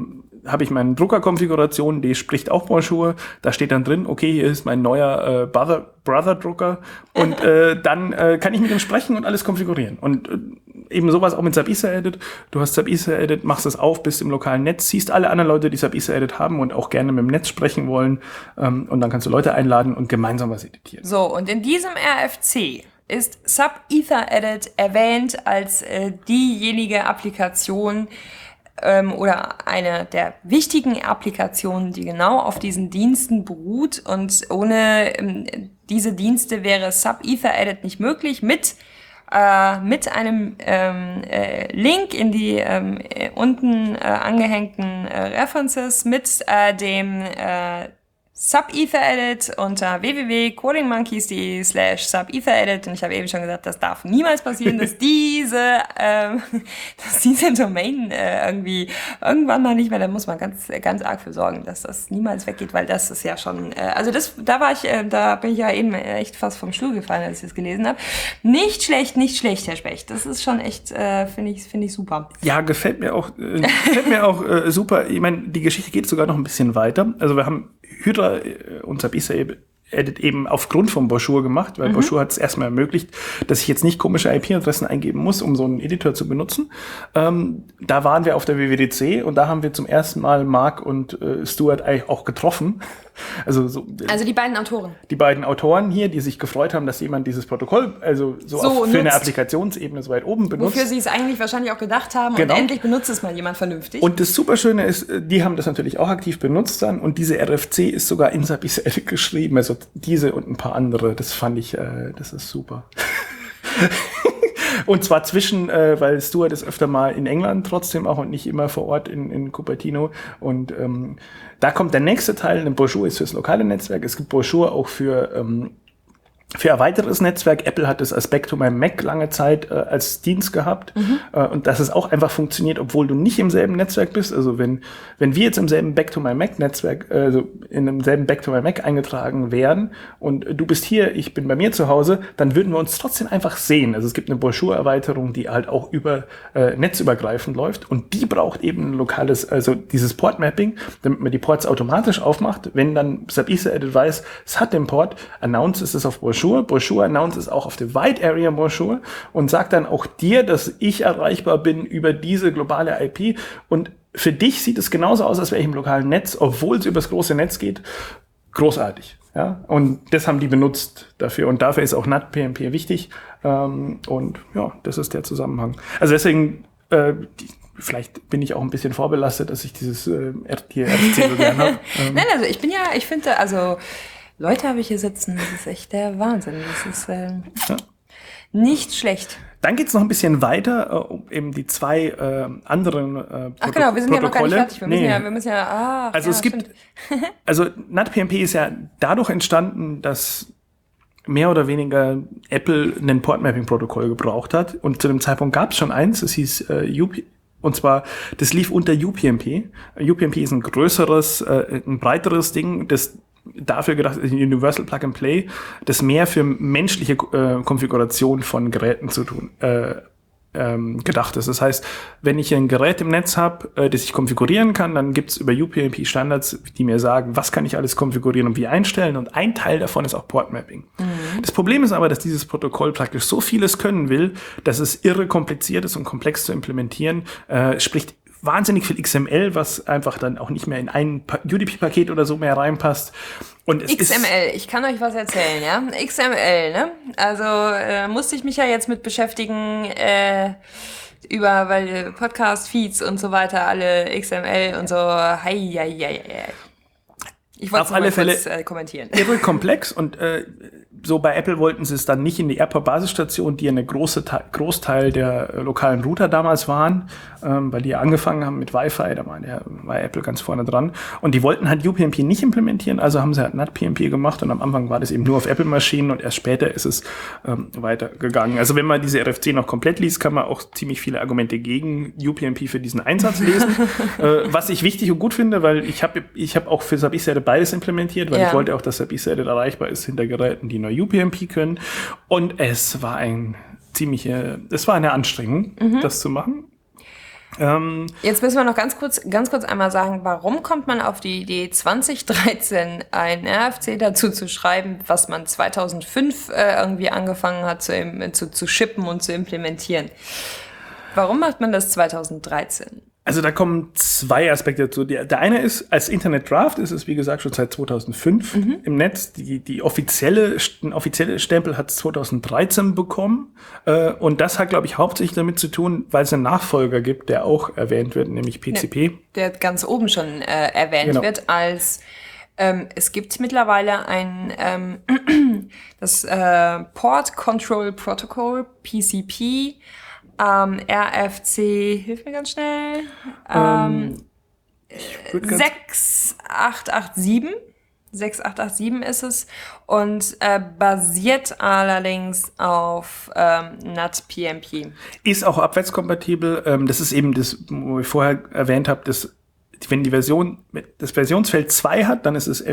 habe ich meine Druckerkonfiguration, die spricht auch Bonjour. Da steht dann drin, okay, hier ist mein neuer Brother-Drucker. Und dann kann ich mit ihm sprechen und alles konfigurieren. Und eben sowas auch mit SAP Ether-Edit. Du hast SAP Ether-Edit, machst es auf, bist im lokalen Netz, siehst alle anderen Leute, die SAP Ether-Edit haben und auch gerne mit dem Netz sprechen wollen. Und dann kannst du Leute einladen und gemeinsam was editieren. So, und in diesem RFC ist SAP Ether-Edit erwähnt als diejenige Applikation oder eine der wichtigen Applikationen, die genau auf diesen Diensten beruht. Und ohne diese Dienste wäre SAP Ether-Edit nicht möglich. Mit einem Link in die unten angehängten References mit dem SAP Ether-Edit unter www.codingmonkeys.de/SAP-Ether-Edit. Und ich habe eben schon gesagt, das darf niemals passieren, dass diese Domain irgendwie irgendwann mal nicht mehr, da muss man ganz arg für sorgen, dass das niemals weggeht, weil das ist ja schon, da bin ich ja eben echt fast vom Stuhl gefallen, als ich das gelesen habe. Nicht schlecht, Herr Specht. Das ist schon echt, finde ich super. Ja, gefällt mir auch super. Ich meine, die Geschichte geht sogar noch ein bisschen weiter. Also wir haben Hydra und SAP Ether-Edit eben aufgrund von Bonjour gemacht, weil Bonjour hat es erstmal ermöglicht, dass ich jetzt nicht komische IP-Adressen eingeben muss, um so einen Editor zu benutzen. Da waren wir auf der WWDC und da haben wir zum ersten Mal Mark und Stuart eigentlich auch getroffen. Also die beiden Autoren. Die beiden Autoren hier, die sich gefreut haben, dass jemand dieses Protokoll für eine Applikationsebene so weit oben benutzt. Wofür sie es eigentlich wahrscheinlich auch gedacht haben und endlich benutzt es mal jemand vernünftig. Und das Superschöne ist, die haben das natürlich auch aktiv benutzt dann und diese RFC ist sogar in SAP Ether-Edit geschrieben, also diese und ein paar andere. Das fand ich, das ist super. Und zwar weil Stuart ist öfter mal in England trotzdem auch und nicht immer vor Ort in Cupertino. Und da kommt der nächste Teil. Bonjour ist fürs lokale Netzwerk. Es gibt Bonjour auch für ein weiteres Netzwerk. Apple hat das als Back to my Mac lange Zeit als Dienst gehabt. Und dass es auch einfach funktioniert, obwohl du nicht im selben Netzwerk bist. Also wenn wir jetzt im selben Back to my Mac Netzwerk, also in einem selben Back to my Mac eingetragen wären und du bist hier, ich bin bei mir zu Hause, dann würden wir uns trotzdem einfach sehen. Also es gibt eine Bonjour-Erweiterung, die halt auch über netzübergreifend läuft und die braucht eben ein lokales, also dieses Port-Mapping, damit man die Ports automatisch aufmacht. Wenn dann SAP Ether-Edit weiß, es hat den Port, announces es auf Bonjour. Bonjour announces es auch auf der Wide Area Bonjour und sagt dann auch dir, dass ich erreichbar bin über diese globale IP. Und für dich sieht es genauso aus, als wäre ich im lokalen Netz, obwohl es übers große Netz geht. Großartig. Ja? Und das haben die benutzt dafür. Und dafür ist auch NatPMP wichtig. Und ja, das ist der Zusammenhang. Also deswegen, vielleicht bin ich auch ein bisschen vorbelastet, dass ich dieses RFC so gern habe. Nein, also ich finde, Leute habe ich hier sitzen, das ist echt der Wahnsinn. Das ist nicht schlecht. Dann geht's noch ein bisschen weiter, um eben die zwei anderen Ach genau, wir sind ja noch gar nicht fertig. Wir müssen ja also NatPMP ist ja dadurch entstanden, dass mehr oder weniger Apple ein Port-Mapping-Protokoll gebraucht hat. Und zu dem Zeitpunkt gab es schon eins, das hieß und zwar, das lief unter UPnP. UPnP ist ein größeres, ein breiteres Ding, das dafür gedacht, Universal Plug and Play, das mehr für menschliche Konfiguration von Geräten zu tun gedacht ist. Das heißt, wenn ich ein Gerät im Netz habe, das ich konfigurieren kann, dann gibt's über UPnP Standards, die mir sagen, was kann ich alles konfigurieren und wie einstellen. Und ein Teil davon ist auch Port Mapping. Das Problem ist aber, dass dieses Protokoll praktisch so vieles können will, dass es irre kompliziert ist und komplex zu implementieren, spricht wahnsinnig viel XML, was einfach dann auch nicht mehr in ein UDP-Paket oder so mehr reinpasst. Und es XML, ich kann euch was erzählen, ja? XML, ne? Also musste ich mich ja jetzt mit beschäftigen, weil Podcast-Feeds und so weiter, alle XML und so, Ich wollte es mal kurz kommentieren. Irre komplex und so bei Apple wollten sie es dann nicht in die AirPod-Basisstation, die ja eine Großteil der lokalen Router damals waren, weil die ja angefangen haben mit Wi-Fi, da war Apple ganz vorne dran. Und die wollten halt UPnP nicht implementieren, also haben sie halt NatPMP gemacht und am Anfang war das eben nur auf Apple-Maschinen und erst später ist es weitergegangen. Also wenn man diese RFC noch komplett liest, kann man auch ziemlich viele Argumente gegen UPnP für diesen Einsatz lesen. Was ich wichtig und gut finde, weil ich hab auch für SAP Ether beides implementiert, weil ich wollte auch, dass SAP Ether erreichbar ist hinter Geräten, die nur UPnP können. Und es war eine Anstrengung, das zu machen. Jetzt müssen wir noch ganz kurz einmal sagen, warum kommt man auf die Idee, 2013 ein RFC dazu zu schreiben, was man 2005 irgendwie angefangen hat zu shippen und zu implementieren? Warum macht man das 2013? Also da kommen zwei Aspekte dazu. Der eine ist, als Internet Draft ist es, wie gesagt, schon seit 2005 im Netz. Den offizielle Stempel hat es 2013 bekommen. Und das hat, glaube ich, hauptsächlich damit zu tun, weil es einen Nachfolger gibt, der auch erwähnt wird, nämlich PCP. Ja, der ganz oben schon erwähnt wird als es gibt mittlerweile ein das Port Control Protocol, PCP, RFC, hilf mir ganz schnell, 6887 ist es und basiert allerdings auf NatPMP. Ist auch abwärtskompatibel. Das ist eben das, wo ich vorher erwähnt habe, dass wenn die Version das Versionsfeld 2 hat, dann ist es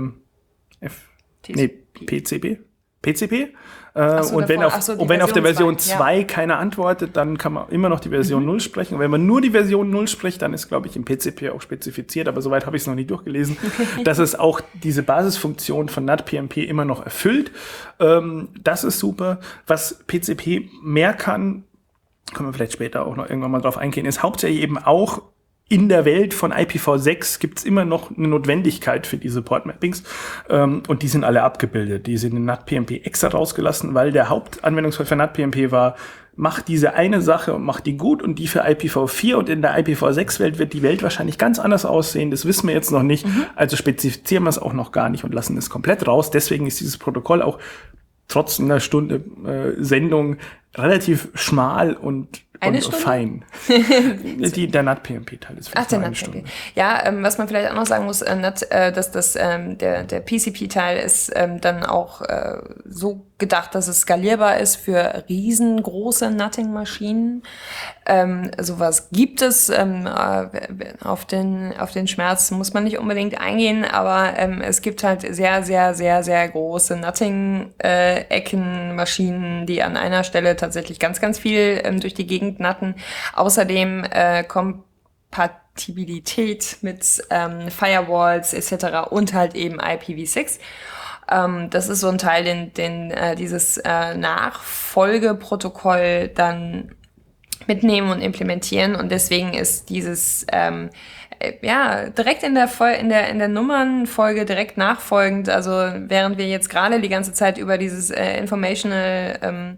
PCP. Und wenn auf der Version 2 keiner antwortet, dann kann man immer noch die Version 0 sprechen. Und wenn man nur die Version 0 spricht, dann ist, glaube ich, im PCP auch spezifiziert, aber soweit habe ich es noch nicht durchgelesen, dass es auch diese Basisfunktion von NatPMP immer noch erfüllt. Das ist super. Was PCP mehr kann, können wir vielleicht später auch noch irgendwann mal drauf eingehen, ist hauptsächlich eben auch in der Welt von IPv6 gibt's immer noch eine Notwendigkeit für diese Portmappings und die sind alle abgebildet. Die sind in NatPMP extra rausgelassen, weil der Hauptanwendungsfall für NatPMP war, mach diese eine Sache und mach die gut und die für IPv4 und in der IPv6-Welt wird die Welt wahrscheinlich ganz anders aussehen. Das wissen wir jetzt noch nicht. Also spezifizieren wir es auch noch gar nicht und lassen es komplett raus. Deswegen ist dieses Protokoll auch trotz einer Stunde Sendung relativ schmal und fein. Der NatPMP-Teil ist vielleicht der NatPMP. Ja, was man vielleicht auch noch sagen muss, dass der PCP-Teil ist dann auch so gedacht, dass es skalierbar ist für riesengroße Nutting-Maschinen. Sowas gibt es. Auf den Schmerz muss man nicht unbedingt eingehen, aber es gibt halt sehr, sehr, sehr, sehr große Nutting-Ecken-Maschinen, die an einer Stelle tatsächlich ganz, ganz viel durch die Gegend natten. Außerdem Kompatibilität mit Firewalls etc. und halt eben IPv6. Das ist so ein Teil, den dieses Nachfolgeprotokoll dann mitnehmen und implementieren und deswegen ist dieses direkt in der Nummernfolge direkt nachfolgend, also während wir jetzt gerade die ganze Zeit über dieses Informational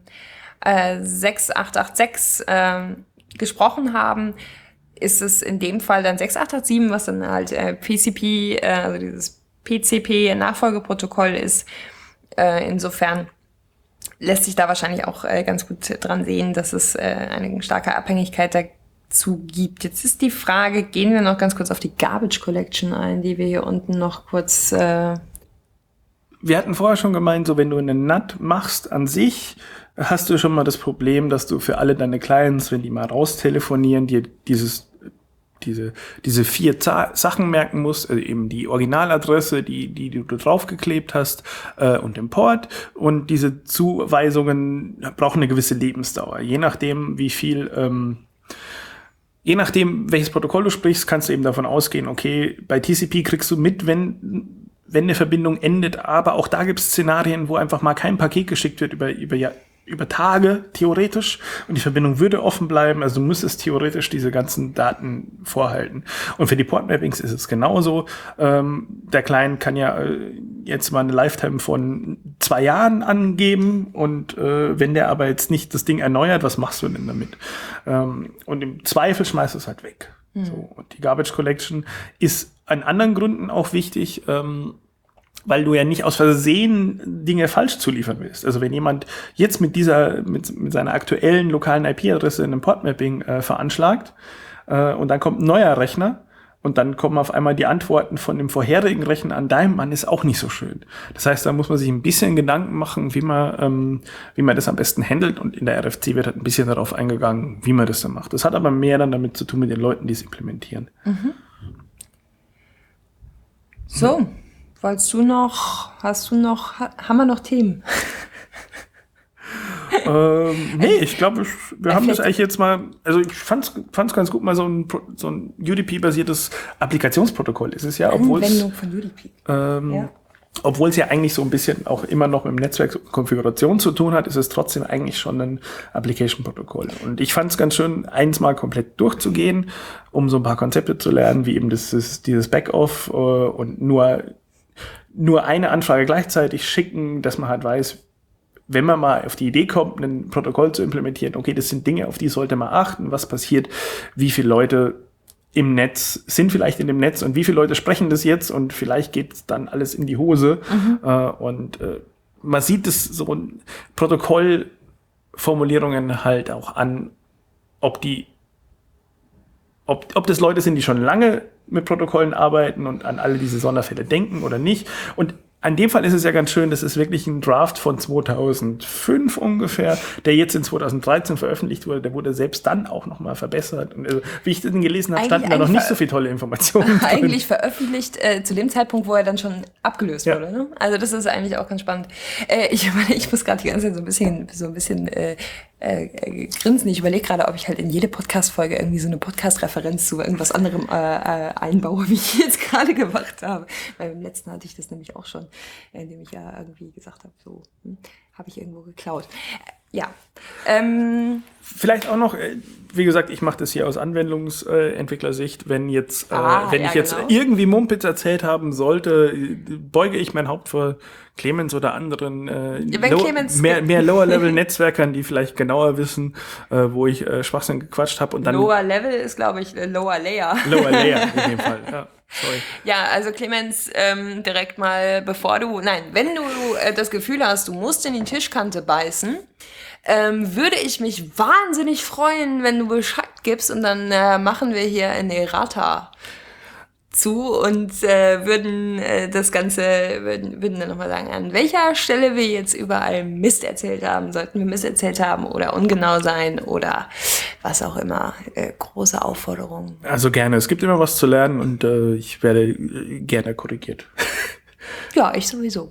6886 gesprochen haben, ist es in dem Fall dann 6887, was dann halt PCP, also dieses PCP-Nachfolgeprotokoll ist. Insofern lässt sich da wahrscheinlich auch ganz gut dran sehen, dass es eine starke Abhängigkeit dazu gibt. Jetzt ist die Frage, gehen wir noch ganz kurz auf die Garbage Collection ein, die wir hier unten noch kurz... Wir hatten vorher schon gemeint, so wenn du eine NAT machst an sich, hast du schon mal das Problem, dass du für alle deine Clients, wenn die mal raustelefonieren, dir diese 4 Sachen merken musst, also eben die Originaladresse, die du draufgeklebt hast und den Port. Und diese Zuweisungen brauchen eine gewisse Lebensdauer. Je nachdem, welches Protokoll du sprichst, kannst du eben davon ausgehen, okay, bei TCP kriegst du mit, wenn eine Verbindung endet, aber auch da gibt es Szenarien, wo einfach mal kein Paket geschickt wird über Tage, theoretisch, und die Verbindung würde offen bleiben, also du müsstest theoretisch diese ganzen Daten vorhalten. Und für die Portmappings ist es genauso. Der Client kann ja jetzt mal eine Lifetime von 2 Jahren angeben und wenn der aber jetzt nicht das Ding erneuert, was machst du denn damit? Und im Zweifel schmeißt du es halt weg. So, und die Garbage Collection ist an anderen Gründen auch wichtig, weil du ja nicht aus Versehen Dinge falsch zuliefern willst. Also wenn jemand jetzt mit seiner aktuellen lokalen IP-Adresse in einem Portmapping veranschlagt und dann kommt ein neuer Rechner und dann kommen auf einmal die Antworten von dem vorherigen Rechner an deinem Mann, ist auch nicht so schön. Das heißt, da muss man sich ein bisschen Gedanken machen, wie man das am besten handelt, und in der RFC wird halt ein bisschen darauf eingegangen, wie man das dann macht. Das hat aber mehr dann damit zu tun mit den Leuten, die es implementieren. So. Haben wir noch Themen? Nee, ich glaube, wir haben das eigentlich jetzt mal, also ich fand's ganz gut, mal so ein UDP-basiertes Applikationsprotokoll ist es ja, obwohl Anwendung von UDP. Obwohl es ja eigentlich so ein bisschen auch immer noch mit Netzwerkkonfiguration zu tun hat, ist es trotzdem eigentlich schon ein Application-Protokoll. Und ich fand es ganz schön, eins mal komplett durchzugehen, um so ein paar Konzepte zu lernen, wie eben dieses Backoff und nur eine Anfrage gleichzeitig schicken, dass man halt weiß, wenn man mal auf die Idee kommt, ein Protokoll zu implementieren, okay, das sind Dinge, auf die sollte man achten, was passiert, wie viele Leute im Netz sind vielleicht in dem Netz und wie viele Leute sprechen das jetzt und vielleicht geht dann alles in die Hose. Man sieht es so Protokollformulierungen halt auch an, ob das Leute sind, die schon lange mit Protokollen arbeiten und an alle diese Sonderfälle denken oder nicht. Und an dem Fall ist es ja ganz schön, das ist wirklich ein Draft von 2005 ungefähr, der jetzt in 2013 veröffentlicht wurde. Der wurde selbst dann auch nochmal verbessert. Und also, wie ich den gelesen habe, standen da noch nicht so viele tolle Informationen drin. Eigentlich veröffentlicht zu dem Zeitpunkt, wo er dann schon abgelöst wurde. Ne? Also das ist eigentlich auch ganz spannend. Ich muss gerade die ganze Zeit so ein bisschen grinsen. Ich überlege gerade, ob ich halt in jede Podcast-Folge irgendwie so eine Podcast-Referenz zu irgendwas anderem einbaue, wie ich jetzt gerade gemacht habe. Weil beim letzten hatte ich das nämlich auch schon, indem ich ja irgendwie gesagt habe, so habe ich irgendwo geklaut. Vielleicht auch noch, wie gesagt, ich mache das hier aus Anwendungsentwicklersicht. Wenn ich jetzt irgendwie Mumpitz erzählt haben sollte, beuge ich mein Haupt vor Clemens oder anderen mehr Lower-Level-Netzwerkern, die vielleicht genauer wissen, wo ich Schwachsinn gequatscht habe. Lower Level ist, glaube ich, Lower Layer. Lower Layer in dem Fall, ja. Sorry. Ja, also Clemens, direkt mal, wenn du das Gefühl hast, du musst in die Tischkante beißen, würde ich mich wahnsinnig freuen, wenn du Bescheid gibst und dann machen wir hier eine Errata zu und würden dann nochmal sagen, an welcher Stelle wir jetzt überall Mist erzählt haben, sollten wir Mist erzählt haben oder ungenau sein oder was auch immer. Große Aufforderung. Also gerne, es gibt immer was zu lernen und ich werde gerne korrigiert. Ja, ich sowieso.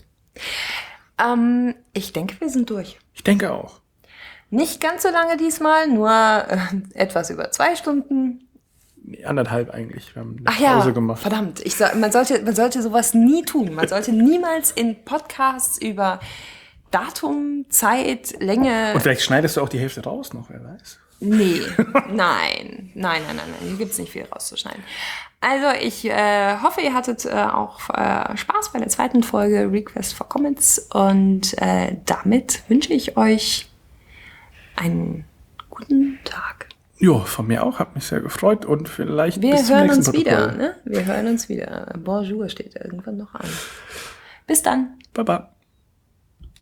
Ich denke, wir sind durch. Ich denke auch. Nicht ganz so lange diesmal, nur etwas über 2 Stunden. 1,5 eigentlich. Wir haben eine Pause gemacht. Verdammt. Man sollte sowas nie tun. Man sollte niemals in Podcasts über Datum, Zeit, Länge... Und vielleicht schneidest du auch die Hälfte raus noch, wer weiß. Nee, nein. Hier gibt's nicht viel rauszuschneiden. Also ich hoffe, ihr hattet auch Spaß bei der 2. Folge Request for Comments und damit wünsche ich euch einen guten Tag. Ja, von mir auch. Hat mich sehr gefreut und vielleicht bis zum nächsten Protokoll. Wir hören uns wieder. Bonjour steht irgendwann noch an. Bis dann. Baba.